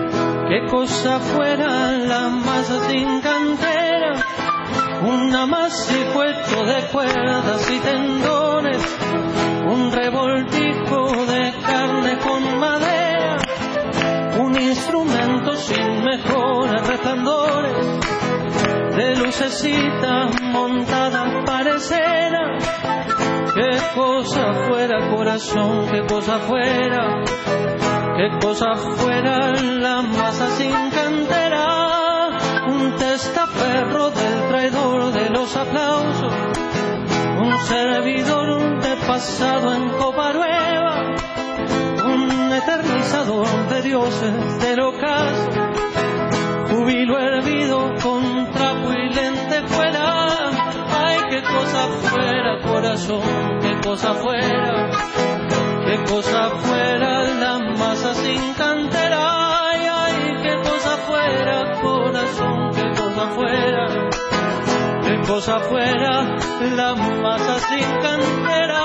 la masa sin cantera, un amasijueto de cuerdas y tendones, un revoltijo de carne con madera, un instrumento sin mejores resplandores, de lucecitas montadas para escena. Qué cosa fuera, corazón, qué cosa fuera la masa sin cantera, un testaferro del traidor de los aplausos, un servidor de pasado en copa nueva, un eternizador de dioses del ocaso, júbilo hervido con trapo y lentejuela. Ay, qué cosa fuera, corazón, qué cosa fuera la masa sin cantera. Ay, ay, qué cosa fuera, corazón, qué cosa fuera la masa sin cantera.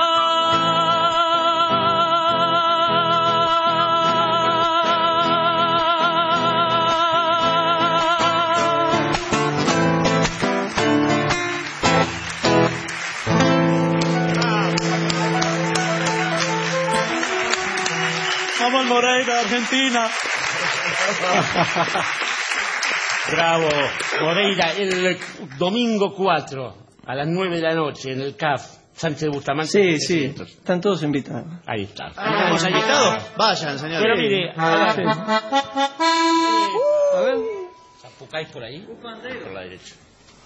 Vamos Moreira, Argentina. Bravo, Moreira, el domingo 4, a las 9 de la noche, en el CAF, Sánchez de Bustamante. Sí, están todos invitados. Ahí está. ¿Estamos invitados? Vayan, señores. Pero mire, Sí. a ver, ¿zapucáis por ahí? Por la derecha.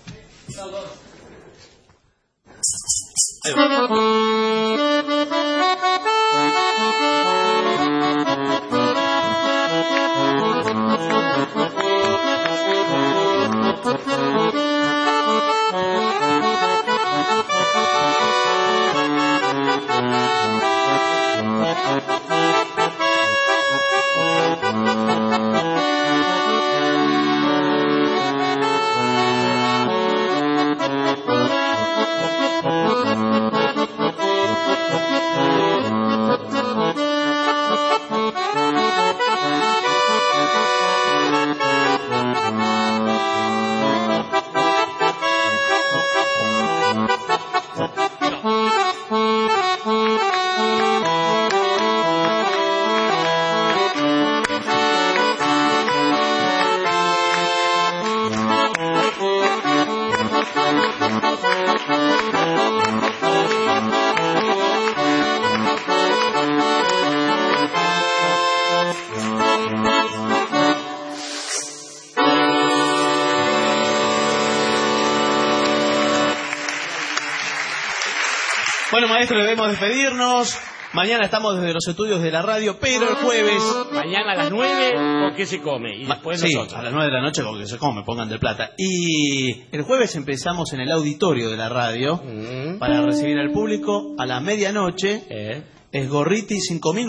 Bueno, maestro, debemos despedirnos. Mañana estamos desde los estudios de la radio, pero el jueves... Mañana a las 9, ¿con qué se come? Y después sí, nosotros. a las 9 de la noche con que se come, pongan de plata. Y el jueves empezamos en el auditorio de la radio para recibir al público a la medianoche. Esgorriti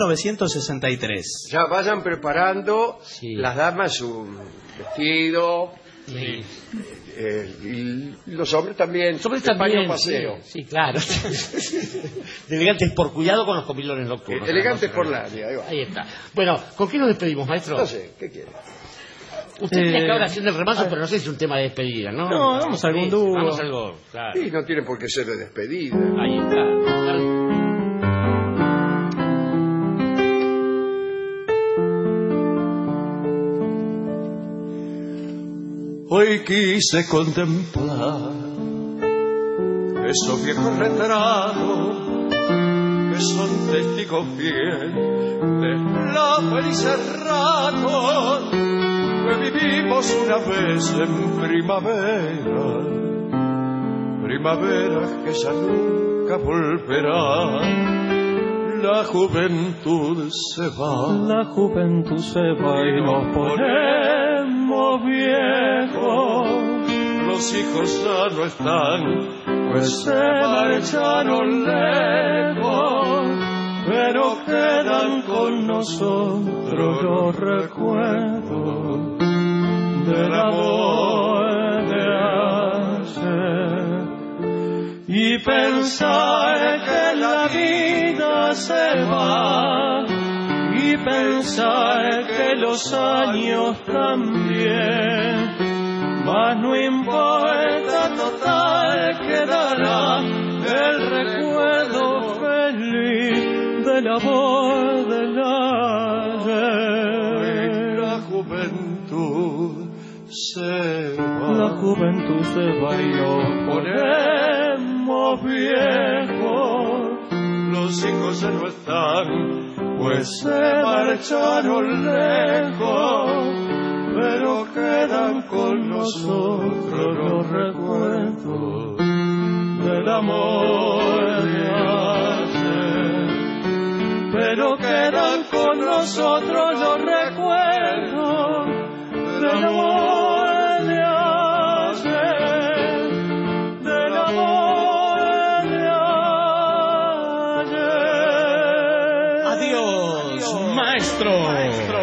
5963. Ya vayan preparando las damas su vestido. Sí. Y los hombres también. Los hombres el paño también, paseo. sí, claro. De elegantes por cuidado con los comilones nocturnos. Elegantes por la área, ahí está. Bueno, ¿con qué nos despedimos, maestro? No sé, ¿qué quiere? Usted tiene que ahora haciendo el remanso, pero no sé si es un tema de despedida, ¿no? No, vamos a algún dúo. Vamos a algo, claro. Y no tiene por qué ser de despedida. Ahí está. Hoy quise contemplar esos viejos retratos que son testigos fieles de la felices ratos que vivimos una vez en primavera, primaveras que ya nunca volverán. La juventud se va, la juventud se va y nos ponemos viejos. Los hijos ya no están, pues se marcharon lejos, pero quedan con nosotros los recuerdos del amor de ayer. Y pensar que la vida se va, y pensar que los años también, mas no importa, total quedará el recuerdo feliz del amor del ayer. La juventud se va, la juventud se va y nos ponemos viejos. Los hijos ya no están, pues se marcharon lejos, pero quedan con nosotros los recuerdos del amor de ayer. Pero quedan con nosotros los recuerdos del amor de ayer, del amor de ayer. Adiós, maestro.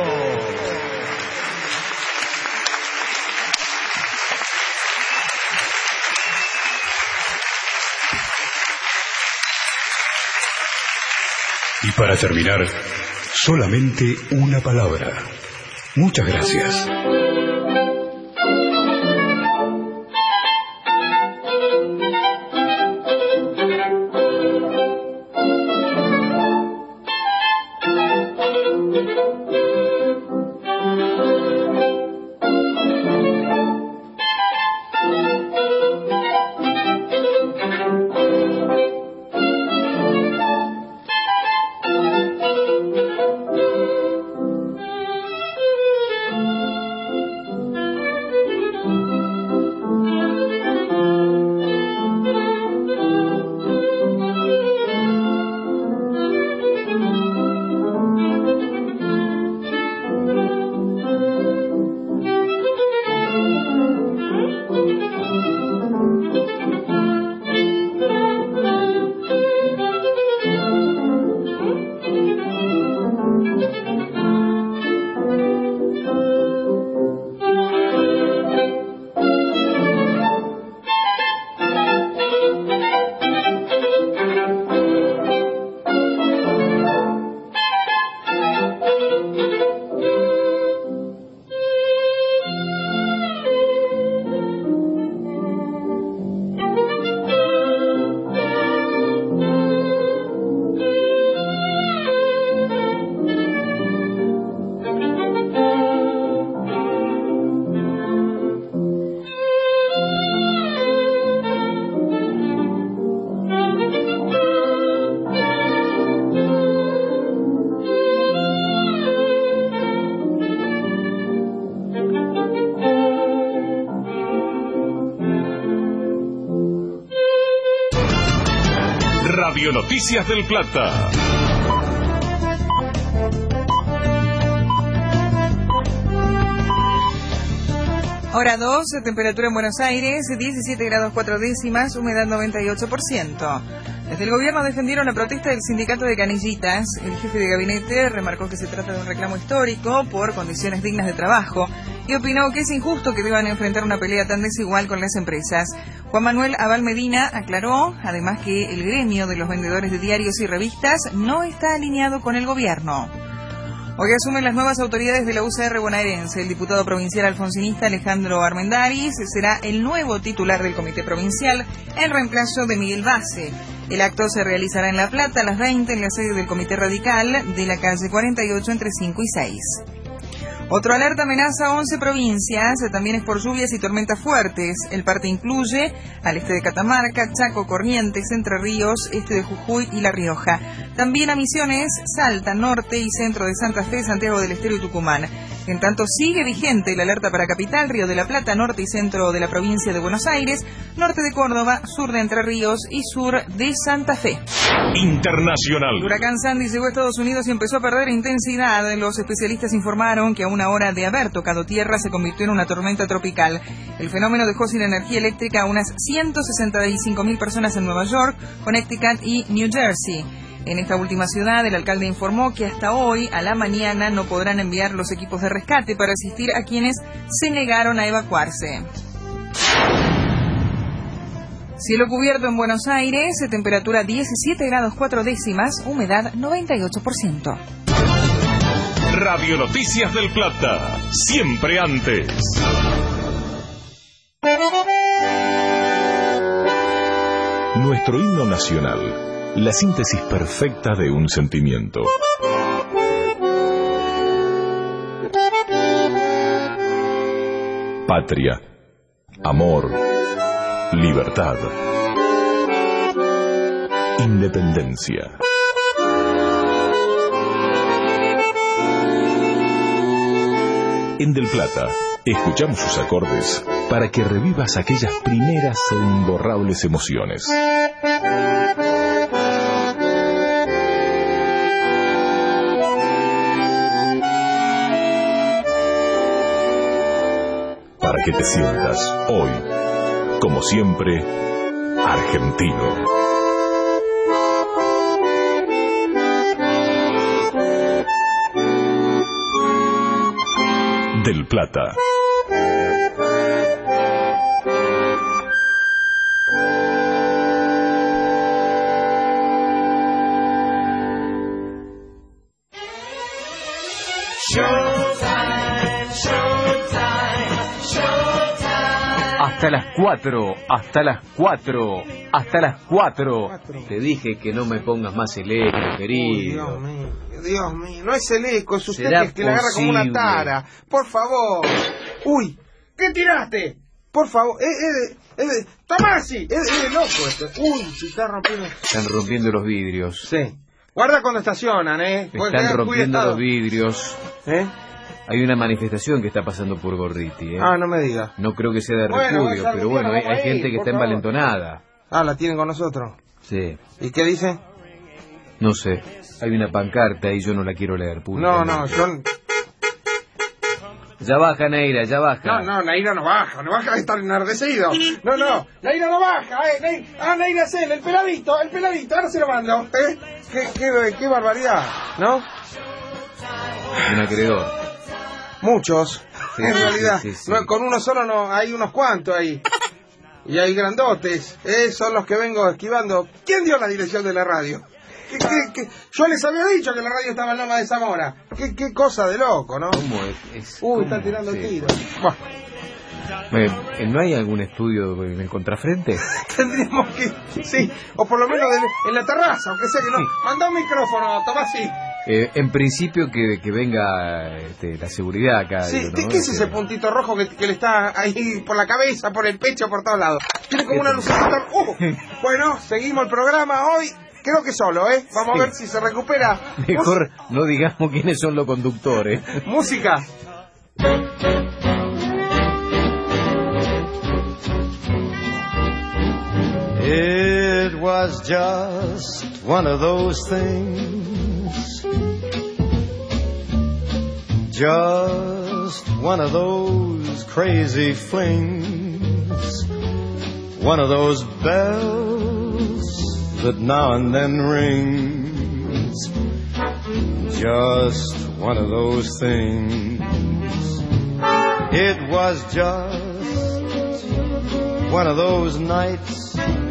Y para terminar, solamente una palabra. Muchas gracias. Radio Noticias del Plata. Hora 2, temperatura en Buenos Aires, 17 grados 4 décimas, humedad 98%. Desde el gobierno defendieron la protesta del sindicato de canillitas. El jefe de gabinete remarcó que se trata de un reclamo histórico por condiciones dignas de trabajo y opinó que es injusto que deban enfrentar una pelea tan desigual con las empresas. Juan Manuel Abal Medina aclaró, además, que el gremio de los vendedores de diarios y revistas no está alineado con el gobierno. Hoy asumen las nuevas autoridades de la UCR bonaerense. El diputado provincial alfonsinista Alejandro Armendáriz será el nuevo titular del comité provincial en reemplazo de Miguel Base. El acto se realizará en La Plata a las 20 en la sede del comité radical de la calle 48 entre 5 y 6. Otro alerta amenaza a 11 provincias, también es por lluvias y tormentas fuertes. El parte incluye al este de Catamarca, Chaco, Corrientes, Entre Ríos, este de Jujuy y La Rioja. También a Misiones, Salta, norte y centro de Santa Fe, Santiago del Estero y Tucumán. En tanto, sigue vigente el alerta para Capital, Río de la Plata, norte y centro de la provincia de Buenos Aires, norte de Córdoba, sur de Entre Ríos y sur de Santa Fe. Internacional. El huracán Sandy llegó a Estados Unidos y empezó a perder intensidad. Los especialistas informaron que a una hora de haber tocado tierra se convirtió en una tormenta tropical. El fenómeno dejó sin energía eléctrica a unas 165.000 personas en Nueva York, Connecticut y New Jersey. En esta última ciudad, el alcalde informó que hasta hoy, a la mañana, no podrán enviar los equipos de rescate para asistir a quienes se negaron a evacuarse. Cielo cubierto en Buenos Aires, temperatura 17 grados 4 décimas, humedad 98%. Radio Noticias del Plata, siempre antes. Nuestro himno nacional, la síntesis perfecta de un sentimiento. Patria, amor, libertad, independencia. En Del Plata, escuchamos sus acordes para que revivas aquellas primeras e imborrables emociones. Para que te sientas hoy, como siempre, argentino. Del Plata. Hasta las 4, hasta las 4. hasta las 4. Te dije que no me pongas más el eco, querido. Dios mío, no es el eco, es usted ¿Será que le agarra como una posible? tara. Por favor. Uy, ¿qué tiraste? Por favor, Tomasi, es loco esto. Uy, se está rompiendo. Están rompiendo los vidrios. Sí. Guarda cuando estacionan, Están rompiendo los vidrios. Hay una manifestación que está pasando por Gorriti, Ah, no me diga. No creo que sea de Bueno, repudio, vaya, pero bueno, vamos hay ahí, gente que por está favor. envalentonada. Ah, ¿la tienen con nosotros? Sí. ¿Y qué dice? No sé. Hay una pancarta y yo no la quiero leer, No, públicamente. yo... Ya baja, Neira, ya baja. No, Neira no baja de estar enardecido. No, Neira no baja, Neira Cel, el peladito, ahora se lo mando, Qué barbaridad, ¿no? Un acreedor. Muchos, Sí, en realidad. sí. No, con uno solo no, hay unos cuantos ahí. Y hay grandotes, son los que vengo esquivando. ¿Quién dio la dirección de la radio? ¿Qué? Yo les había dicho que la radio estaba en Loma de Zamora. Qué cosa de loco, ¿no? ¿Cómo es? Uy, está tirando el tiro. ¿No hay algún estudio en el contrafrente? Tendríamos que, sí, o por lo menos en la terraza, aunque sea que no. Manda un micrófono, Tomasi. En principio que venga la seguridad acá. Sí, digo, ¿no? ¿qué es ese puntito rojo que le está ahí por la cabeza, por el pecho, por todos lados? Tiene como una lucecita. Bueno, seguimos el programa hoy. Creo que solo, Vamos a ver si se recupera. Mejor no digamos quiénes son los conductores. Música. It was just one of those things, just one of those crazy flings, one of those bells that now and then rings, just one of those things. It was just one of those nights,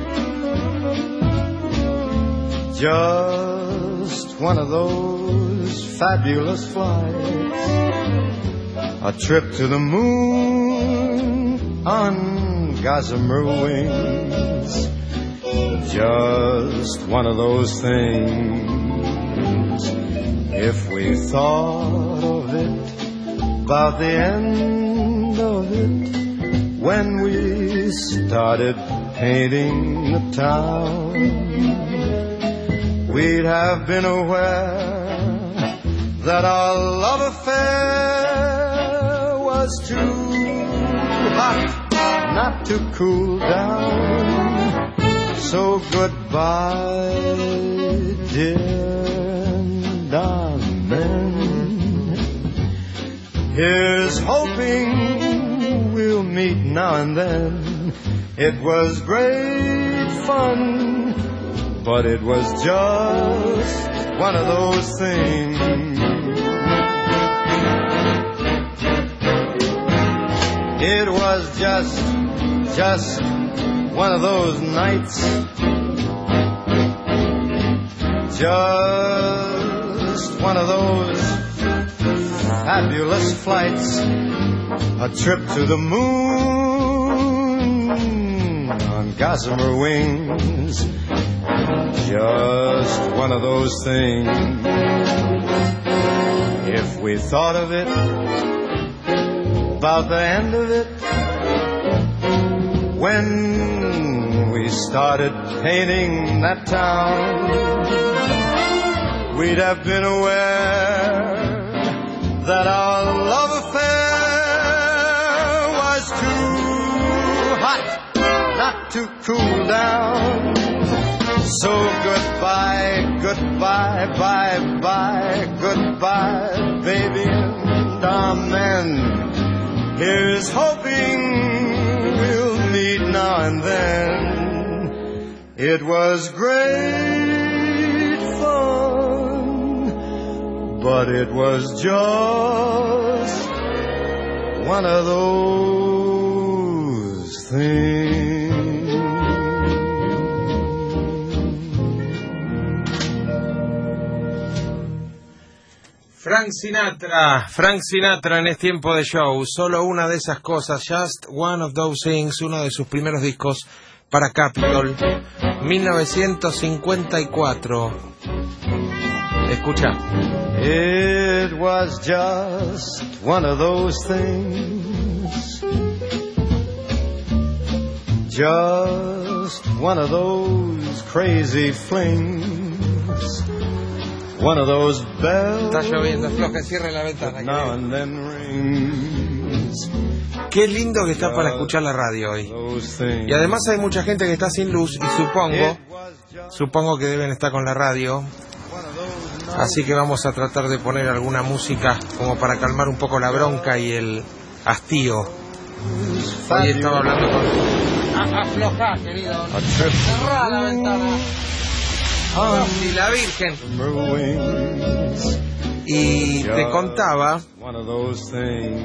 just one of those fabulous flights, a trip to the moon on gossamer wings, just one of those things. If we thought of it, about the end of it, when we started painting the town, we'd have been aware that our love affair was too hot not to cool down. So goodbye, dear, and amen. Here's hoping we'll meet now and then. It was great fun, but it was just one of those things. It was just one of those nights, just one of those fabulous flights, a trip to the moon on gossamer wings, just one of those things. If we thought of it, about the end of it, when we started painting that town, we'd have been aware that our love affair was too hot not to cool down. So goodbye, goodbye, bye-bye, goodbye, baby, and amen. Here's hoping we'll meet now and then. It was great fun, but it was just one of those things. Frank Sinatra en este tiempo de show, solo una de esas cosas, Just One of Those Things, uno de sus primeros discos para Capitol, 1954. Escucha. It was just one of those things, just one of those crazy flings, one of those bells. Está lloviendo, floja, cierre la ventana. Now and then rings. Qué lindo que está para escuchar la radio hoy. Y además hay mucha gente que está sin luz y supongo que deben estar con la radio. Así que vamos a tratar de poner alguna música como para calmar un poco la bronca y el hastío. Hoy estaba hablando con... Aflojá, querido. Cerrá la ventana. Y la Virgen. Y te contaba